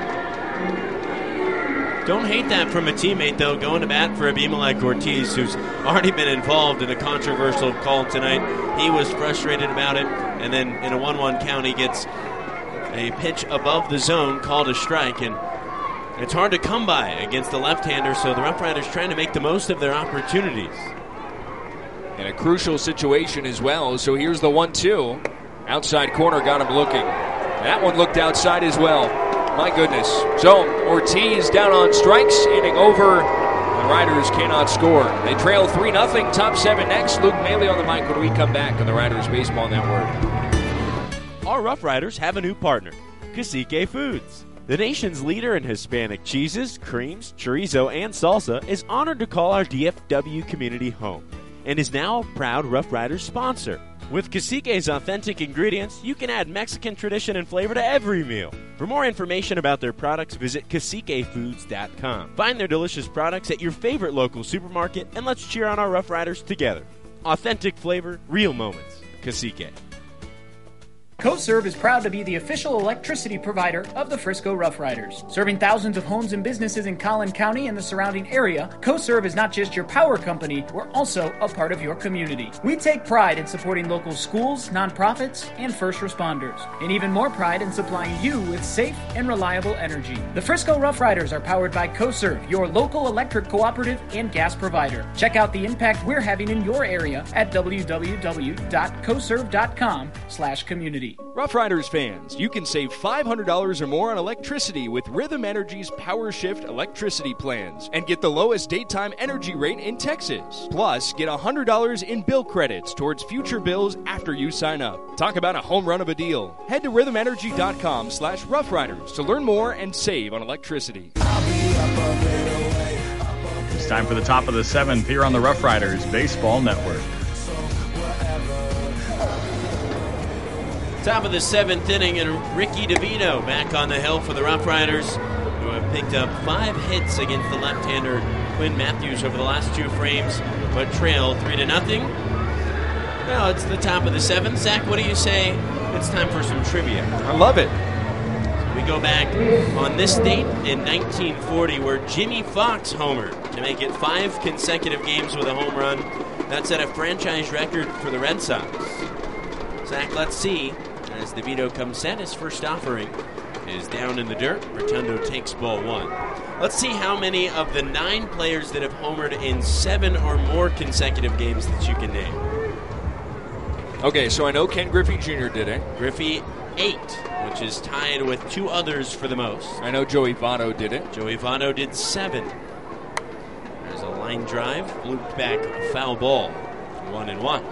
Speaker 10: Don't hate that from a teammate, though, going to bat for Abimelec Ortiz, who's already been involved in a controversial call tonight. He was frustrated about it, and then in a 1-1 count, he gets a pitch above the zone called a strike, and it's hard to come by against the left-hander, so the Rough Riders trying to make the most of their opportunities.
Speaker 21: In a crucial situation as well. So here's the 1-2. Outside corner got him looking. That one looked outside as well. My goodness. So Ortiz down on strikes, inning over. The Riders cannot score. They trail 3-0. Top 7 next. Luke Maley on the mic when we come back on the Riders Baseball Network.
Speaker 12: Our Rough Riders have a new partner, Cacique Foods. The nation's leader in Hispanic cheeses, creams, chorizo, and salsa is honored to call our DFW community home and is now a proud Rough Riders sponsor. With Cacique's authentic ingredients, you can add Mexican tradition and flavor to every meal. For more information about their products, visit CaciqueFoods.com. Find their delicious products at your favorite local supermarket, and let's cheer on our Rough Riders together. Authentic flavor, real moments. Cacique.
Speaker 9: CoServe is proud to be the official electricity provider of the Frisco Rough Riders. Serving thousands of homes and businesses in Collin County and the surrounding area, CoServe is not just your power company, we're also a part of your community. We take pride in supporting local schools, nonprofits, and first responders, and even more pride in supplying you with safe and reliable energy. The Frisco Rough Riders are powered by CoServe, your local electric cooperative and gas provider. Check out the impact we're having in your area at www.coserve.com/community.
Speaker 21: electricity. Rough Riders fans, you can save $500 or more on electricity with Rhythm Energy's Power Shift electricity plans and get the lowest daytime energy rate in Texas. Plus, get $100 in bill credits towards future bills after you sign up. Talk about a home run of a deal. Head to rhythmenergy.com/roughriders to learn more and save on electricity.
Speaker 17: It's time for the top of the 7th here on the Rough Riders Baseball Network.
Speaker 10: Top of the 7th inning, and Ricky DeVito back on the hill for the Rough Riders, who have picked up 5 hits against the left-hander Quinn Matthews over the last 2 frames, but trail 3-0. Well, it's the top of the 7th. Zach, what do you say? It's time for some trivia.
Speaker 21: I love it.
Speaker 10: So we go back on this date in 1940, where Jimmy Fox homered to make it 5 consecutive games with a home run. That set a franchise record for the Red Sox. Zach, let's see. As DeVito comes set, his first offering is down in the dirt. Rotundo takes ball 1. Let's see how many of the 9 players that have homered in 7 or more consecutive games that you can name.
Speaker 21: Okay, so I know Ken Griffey Jr. did it.
Speaker 10: Griffey, 8, which is tied with 2 others for the most.
Speaker 21: I know Joey Votto did it.
Speaker 10: Joey Votto did 7. There's a line drive, looped back, a foul ball. 1-1.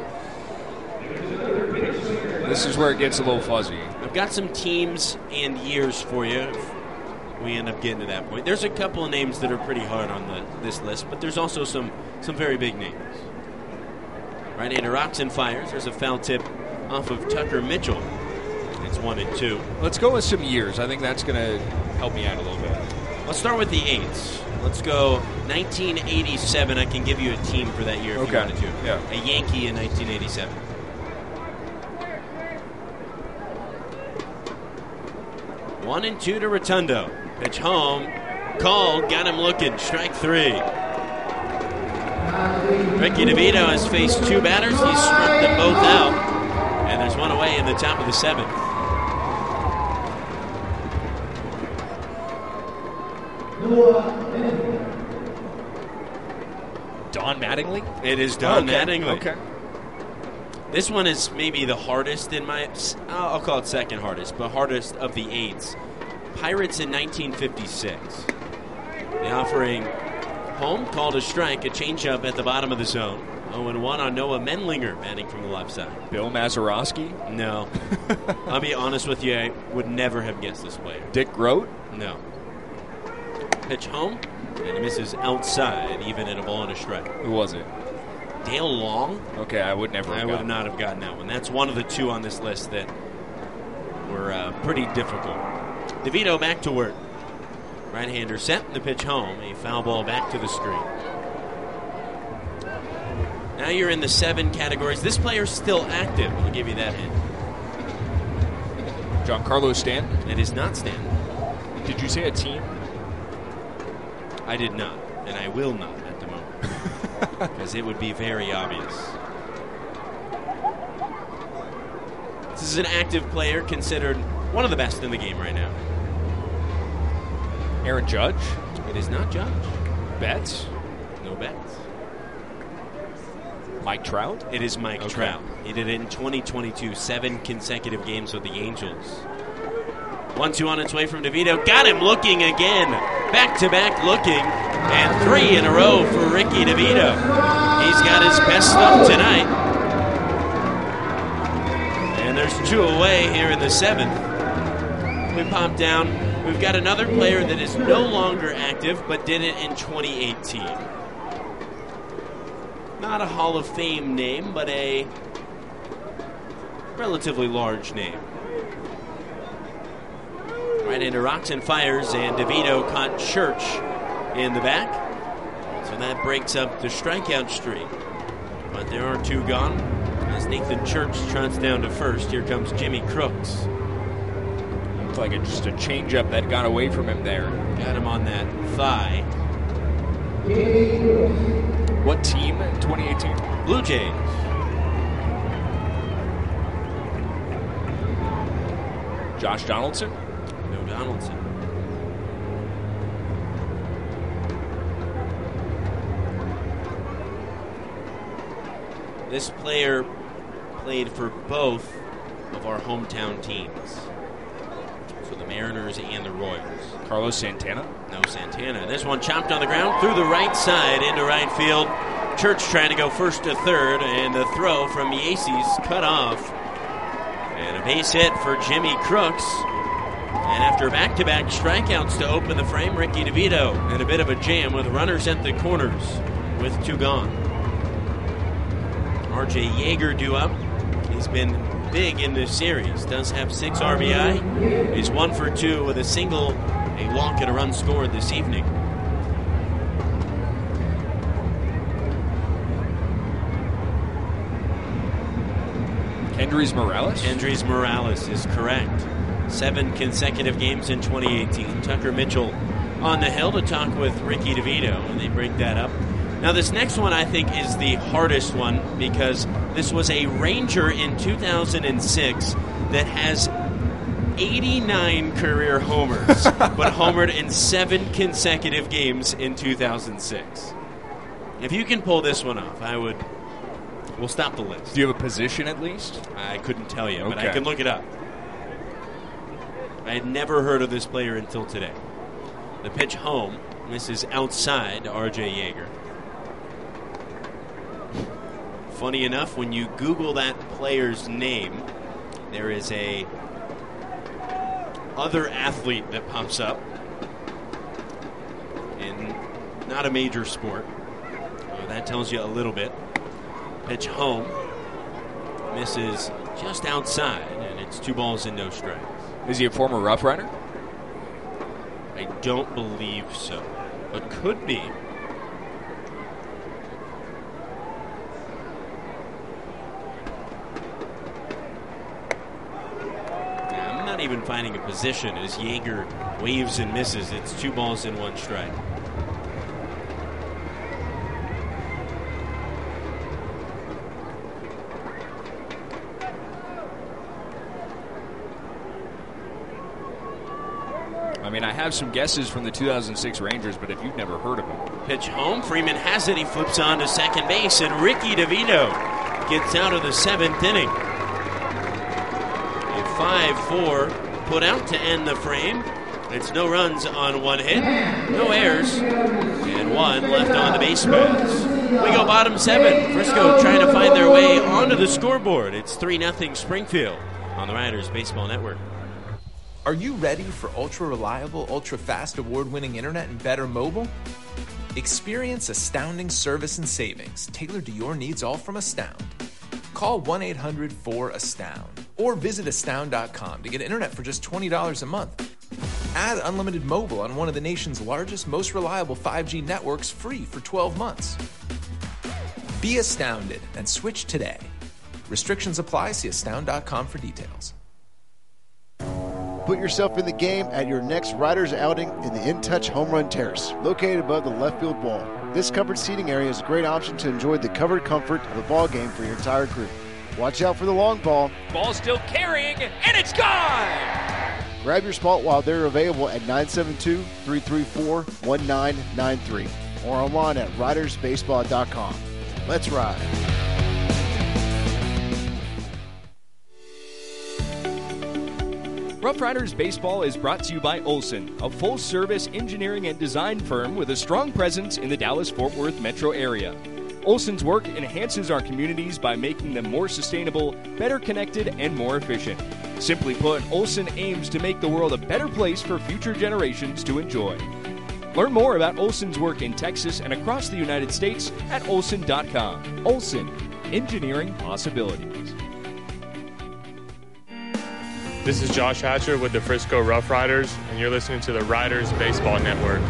Speaker 21: This is where it gets a little fuzzy.
Speaker 10: I've got some teams and years for you if we end up getting to that point. There's a couple of names that are pretty hard on this list, but there's also some very big names. Right-hander rocks and fires. There's a foul tip off of Tucker Mitchell. It's 1-2.
Speaker 21: Let's go with some years. I think that's going to help me out a little bit.
Speaker 10: Let's start with the 8s. Let's go 1987. I can give you a team for that year if you wanted to.
Speaker 21: Yeah.
Speaker 10: A Yankee in 1987. One and 2 to Rotundo. Pitch home. Called. Got him looking. Strike 3. Ricky DeVito has faced 2 batters. He's struck them both out. And there's one away in the top of the 7th.
Speaker 21: Don Mattingly?
Speaker 10: It is Don Mattingly.
Speaker 21: Okay.
Speaker 10: This one is maybe the hardest in my... I'll call it second hardest, but hardest of the 8s. Pirates in 1956. The offering home, called a strike, a changeup at the bottom of the zone. 0-1 on Noah Menlinger, batting from the left side.
Speaker 21: Bill Mazeroski?
Speaker 10: No. I'll be honest with you, I would never have guessed this player.
Speaker 21: Dick Grote?
Speaker 10: No. Pitch home, and it misses outside, even at a ball and a strike.
Speaker 21: Who was it?
Speaker 10: Dale Long?
Speaker 21: Okay, I would never have
Speaker 10: I would not have gotten that one. That's one of the 2 on this list that were pretty difficult. DeVito back to work. Right-hander set, the pitch home. A foul ball back to the screen. Now you're in the 7 categories. This player's still active. I'll give you that hint.
Speaker 21: Giancarlo Stanton?
Speaker 10: It is not Stanton.
Speaker 21: Did you say a team?
Speaker 10: I did not, and I will not at the moment. Because it would be very obvious. This is an active player considered one of the best in the game right now.
Speaker 21: Aaron Judge?
Speaker 10: It is not Judge.
Speaker 21: Betts?
Speaker 10: No Betts.
Speaker 21: Mike Trout?
Speaker 10: It is Mike Trout. He did it in 2022, 7 consecutive games with the Angels. 1-2 on its way from DeVito. Got him looking again. Back-to-back looking. And 3 in a row for Ricky DeVito. He's got his best stuff tonight. And there's 2 away here in the 7th. We pop down. We've got another player that is no longer active, but did it in 2018. Not a Hall of Fame name, but a relatively large name. Right-hander rocks and fires, and DeVito caught Church in the back. So that breaks up the strikeout streak. But there are 2 gone. As Nathan Church trots down to first, here comes Jimmy Crooks.
Speaker 21: Looked like just a changeup that got away from him there.
Speaker 10: Got him on that thigh.
Speaker 21: What team in 2018?
Speaker 10: Blue Jays.
Speaker 21: Josh Donaldson?
Speaker 10: No Donaldson. This player played for both of our hometown teams. So the Mariners and the Royals.
Speaker 21: Carlos Santana?
Speaker 10: No Santana. This one chopped on the ground through the right side into right field. Church trying to go first to third, and the throw from Mieses cut off. And a base hit for Jimmy Crooks. And after back-to-back strikeouts to open the frame, Ricky DeVito in a bit of a jam with runners at the corners with 2 gone. R.J. Yeager due up. He's been big in this series. Does have 6 RBI. He's 1 for 2 with a single, a walk, and a run scored this evening.
Speaker 21: Kendrys Morales?
Speaker 10: Kendrys Morales is correct. 7 consecutive games in 2018. Tucker Mitchell on the hill to talk with Ricky DeVito, and they break that up. Now, this next one I think is the hardest one because this was a Ranger in 2006 that has 89 career homers, but homered in 7 consecutive games in 2006. If you can pull this one off, we'll stop the list.
Speaker 21: Do you have a position at least?
Speaker 10: I couldn't tell you, but I can look it up. I had never heard of this player until today. The pitch home. This is outside R.J. Yeager. Funny enough, when you Google that player's name, there is a other athlete that pops up in not a major sport. That tells you a little bit. Pitch home. Misses just outside, and it's 2 balls and no strikes.
Speaker 21: Is he a former Rough Rider?
Speaker 10: I don't believe so, but could be. I'm not even finding a position as Yeager waves and misses. It's 2 balls and 1 strike.
Speaker 21: I mean, I have some guesses from the 2006 Rangers, but if you've never heard of him.
Speaker 10: Pitch home. Freeman has it. He flips on to second base, and Ricky DeVito gets out of the 7th inning. A 5-4 put out to end the frame. It's no runs on 1 hit, no errors, and 1 left on the base paths. We go bottom 7. Frisco trying to find their way onto the scoreboard. It's 3-0 Springfield on the Riders Baseball Network.
Speaker 6: Are you ready for ultra-reliable, ultra-fast, award-winning internet and better mobile? Experience astounding service and savings tailored to your needs, all from Astound. Call 1-800-4ASTOUND or visit astound.com to get internet for just $20 a month. Add unlimited mobile on one of the nation's largest, most reliable 5G networks free for 12 months. Be astounded and switch today. Restrictions apply. See astound.com for details.
Speaker 18: Put yourself in the game at your next Riders outing in the In Touch Home Run Terrace, located above the left field wall. This covered seating area is a great option to enjoy the covered comfort of a ball game for your entire crew. Watch out for the long ball.
Speaker 21: Ball still carrying, and it's gone!
Speaker 18: Grab your spot while they're available at 972-334-1993 or online at ridersbaseball.com. Let's ride.
Speaker 4: Rough Riders Baseball is brought to you by Olson, a full-service engineering and design firm with a strong presence in the Dallas-Fort Worth metro area. Olson's work enhances our communities by making them more sustainable, better connected, and more efficient. Simply put, Olson aims to make the world a better place for future generations to enjoy. Learn more about Olson's work in Texas and across the United States at olson.com. Olson, engineering possibilities.
Speaker 5: This is Josh Hatcher with the Frisco Rough Riders, and you're listening to the Riders Baseball Network.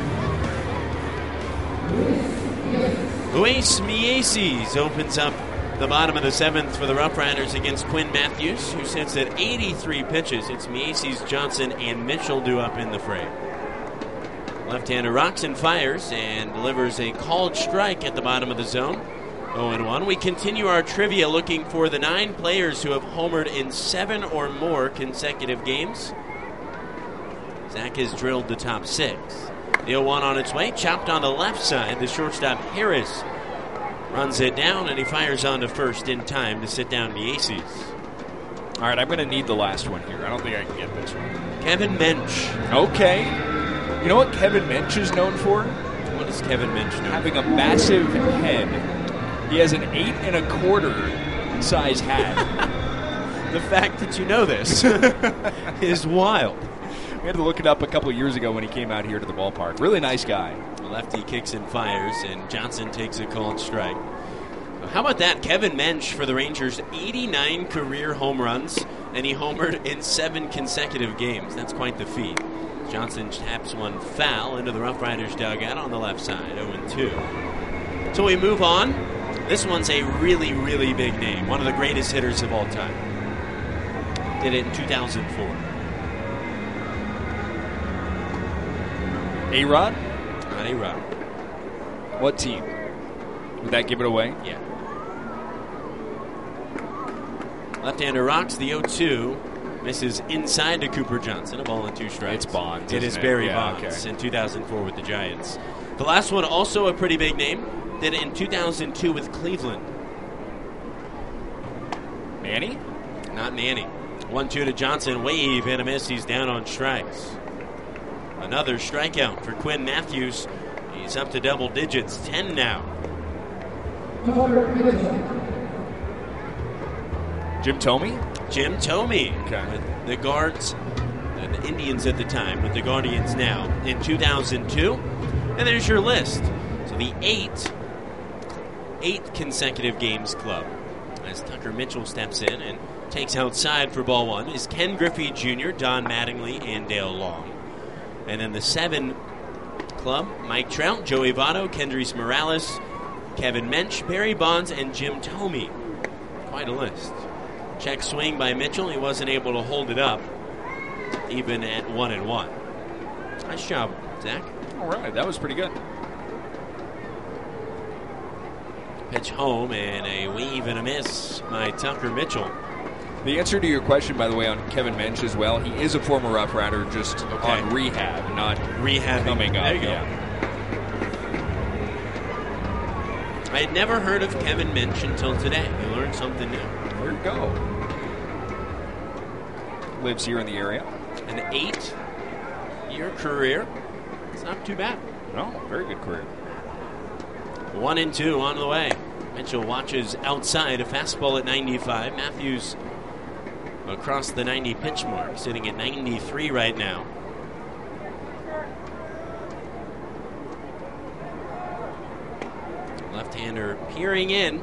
Speaker 10: Luis Mieses opens up the bottom of the 7th for the Rough Riders against Quinn Matthews, who sits at 83 pitches. It's Mieses, Johnson, and Mitchell due up in the frame. Left-hander rocks and fires and delivers a called strike at the bottom of the zone. 0-1. We continue our trivia looking for the 9 players who have homered in 7 or more consecutive games. Zach has drilled the top 6. The 0-1 on its way, chopped on the left side. The shortstop Harris runs it down, and he fires on to first in time to sit down Mieses.
Speaker 21: All right, I'm going to need the last one here. I don't think I can get this one.
Speaker 10: Kevin Mensch.
Speaker 21: Okay. You know what Kevin Mensch is known for?
Speaker 10: What is Kevin Mensch known for?
Speaker 21: Having a massive head. He has an 8 1/4 size hat.
Speaker 10: The fact that you know this is wild.
Speaker 21: We had to look it up a couple of years ago when he came out here to the ballpark. Really nice guy.
Speaker 10: Lefty kicks and fires, and Johnson takes a called strike. How about that? Kevin Mensch for the Rangers, 89 career home runs, and he homered in 7 consecutive games. That's quite the feat. Johnson taps one foul into the Rough Riders dugout on the left side, 0-2. So we move on. This one's a really, really big name. One of the greatest hitters of all time. Did it in 2004.
Speaker 21: A-Rod?
Speaker 10: Not A-Rod.
Speaker 21: What team? Would that give it away?
Speaker 10: Yeah. Left-hander rocks the 0-2. Misses inside to Cooper Johnson. A ball and 2 strikes.
Speaker 21: It's Bonds.
Speaker 10: It is Barry Bonds in 2004 with the Giants. The last one, also a pretty big name. Did it in 2002 with Cleveland.
Speaker 21: Manny?
Speaker 10: Not Manny. 1-2 to Johnson. Wave and a miss. He's down on strikes. Another strikeout for Quinn Matthews. He's up to double digits. 10 now.
Speaker 21: Jim Thome?
Speaker 10: Jim Thome.
Speaker 21: Okay.
Speaker 10: With the Guards, the Indians at the time, with the Guardians now in 2002. And there's your list. So the eight consecutive games club. As Tucker Mitchell steps in and takes outside for ball 1 is Ken Griffey Jr., Don Mattingly, and Dale Long. And then the 7 club, Mike Trout, Joey Votto, Kendrys Morales, Kevin Mensch, Barry Bonds, and Jim Thome. Quite a list. Check swing by Mitchell. He wasn't able to hold it up, even at 1-1. Nice job, Zach.
Speaker 21: All right, that was pretty good.
Speaker 10: Pitch home and a wave and a miss by Tucker Mitchell.
Speaker 21: The answer to your question, by the way, on Kevin Mensch as well, he is a former Rough Rider, just on rehab, not
Speaker 10: rehabbing.
Speaker 21: Coming up.
Speaker 10: There you go.
Speaker 21: Yeah.
Speaker 10: I had never heard of Kevin Mensch until today. You learned something new.
Speaker 21: There you go. Lives here in the area.
Speaker 10: An 8-year career. It's not too bad.
Speaker 21: No, very good career.
Speaker 10: 1-2 on the way. Mitchell watches outside, a fastball at 95. Matthews across the 90 pitch mark, sitting at 93 right now. Left-hander peering in.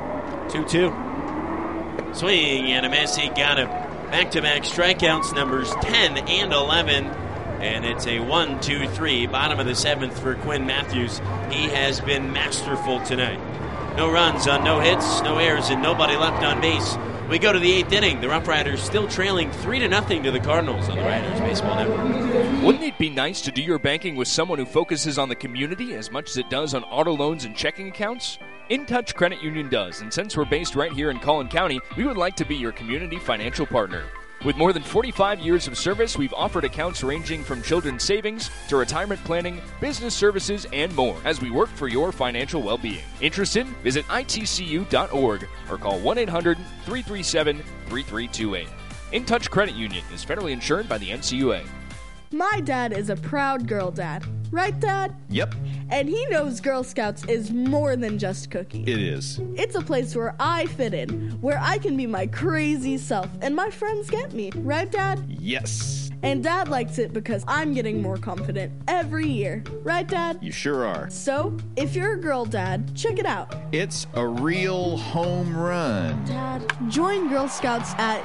Speaker 10: 2-2. Swing and a miss. He got him. Back-to-back strikeouts, numbers 10 and 11. And it's a 1-2-3, bottom of the 7th for Quinn Matthews. He has been masterful tonight. No runs on no hits, no errors, and nobody left on base. We go to the 8th inning. The Rough Riders still trailing 3-0 to the Cardinals on the Riders Baseball Network.
Speaker 21: Wouldn't it be nice to do your banking with someone who focuses on the community as much as it does on auto loans and checking accounts? In Touch Credit Union does, and since we're based right here in Collin County, we would like to be your community financial partner. With more than 45 years of service, we've offered accounts ranging from children's savings to retirement planning, business services, and more as we work for your financial well-being. Interested? Visit itcu.org or call 1-800-337-3328. In Touch Credit Union is federally insured by the NCUA.
Speaker 22: My dad is a proud girl dad. Right, Dad?
Speaker 23: Yep,
Speaker 22: And he knows Girl Scouts is more than just cookies.
Speaker 23: it is.
Speaker 22: It's a place where I fit in, where I can be my crazy self, and my friends get me. Right, Dad?
Speaker 23: Yes,
Speaker 22: And Dad likes it because I'm getting more confident every year. Right, Dad?
Speaker 23: you sure are.
Speaker 22: So, if you're a girl dad, check it out.
Speaker 23: It's a real home run.
Speaker 22: Dad, join Girl Scouts at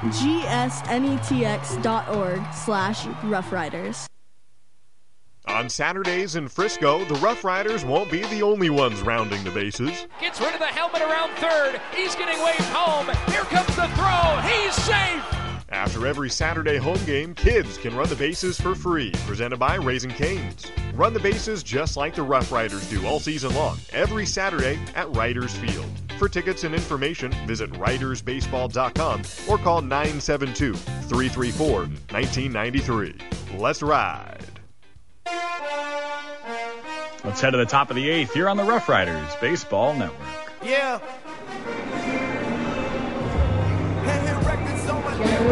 Speaker 22: gsnetx.org/roughriders.
Speaker 16: On Saturdays in Frisco, the Rough Riders won't be the only ones rounding the bases.
Speaker 21: Gets rid of the helmet around third. He's getting waved home. Here comes the throw. He's safe.
Speaker 16: After every Saturday home game, kids can run the bases for free, presented by Raising Cane's. Run the bases just like the Rough Riders do all season long, every Saturday at Riders Field. For tickets and information, visit ridersbaseball.com or call 972-334-1993. Let's ride.
Speaker 17: Let's head to the top of the 8th here on the Rough Riders Baseball Network.
Speaker 8: Yeah.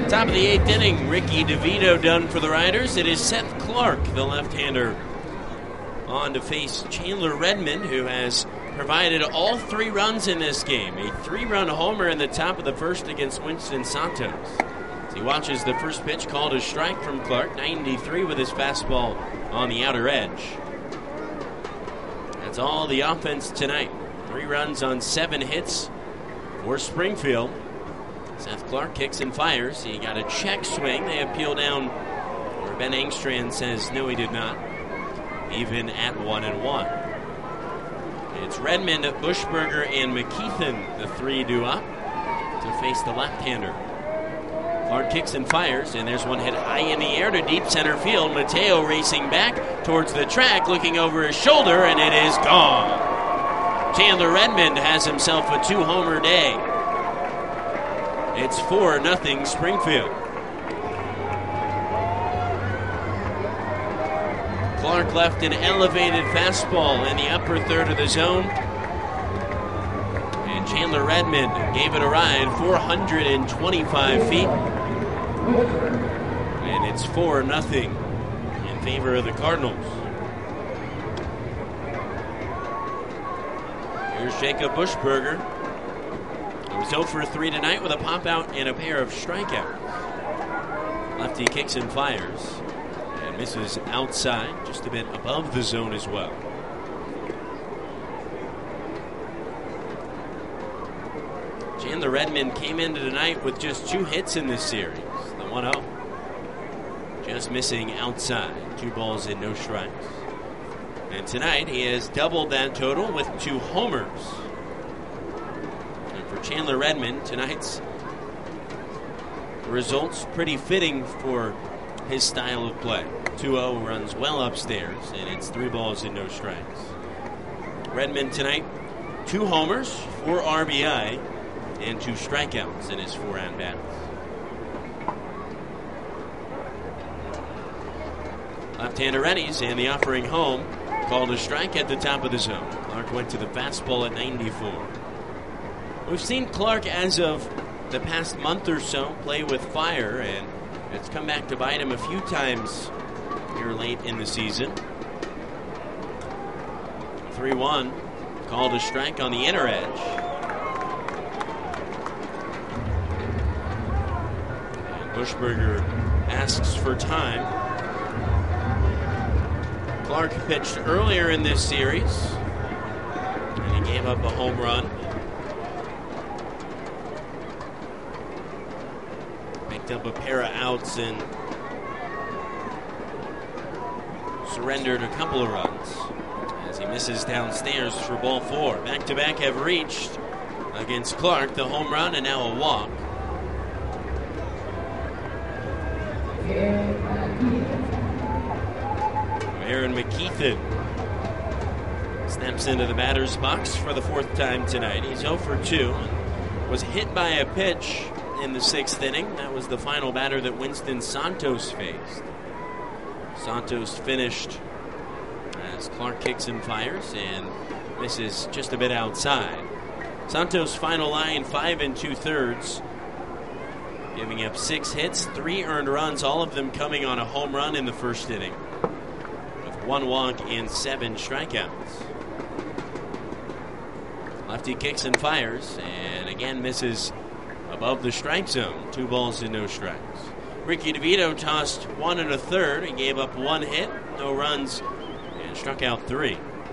Speaker 10: Top of the 8th inning, Ricky DeVito done for the Riders. It is Seth Clark, the left-hander, on to face Chandler Redmond, who has provided all 3 runs in this game. A 3-run homer in the top of the first against Winston Santos. As he watches the first pitch called a strike from Clark, 93 with his fastball on the outer edge. That's all the offense tonight. 3 runs on 7 hits for Springfield. Seth Clark kicks and fires. He got a check swing. They appeal down, where Ben Engstrand says no, he did not. Even at 1-1. It's Redmond, Bushberger, and McKeithen, the 3 due up to face the left-hander. Clark kicks and fires, and there's one hit high in the air to deep center field. Mateo racing back towards the track, looking over his shoulder, and it is gone. Chandler Redmond has himself a 2-homer day. It's 4-0 Springfield. Clark left an elevated fastball in the upper third of the zone. And Chandler Redmond gave it a ride, 425 feet. And it's 4-0 in favor of the Cardinals. Here's Jacob Bushberger. He was 0 for 3 tonight with a pop-out and a pair of strikeouts. Lefty kicks and fires. Misses outside, just a bit above the zone as well. Chandler Redmond came into tonight with just 2 hits in this series. The 1-0. Just missing outside. 2 balls and no strikes. And tonight he has doubled that total with 2 homers. And for Chandler Redmond, tonight's results pretty fitting for his style of play. 2-0 runs well upstairs, and it's 3 balls and no strikes. Redmond tonight, 2 homers, 4 RBI, and 2 strikeouts in his 4 at-bats. Left-hander Rennies, and the offering home called a strike at the top of the zone. Clark went to the fastball at 94. We've seen Clark, as of the past month or so, play with fire, and it's come back to bite him a few times here late in the season. 3-1, called a strike on the inner edge. And Bushberger asks for time. Clark pitched earlier in this series, and he gave up a home run. Picked up a pair of outs and surrendered a couple of runs as he misses downstairs for ball 4. Back-to-back have reached against Clark, the home run and now a walk. Aaron McKeithen steps into the batter's box for the 4th time tonight. He's 0 for 2 and was hit by a pitch in the 6th inning. That was the final batter that Winston Santos faced. Santos finished as Clark kicks and fires and misses just a bit outside. Santos' final line, 5 2/3, giving up 6 hits, 3 earned runs, all of them coming on a home run in the 1st inning, with 1 walk and 7 strikeouts. Lefty kicks and fires, and again misses above the strike zone. 2 balls and no strikes. Ricky DeVito tossed 1 1/3. He gave up 1 hit, no runs, and struck out 3.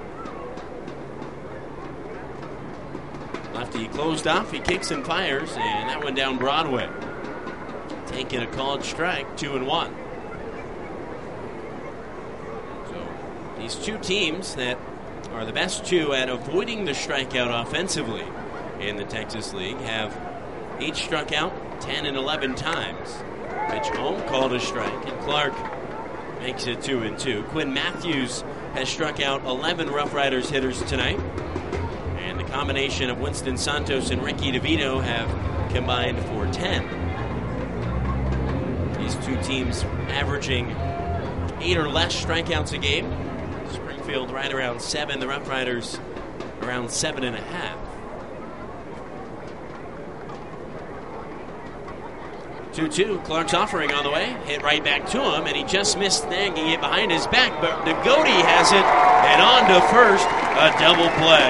Speaker 10: Lefty closed off. He kicks and fires, and that went down Broadway. Taking a called strike, 2-1. So these 2 teams that are the best 2 at avoiding the strikeout offensively in the Texas League have each struck out 10 and 11 times. Pitch home, called a strike, and Clark makes it 2-2. Quinn Matthews has struck out 11 Rough Riders hitters tonight. And the combination of Winston Santos and Ricky DeVito have combined for 10. These 2 teams averaging 8 or less strikeouts a game. Springfield right around 7, the Rough Riders around 7.5. 2-2. Clark's offering on the way. Hit right back to him, and he just missed thanking it behind his back, but Dagoti has it, and on to first, a double play.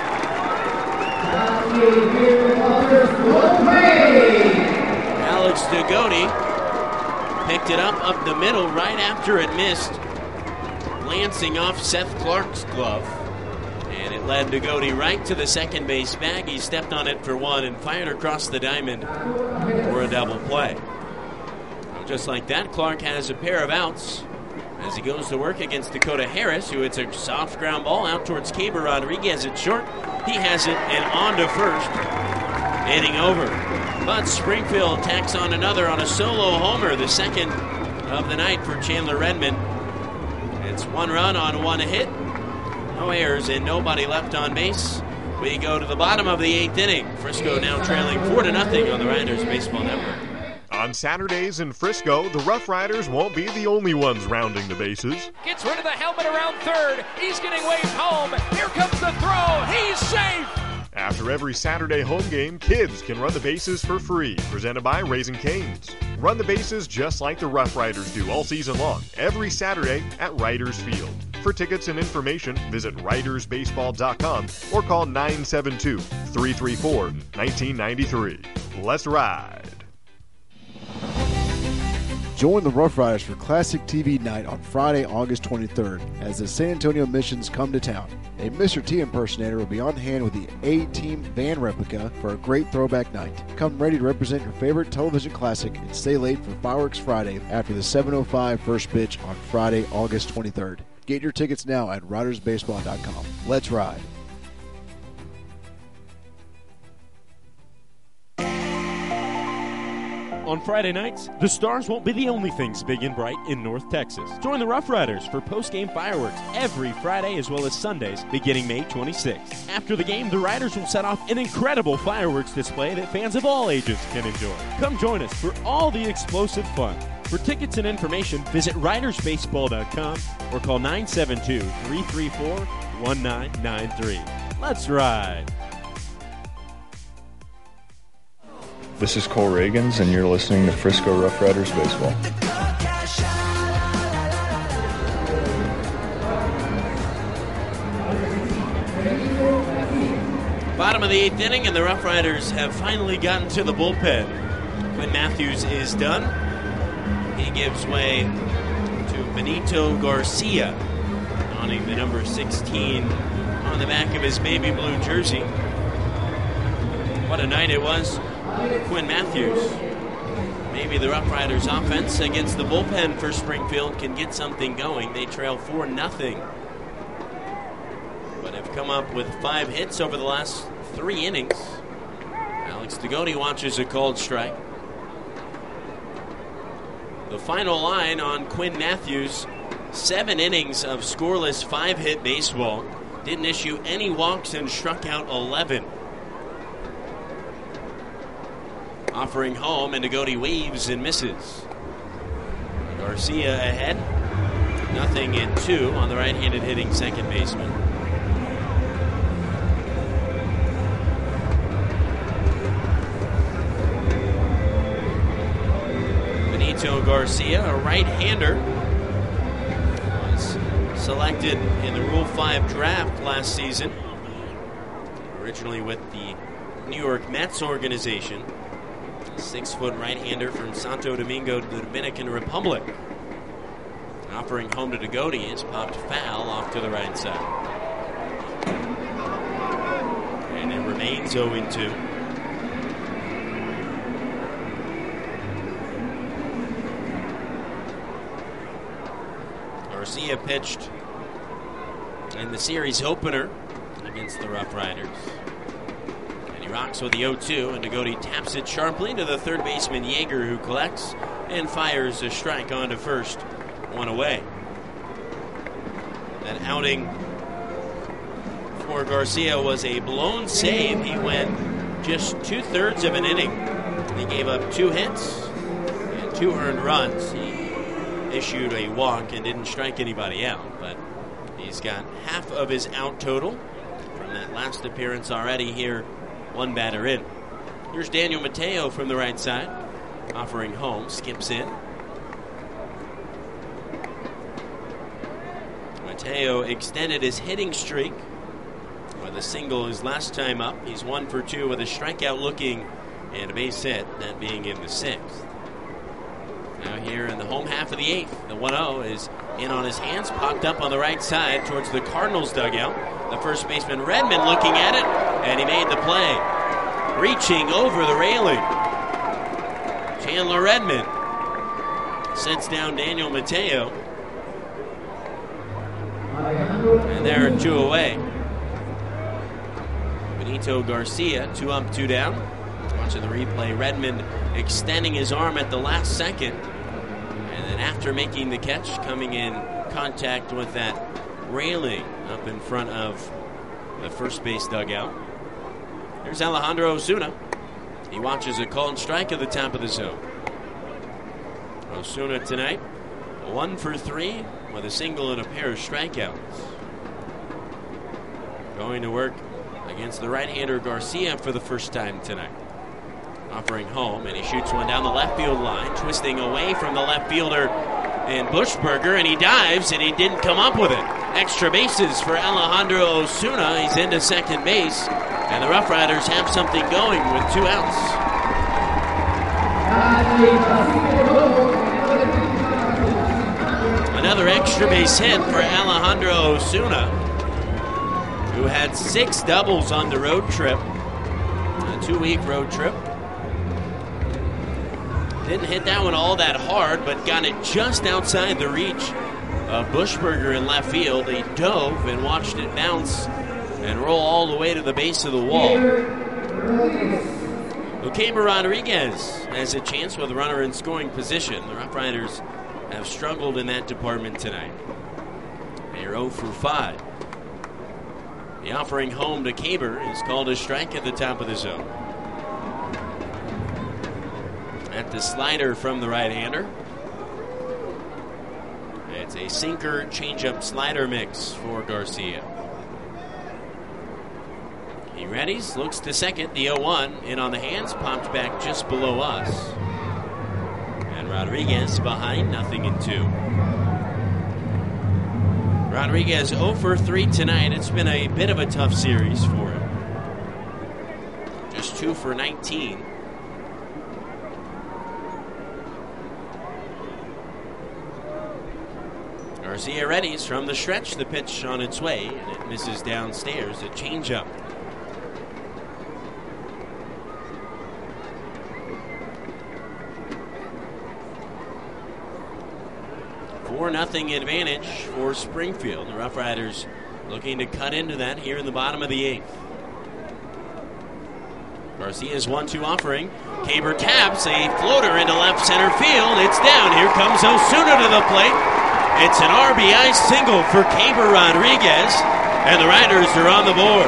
Speaker 10: Alex Dagoti picked it up the middle right after it missed, glancing off Seth Clark's glove. And it led Dagoti right to the second base bag. He stepped on it for one and fired across the diamond for a double play. Just like that, Clark has a pair of outs as he goes to work against Dakota Harris, who hits a soft ground ball out towards Caber Rodriguez at short. He has it and on to first, hitting over. But Springfield tacks on another on a solo homer, the second of the night for Chandler Redmond. It's one run on one hit, no errors, and nobody left on base. We go to the bottom of the 8th inning. Frisco now trailing 4-0 on the Riders Baseball Network.
Speaker 16: On Saturdays in Frisco, the Rough Riders won't be the only ones rounding the bases.
Speaker 7: Gets rid of the helmet around third. He's getting waved home. Here comes the throw. He's safe.
Speaker 16: After every Saturday home game, kids can run the bases for free. Presented by Raising Cane's. Run the bases just like the Rough Riders do all season long, every Saturday at Riders Field. For tickets and information, visit RidersBaseball.com or call 972-334-1993. Let's ride.
Speaker 18: Join the Rough Riders for Classic TV Night on Friday, August 23rd as the San Antonio Missions come to town. A Mr. T impersonator will be on hand with the A-Team van replica for a great throwback night. Come ready to represent your favorite television classic and stay late for Fireworks Friday after the 7:05 first pitch on Friday, August 23rd. Get your tickets now at RidersBaseball.com. Let's ride.
Speaker 12: On Friday nights, the Stars won't be the only things big and bright in North Texas. Join the Rough Riders for post-game fireworks every Friday as well as Sundays beginning May 26th. After the game, the Riders will set off an incredible fireworks display that fans of all ages can enjoy. Come join us for all the explosive fun. For tickets and information, visit RidersBaseball.com or call 972-334-1993. Let's ride.
Speaker 19: This is Cole Reagans, and you're listening to Frisco Rough Riders Baseball.
Speaker 10: Bottom of the 8th inning, and the Rough Riders have finally gotten to the bullpen. Quinn Matthews is done. He gives way to Benito Garcia, donning the number 16 on the back of his baby blue jersey. What a night it was. Quinn Matthews. Maybe the Rough Riders offense against the bullpen for Springfield can get something going. They trail 4-0. But have come up with 5 hits over the last 3 innings. Alex Dagoti watches a called strike. The final line on Quinn Matthews, 7 innings of scoreless 5-hit baseball. Didn't issue any walks and struck out 11. Offering home, and Dagoti waves and misses. Garcia ahead. 0-2 on the right-handed hitting second baseman. Benito Garcia, a right-hander, was selected in the Rule 5 draft last season. Originally with the New York Mets organization. 6-foot right-hander from Santo Domingo, the Dominican Republic. Offering home to Dagoti is popped foul off to the right side. And it remains 0-2. Garcia pitched in the series opener against the Rough Riders. He rocks with the 0-2, and Dagoti taps it sharply to the third baseman Yeager, who collects and fires a strike onto first, 1 away. That outing for Garcia was a blown save. He went just 2/3 of an inning. He gave up 2 hits and 2 earned runs. He issued a walk and didn't strike anybody out, but he's got half of his out total from that last appearance already here. 1 batter in. Here's Daniel Mateo from the right side. Offering home, skips in. Mateo extended his hitting streak with a single his last time up. He's 1 for 2 with a strikeout looking and a base hit, that being in the 6th. Now here in the home half of the 8th, the 1-0 is in on his hands, popped up on the right side towards the Cardinals dugout. The first baseman Redmond looking at it, and he made the play. Reaching over the railing. Chandler Redmond sets down Daniel Mateo. And there are 2 away. Benito Garcia, 2 up, 2 down. Watching the replay, Redmond extending his arm at the last second. And then after making the catch, coming in contact with that railing up in front of the first base dugout. Here's Alejandro Osuna. He watches a called strike at the top of the zone. Osuna tonight, 1 for 3 with a single and a pair of strikeouts. Going to work against the right-hander Garcia for the first time tonight. Offering home, and he shoots one down the left field line, twisting away from the left fielder in Buschberger, and he dives, and he didn't come up with it. Extra bases for Alejandro Osuna. He's into second base, and the Rough Riders have something going with 2 outs. Another extra base hit for Alejandro Osuna, who had 6 doubles on the road trip, a 2-week road trip. Didn't hit that one all that hard, but got it just outside the reach of Buschberger in left field. He dove and watched it bounce and roll all the way to the base of the wall. Luqueber Rodriguez has a chance with a runner in scoring position. The Rough Riders have struggled in that department tonight. They're 0 for 5. The offering home to Caber is called a strike at the top of the zone. At the slider from the right-hander. It's a sinker changeup slider mix for Garcia. He readies, looks to second, the 0-1 in on the hands, popped back just below us. And Rodriguez behind, 0-2. Rodriguez 0 for 3 tonight. It's been a bit of a tough series for him. Just 2 for 19. Garcia readies from the stretch. The pitch on its way, and it misses downstairs. A changeup. Nothing advantage for Springfield. The Rough Riders looking to cut into that here in the bottom of the 8th. Garcia's 1-2 offering. Caber taps a floater into left center field. It's down. Here comes Osuna to the plate. It's an RBI single for Caber Rodriguez, and the Riders are on the board.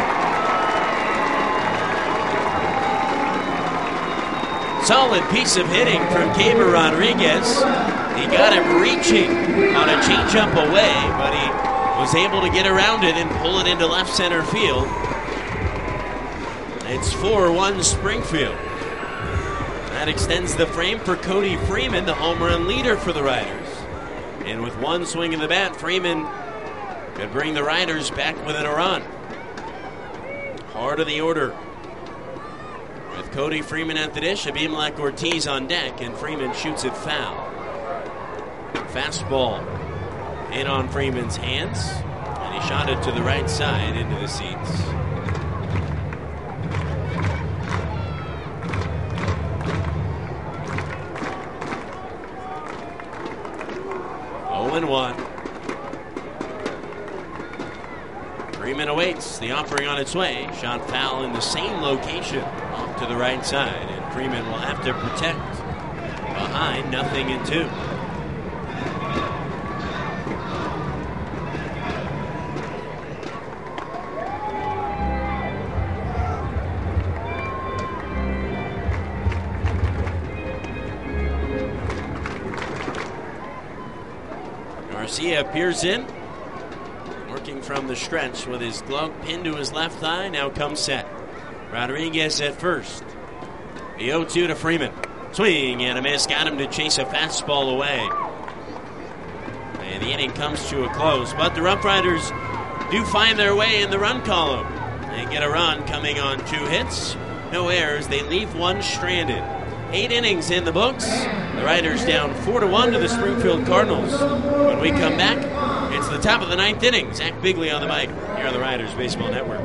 Speaker 10: Solid piece of hitting from Caber Rodriguez. He got him reaching on a changeup away, but he was able to get around it and pull it into left center field. It's 4-1 Springfield. That extends the frame for Cody Freeman, the home run leader for the Riders. And with one swing of the bat, Freeman could bring the Riders back within a run. Heart of the order. With Cody Freeman at the dish, Abimelec Ortiz on deck, and Freeman shoots it foul. Fastball in on Freeman's hands, and he shot it to the right side into the seats. Oh, and 1. Freeman awaits. The offering on its way. Shot foul in the same location off to the right side, and Freeman will have to protect. Behind, 0-2. Garcia appears in, working from the stretch with his glove pinned to his left thigh. Now comes set. Rodriguez at first. The 0-2 to Freeman. Swing and a miss. Got him to chase a fastball away. And the inning comes to a close. But the Rough Riders do find their way in the run column. They get a run coming on 2 hits. No errors. They leave one stranded. 8 innings in the books. The Riders down 4-1 to the Springfield Cardinals. When we come back, it's the top of the 9th inning. Zach Bigley on the mic here on the Riders Baseball Network.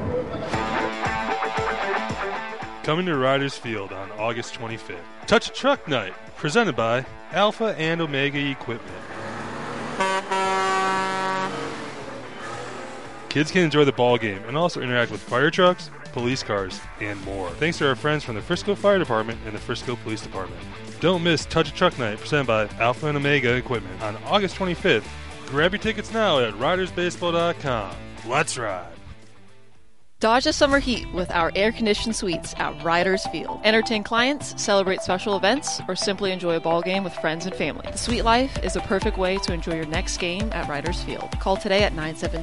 Speaker 13: Coming to Riders Field on August 25th. Touch a Truck Night, presented by Alpha and Omega Equipment. Kids can enjoy the ball game and also interact with fire trucks, police cars, and more. Thanks to our friends from the Frisco Fire Department and the Frisco Police Department. Don't miss Touch a Truck Night, presented by Alpha and Omega Equipment on August 25th. Grab your tickets now at ridersbaseball.com. Let's ride.
Speaker 15: Dodge the summer heat with our air-conditioned suites at Riders Field. Entertain clients, celebrate special events, or simply enjoy a ball game with friends and family. The suite life is a perfect way to enjoy your next game at Riders Field. Call today at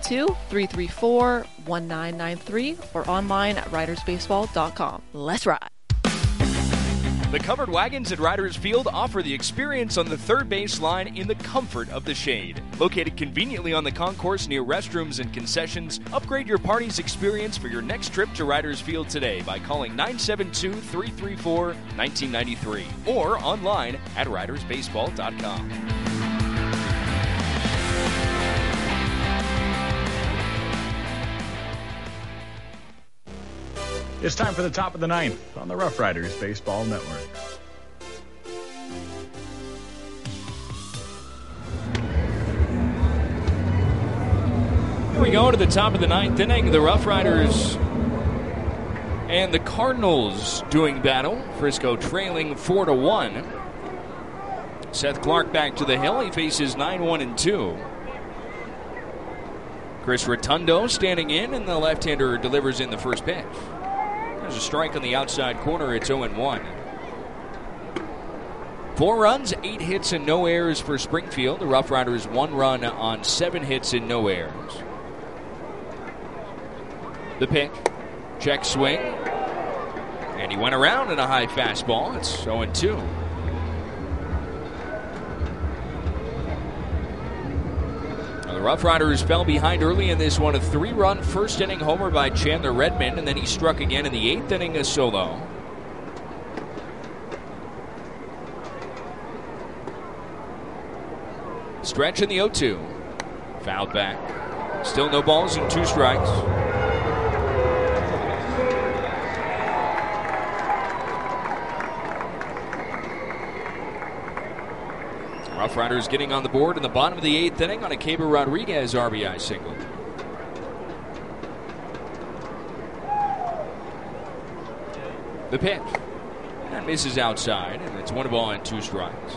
Speaker 15: 972-334-1993 or online at ridersbaseball.com. Let's ride.
Speaker 21: The Covered Wagons at Riders Field offer the experience on the third base line in the comfort of the shade. Located conveniently on the concourse near restrooms and concessions, upgrade your party's experience for your next trip to Riders Field today by calling 972-334-1993 or online at ridersbaseball.com.
Speaker 17: It's time for the top of the 9th on the Rough Riders Baseball Network.
Speaker 21: Here we go to the top of the 9th inning. The Rough Riders and the Cardinals doing battle. Frisco trailing 4-1. Seth Clark back to the hill. He faces 9-1-2. Chris Rotundo standing in, and the left-hander delivers in the first pitch. There's a strike on the outside corner. It's 0-1. 4 runs, 8 hits, and no errors for Springfield. The Rough Riders 1 run on 7 hits and no errors. The pitch. Check swing. And he went around in a high fastball. It's 0-2. The Rough Riders fell behind early in this one. A 3-run first-inning homer by Chandler Redmond, and then he struck again in the 8th inning, a solo. Stretch in the 0-2. Fouled back. Still no balls and 2 strikes. Rough Riders getting on the board in the bottom of the 8th inning on a Caber Rodriguez RBI single. The pitch. That misses outside, and it's 1 ball and 2 strikes.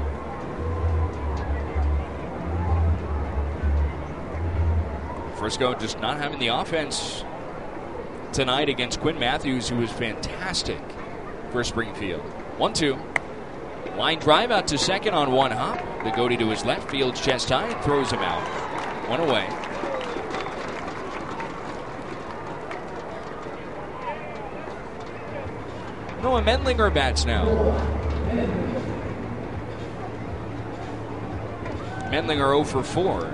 Speaker 21: Frisco just not having the offense tonight against Quinn Matthews, who was fantastic for Springfield. 1-2. Line drive out to second on 1 hop. The Goatee to his left, fields chest high, and throws him out. 1 away. Noah Mendlinger bats now. Mendlinger 0 for 4.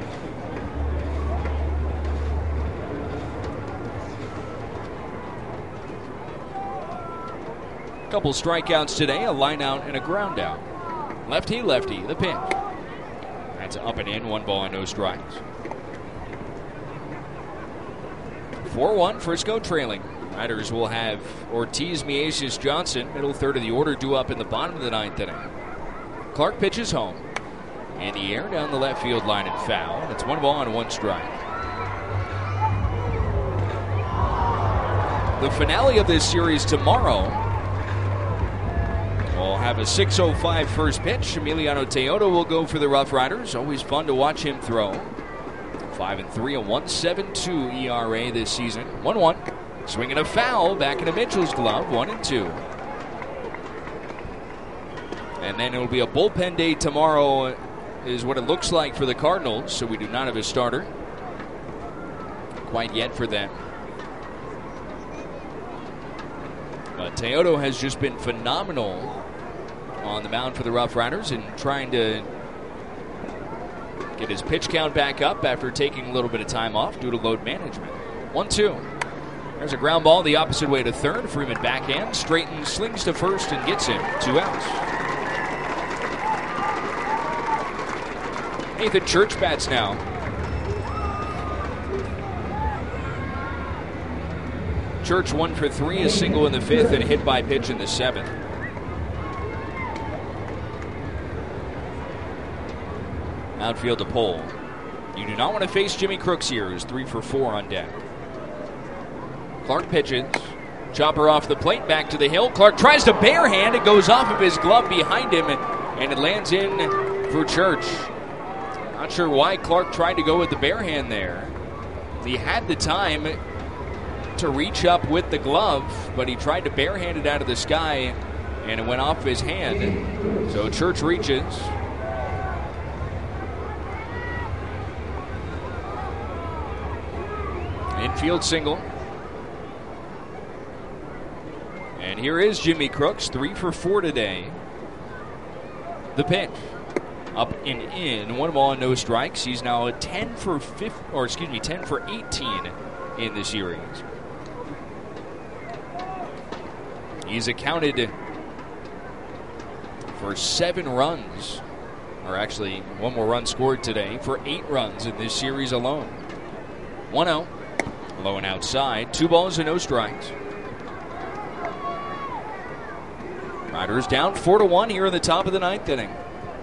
Speaker 21: Couple strikeouts today, a line out and a ground out. Lefty, lefty, the pitch. That's up and in, 1 ball and no strikes. 4-1, Frisco trailing. Riders will have Ortiz, Miesius, Johnson, middle third of the order, due up in the bottom of the 9th inning. Clark pitches home. In the air, down the left field line and foul. It's 1 ball and 1 strike. The finale of this series tomorrow. We'll have a 6:05 first pitch. Emiliano Teodo will go for the Rough Riders. Always fun to watch him throw. 5-3, a 1.72 ERA this season. 1-1. Swinging a foul back into Mitchell's glove. 1-2. And then it'll be a bullpen day tomorrow, is what it looks like for the Cardinals. So we do not have a starter quite yet for them. But Teodo has just been phenomenal on the mound for the Rough Riders and trying to get his pitch count back up after taking a little bit of time off due to load management. 1-2. There's a ground ball the opposite way to third. Freeman backhand, straightens, slings to first, and gets him. 2 outs. Nathan Church bats now. Church 1 for 3, a single in the 5th, and a hit by pitch in the 7th. Outfield to Pole. You do not want to face Jimmy Crooks here, who's 3 for 4 on deck. Clark pitches. Chopper off the plate, back to the hill. Clark tries to barehand. It goes off of his glove behind him, and it lands in for Church. Not sure why Clark tried to go with the barehand there. He had the time to reach up with the glove, but he tried to barehand it out of the sky, and it went off his hand. So Church reaches. Infield single. And here is Jimmy Crooks, 3 for 4 today. The pitch. Up and in. 1 ball and no strikes. He's now 10 for 18 in the series. He's accounted for 7 runs. Or actually, 1 more run scored today for 8 runs in this series alone. 1-0. Low and outside. 2 balls and no strikes. Riders down 4-1 here in the top of the 9th inning.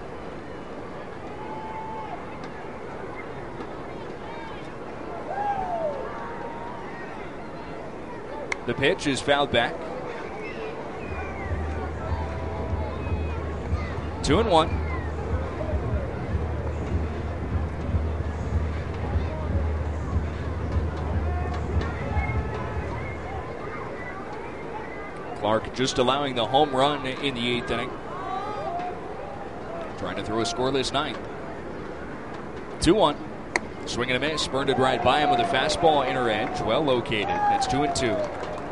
Speaker 21: The pitch is fouled back. 2-1. Clark just allowing the home run in the 8th inning. Trying to throw a scoreless 9th. 2-1. Swing and a miss. Burned it right by him with a fastball inner edge. Well located. That's 2-2.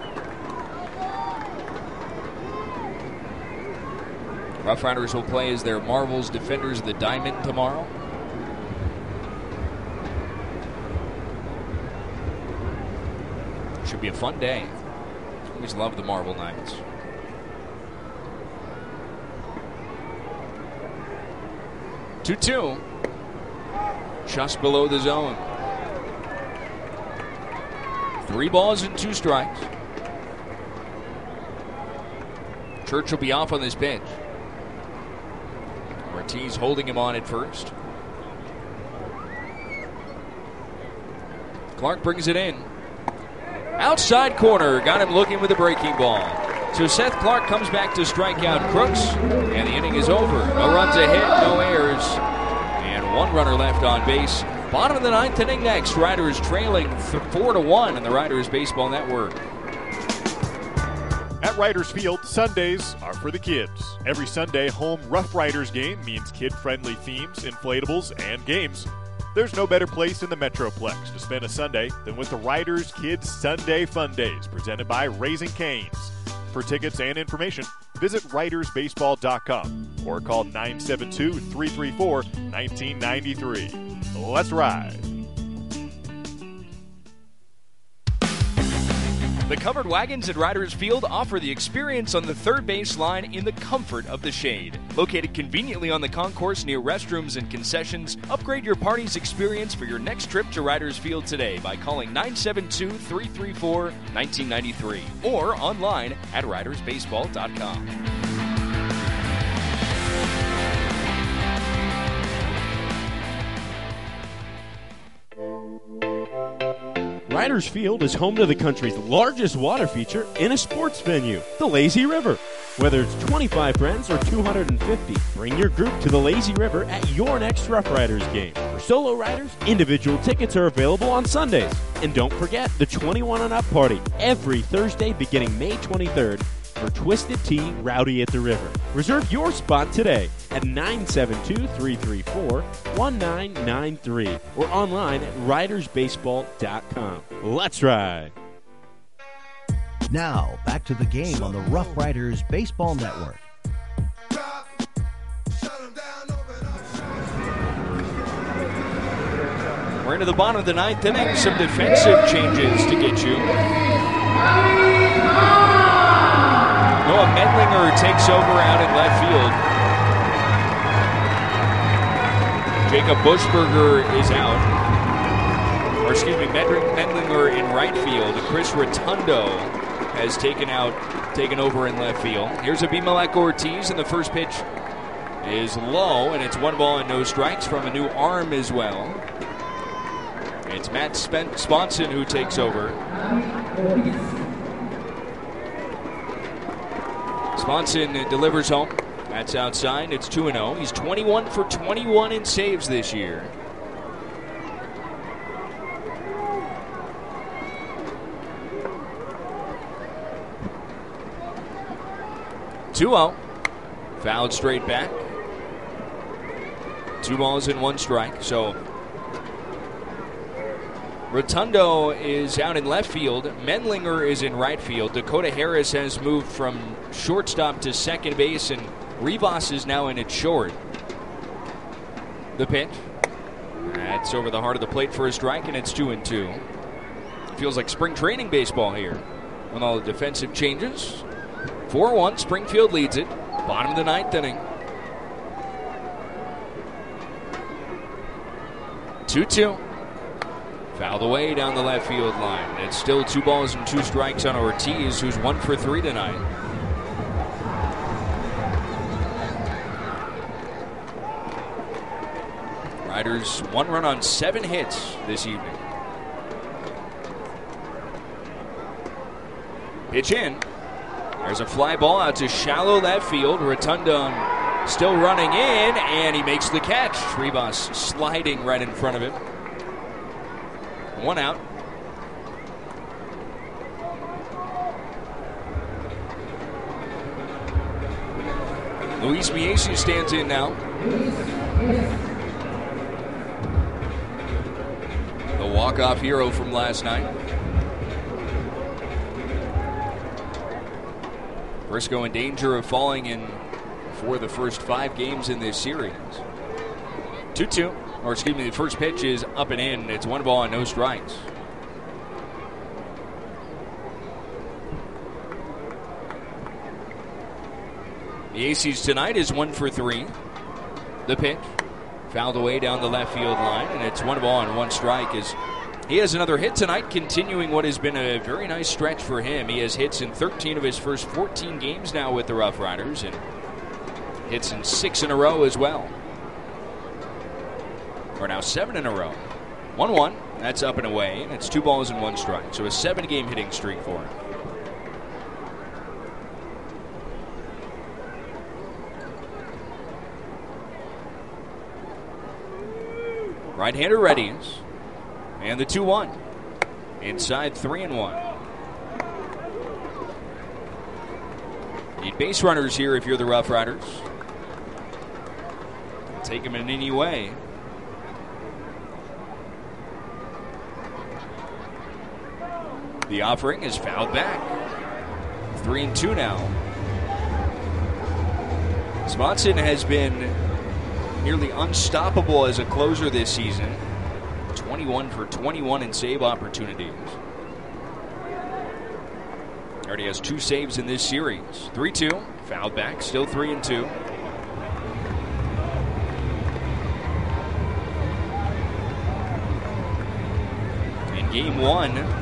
Speaker 21: Rough Riders will play as their Marvels Defenders of the Diamond tomorrow. Should be a fun day. Always love the Marvel Knights. 2-2. Just below the zone. 3 balls and 2 strikes. Church will be off on this pitch. Ortiz holding him on at first. Clark brings it in. Outside corner, got him looking with a breaking ball. So Seth Clark comes back to strike out Crooks, and the inning is over. No runs ahead, no errors, and 1 runner left on base. Bottom of the 9th inning next. Riders trailing 4-1 in the Riders Baseball Network.
Speaker 16: At Riders Field, Sundays are for the kids. Every Sunday home Rough Riders game means kid-friendly themes, inflatables, and games. There's no better place in the Metroplex to spend a Sunday than with the Riders Kids Sunday Fun Days, presented by Raising Cane's. For tickets and information, visit RidersBaseball.com or call 972-334-1993. Let's ride.
Speaker 21: The covered wagons at Riders Field offer the experience on the third base line in the comfort of the shade. Located conveniently on the concourse near restrooms and concessions, upgrade your party's experience for your next trip to Riders Field today by calling 972-334-1993 or online at RidersBaseball.com.
Speaker 12: Riders Field is home to the country's largest water feature in a sports venue, the Lazy River. Whether it's 25 friends or 250, bring your group to the Lazy River at your next Rough Riders game. For solo riders, individual tickets are available on Sundays. And don't forget the 21 and up party every Thursday beginning May 23rd for Twisted Tea Rowdy at the River. Reserve your spot today at 972-334-1993 or online at RidersBaseball.com. Let's ride!
Speaker 11: Now, back to the game on the Rough Riders Baseball Network.
Speaker 21: We're into the bottom of the ninth inning. Some defensive changes to get you. Noah Medlinger takes over out in left field. Jacob Buschberger is out. Or excuse me, Medlinger in right field. Chris Rotundo has taken over in left field. Here's Abimelech Ortiz, and the first pitch is low, and it's 1 ball and no strikes from a new arm as well. It's Matt Sponson who takes over. Sponson delivers home. That's outside. It's 2-0. He's 21 for 21 in saves this year. Fouled straight back. 2 balls and 1 strike. So Rotundo is out in left field. Medlinger is in right field. Dakota Harris has moved from shortstop to second base, and Rivas is now in at short. The pitch. That's over the heart of the plate for a strike, and it's 2-2. Feels like spring training baseball here with all the defensive changes. 4-1, Springfield leads it. Bottom of the ninth inning. 2-2. Fouled away down the left field line. It's still 2 balls and 2 strikes on Ortiz, who's 1 for 3 tonight. Riders 1 run on 7 hits this evening. Pitch in. There's a fly ball out to shallow left field. Rotunda still running in, and he makes the catch. Rivas sliding right in front of him. 1 out. Luis Miesi stands in now. The walk-off hero from last night. Frisco in danger of falling in for the first 5 games in this series. 2-2. Or excuse me, the first pitch is up and in. It's 1 ball and no strikes. The Aces tonight is 1 for 3. The pitch fouled away down the left field line, and it's 1 ball and 1 strike as he has another hit tonight, continuing what has been a very nice stretch for him. He has hits in 13 of his first 14 games now with the Rough Riders, and hits in 6 in a row as well. Or now 7 in a row. 1-1. That's up and away, and it's 2 balls and 1 strike. So a 7-game hitting streak for him. Right-hander readies. And the 2-1. Inside 3-1. Need base runners here if you're the Rough Riders. Take them in any way. The offering is fouled back. 3-2 now. Swanson has been nearly unstoppable as a closer this season. 21 for 21 in save opportunities. Already has 2 saves in this series. 3-2. Fouled back. Still 3-2. In game 1,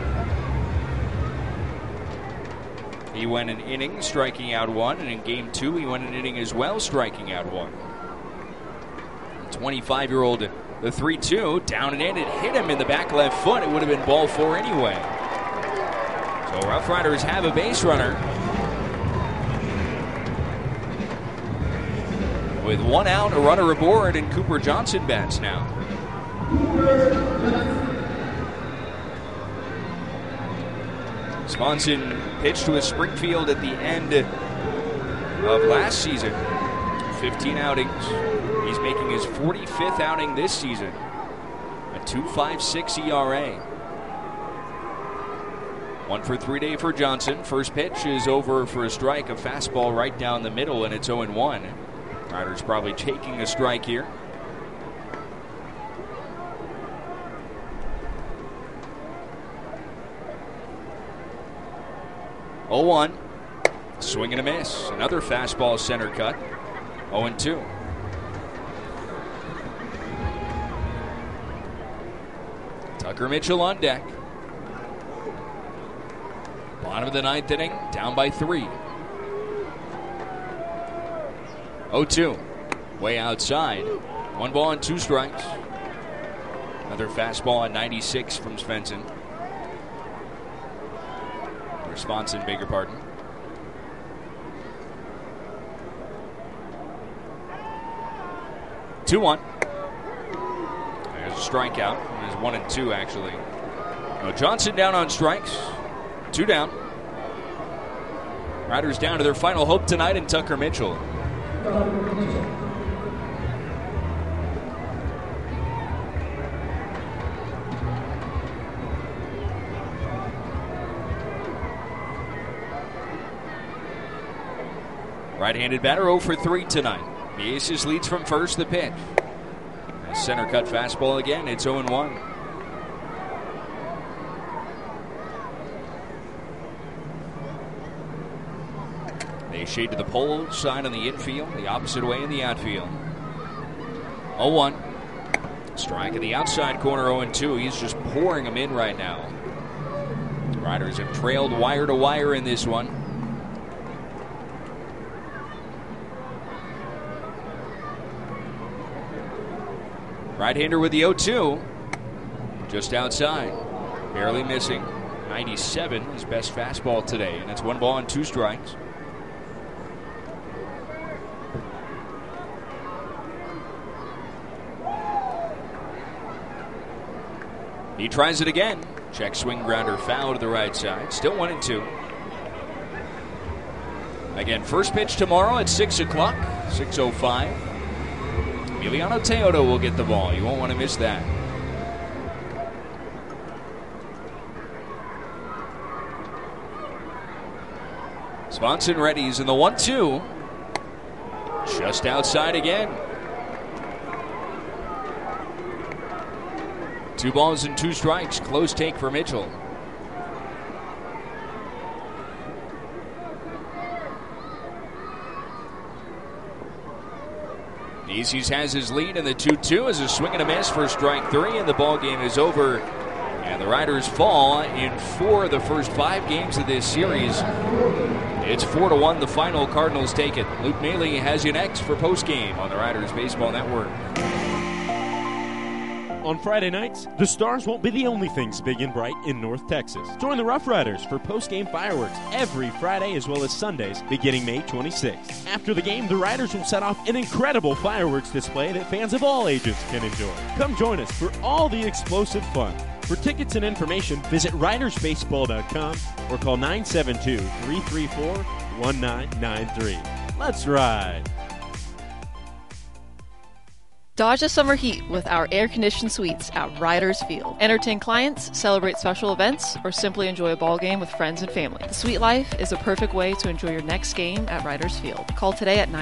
Speaker 21: he went an inning, striking out 1, and in game 2, he went an inning as well, striking out 1. The 25-year-old, the 3-2, down and in. It hit him in the back left foot. It would have been ball 4 anyway. So Rough Riders have a base runner. With 1 out, a runner aboard, and Cooper Johnson bats now. Swanson pitched to a Springfield at the end of last season. 15 outings. He's making his 45th outing this season. A 2.56 ERA. 1 for 3 day for Johnson. First pitch is over for a strike. A fastball right down the middle, and it's 0-1. Riders probably taking a strike here. 0-1. Swing and a miss. Another fastball center cut. 0-2. Tucker Mitchell on deck. Bottom of the ninth inning, down by 3. 0-2. Way outside. 1 ball and 2 strikes. Another fastball at 96 from Svensson. Or Swanson, beg your pardon. Two 1. There's a strikeout. There's 1 and 2 actually. Johnson down on strikes. 2 down. Riders down to their final hope tonight in Tucker Mitchell. Right-handed batter 0 for 3 tonight. The Aces leads from first, the pitch. A center cut fastball again. It's 0-1. They shade to the pole side on the infield, the opposite way in the outfield. 0-1. Strike in the outside corner, 0-2. He's just pouring them in right now. Riders have trailed wire to wire in this one. Right-hander with the 0-2. Just outside. Barely missing. 97, his best fastball today. And that's 1 ball and 2 strikes. He tries it again. Check swing grounder foul to the right side. Still 1-2. Again, first pitch tomorrow at 6 o'clock. 6:05. Emiliano Teodo will get the ball. You won't want to miss that. Swanson readies in the 1-2. Just outside again. 2 balls and 2 strikes. Close take for Mitchell. Aces has his lead in the 2-2 as a swing and a miss for strike 3, and the ball game is over. And the Riders fall in 4 of the first 5 games of this series. It's 4-1 the final. Cardinals take it. Luke Maile has you next for postgame on the Riders Baseball Network.
Speaker 12: On Friday nights, the Stars won't be the only things big and bright in North Texas. Join the Rough Riders for post-game fireworks every Friday as well as Sundays beginning May 26th. After the game, the Riders will set off an incredible fireworks display that fans of all ages can enjoy. Come join us for all the explosive fun. For tickets and information, visit ridersbaseball.com or call 972-334-1993. Let's ride!
Speaker 15: Dodge the summer heat with our air-conditioned suites at Riders Field. Entertain clients, celebrate special events, or simply enjoy a ball game with friends and family. The suite life is a perfect way to enjoy your next game at Riders Field. Call today at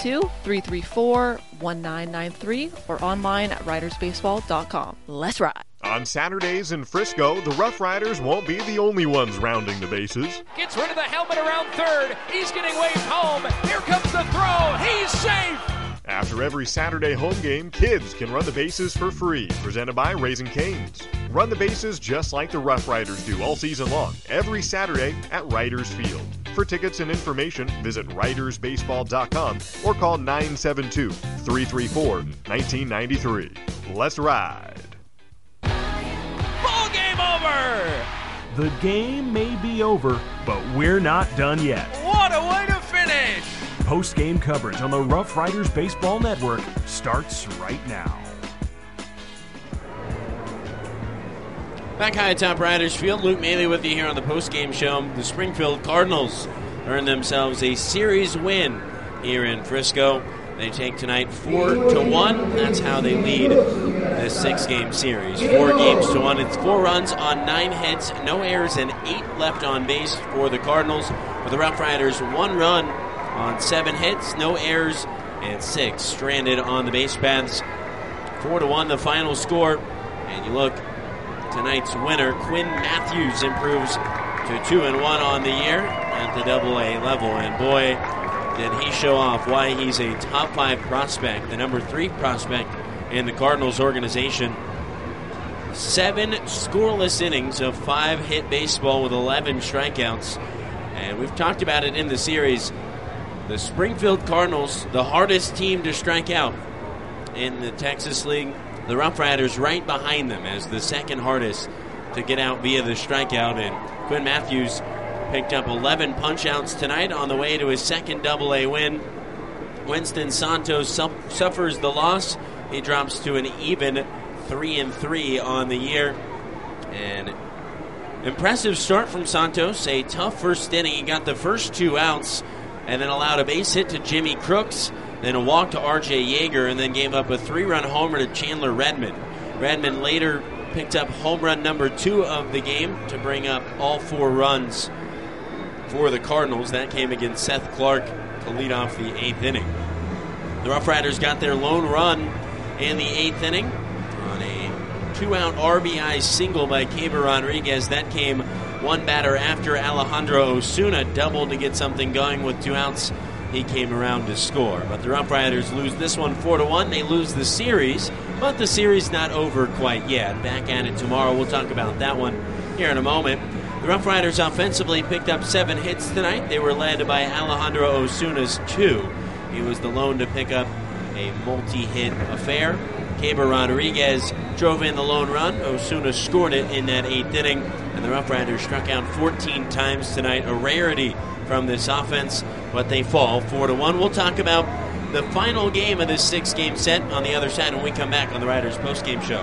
Speaker 15: 972-334-1993 or online at ridersbaseball.com. Let's ride!
Speaker 16: On Saturdays in Frisco, the Rough Riders won't be the only ones rounding the bases.
Speaker 7: Gets rid of the helmet around third. He's getting waved home. Here comes the throw. He's safe.
Speaker 16: After every Saturday home game, kids can run the bases for free. Presented by Raising Cane's. Run the bases just like the Rough Riders do all season long, every Saturday at Riders Field. For tickets and information, visit ridersbaseball.com or call 972-334-1993. Let's ride.
Speaker 7: Ball game over.
Speaker 11: The game may be over, but we're not done yet.
Speaker 7: What a way to finish.
Speaker 11: Post-game coverage on the Rough Riders Baseball Network starts right now.
Speaker 10: Back high atop Riders Field, Luke Maile with you here on the post-game show. The Springfield Cardinals earn themselves a series win here in Frisco. They take tonight 4-1. That's how they lead this 6-game series. 4 games to 1. It's 4 runs on 9 hits, no errors, and 8 left on base for the Cardinals. For the Rough Riders, 1 run on 7 hits, no errors, and 6 stranded on the base paths. 4-1 the final score. And you look, tonight's winner, Quinn Matthews, improves to 2-1 on the year at the AA level. And boy, did he show off why he's a top 5 prospect, the number 3 prospect in the Cardinals organization. 7 scoreless innings of 5-hit baseball with 11 strikeouts. And we've talked about it in the series. The Springfield Cardinals, the hardest team to strike out in the Texas League. The Rough Riders right behind them as the second hardest to get out via the strikeout. And Quinn Matthews picked up 11 punch-outs tonight on the way to his second AA win. Winston Santos suffers the loss. He drops to an even 3-3 on the year. And impressive start from Santos. A tough first inning. He got the first 2 outs and then allowed a base hit to Jimmy Crooks, then a walk to R.J. Yeager, and then gave up a 3-run homer to Chandler Redmond. Redmond later picked up home run number 2 of the game to bring up all 4 runs for the Cardinals. That came against Seth Clark to lead off the 8th inning. The Rough Riders got their lone run in the 8th inning on a 2-out RBI single by Keber Rodriguez. That came one batter after Alejandro Osuna doubled to get something going with 2 outs. He came around to score. But the Rough Riders lose this one 4-1. They lose the series, but the series not over quite yet. Back at it tomorrow. We'll talk about that one here in a moment. The Rough Riders offensively picked up 7 hits tonight. They were led by Alejandro Osuna's 2. He was the lone to pick up a multi-hit affair. Keber Rodriguez drove in the lone run. Osuna scored it in that 8th inning. And the Rough Riders struck out 14 times tonight, a rarity from this offense, but they fall 4-1. We'll talk about the final game of this 6-game set on the other side when we come back on the Riders postgame show.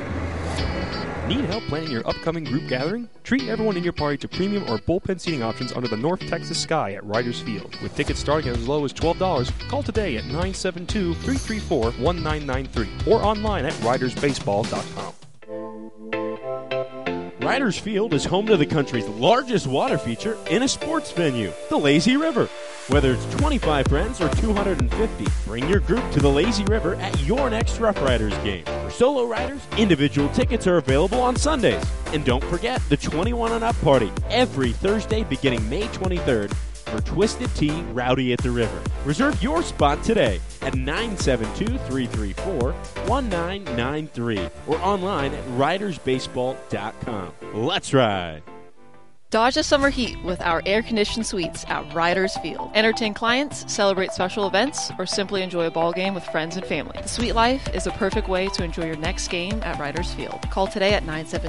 Speaker 2: Need help planning your upcoming group gathering? Treat everyone in your party to premium or bullpen seating options under the North Texas sky at Riders Field. With tickets starting at as low as $12, call today at 972-334-1993 or online at ridersbaseball.com.
Speaker 12: Riders Field is home to the country's largest water feature in a sports venue, the Lazy River. Whether it's 25 friends or 250, bring your group to the Lazy River at your next Rough Riders game. For solo riders, individual tickets are available on Sundays. And don't forget the 21 and up party every Thursday beginning May 23rd for Twisted Tea Rowdy at the River. Reserve your spot today at 972-334-1993 or online at ridersbaseball.com. Let's ride!
Speaker 15: Dodge the summer heat with our air-conditioned suites at Riders Field. Entertain clients, celebrate special events, or simply enjoy a ball game with friends and family. The suite life is a perfect way to enjoy your next game at Riders Field. Call today at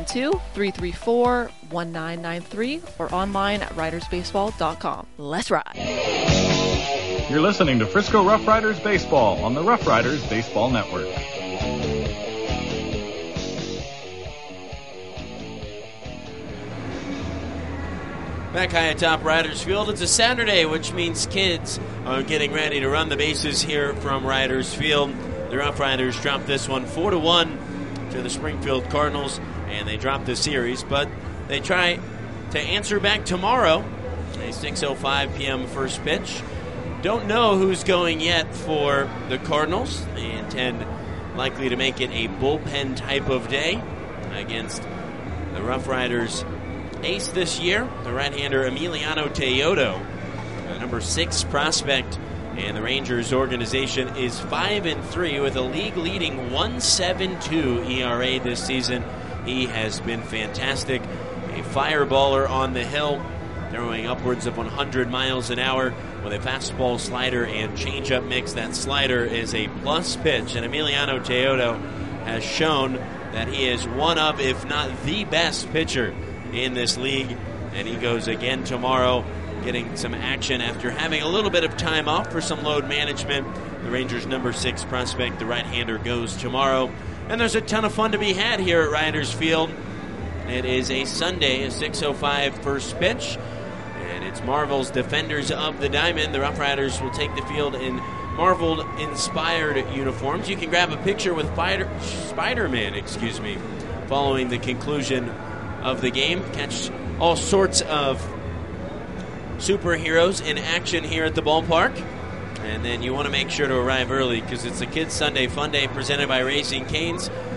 Speaker 15: 972-334-1993 or online at ridersbaseball.com. Let's ride!
Speaker 17: You're listening to Frisco Rough Riders Baseball on the Rough Riders Baseball Network.
Speaker 10: Back high atop Riders Field, it's a Saturday, which means kids are getting ready to run the bases here from Riders Field. The Rough Riders dropped this one 4-1 to the Springfield Cardinals, and they dropped the series, but they try to answer back tomorrow. A 6:05 p.m. first pitch. Don't know who's going yet for the Cardinals. They intend likely to make it a bullpen type of day against the Rough Riders ace this year, the right-hander Emiliano Teodo, the number 6 prospect, and the Rangers organization is 5-3 with a league-leading 1.72 ERA this season. He has been fantastic, a fireballer on the hill, throwing upwards of 100 miles an hour with a fastball, slider, and changeup mix. That slider is a plus pitch, and Emiliano Teodo has shown that he is one of, if not the best pitcher in this league, and he goes again tomorrow, getting some action after having a little bit of time off for some load management. The Rangers' number 6 prospect, the right-hander, goes tomorrow, and there's a ton of fun to be had here at Riders Field. It is a Sunday, a 6:05 first pitch, and it's Marvel's Defenders of the Diamond. The Rough Riders will take the field in Marvel-inspired uniforms. You can grab a picture with Spider-Man, following the conclusion of the game. Catch all sorts of superheroes in action here at the ballpark. And then you want to make sure to arrive early because it's a Kids Sunday Fun Day presented by Raising Cane's.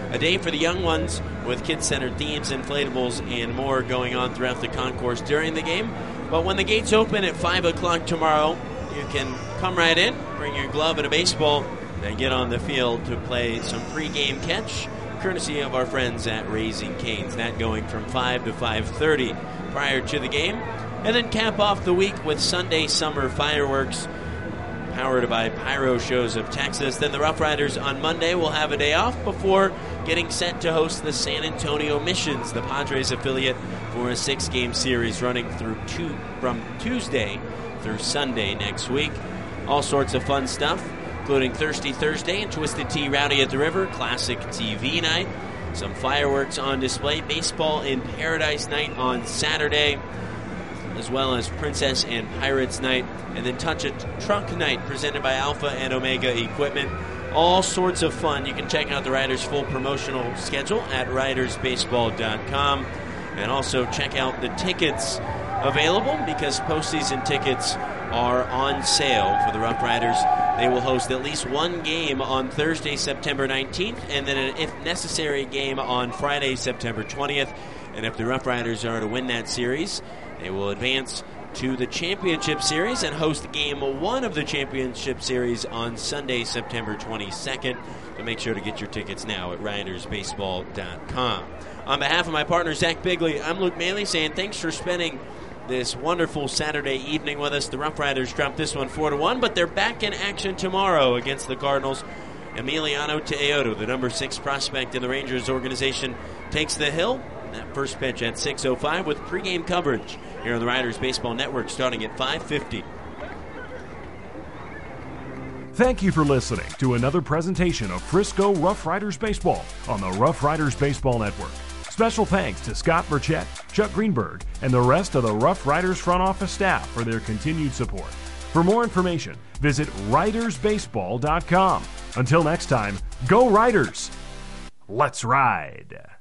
Speaker 10: A day for the young ones with kid-centered themes, inflatables, and more going on throughout the concourse during the game. But when the gates open at 5 o'clock tomorrow, you can come right in, bring your glove and a baseball, and get on the field to play some pregame catch, courtesy of our friends at Raising Cane's. That going from 5 to 5:30 prior to the game. And then cap off the week with Sunday summer fireworks, powered by Pyro Shows of Texas. Then the Rough Riders on Monday will have a day off before getting set to host the San Antonio Missions, the Padres affiliate, for a 6-game series running from Tuesday through Sunday next week. All sorts of fun stuff, including Thirsty Thursday and Twisted Tea Rowdy at the River, classic TV night, some fireworks on display, baseball in Paradise night on Saturday, as well as Princess and Pirates night, and then Touch It Truck night presented by Alpha and Omega Equipment. All sorts of fun. You can check out the Riders' full promotional schedule at ridersbaseball.com, and also check out the tickets available because postseason tickets are on sale for the Rough Riders. They will host at least one game on Thursday, September 19th, and then an if necessary game on Friday, September 20th. And if the Rough Riders are to win that series, they will advance to the Championship Series and host Game 1 of the Championship Series on Sunday, September 22nd. So make sure to get your tickets now at ridersbaseball.com. On behalf of my partner, Zach Bigley, I'm Luke Maley saying thanks for spending this wonderful Saturday evening with us. The Rough Riders dropped this one 4-1, but they're back in action tomorrow against the Cardinals. Emiliano Teodo, the number 6 prospect in the Rangers organization, takes the hill. That first pitch at 6:05 with pregame coverage here on the Riders Baseball Network starting at 5:50.
Speaker 11: Thank you for listening to another presentation of Frisco Rough Riders Baseball on the Rough Riders Baseball Network. Special thanks to Scott Burchett, Chuck Greenberg, and the rest of the Rough Riders front office staff for their continued support. For more information, visit ridersbaseball.com. Until next time, go Riders! Let's ride!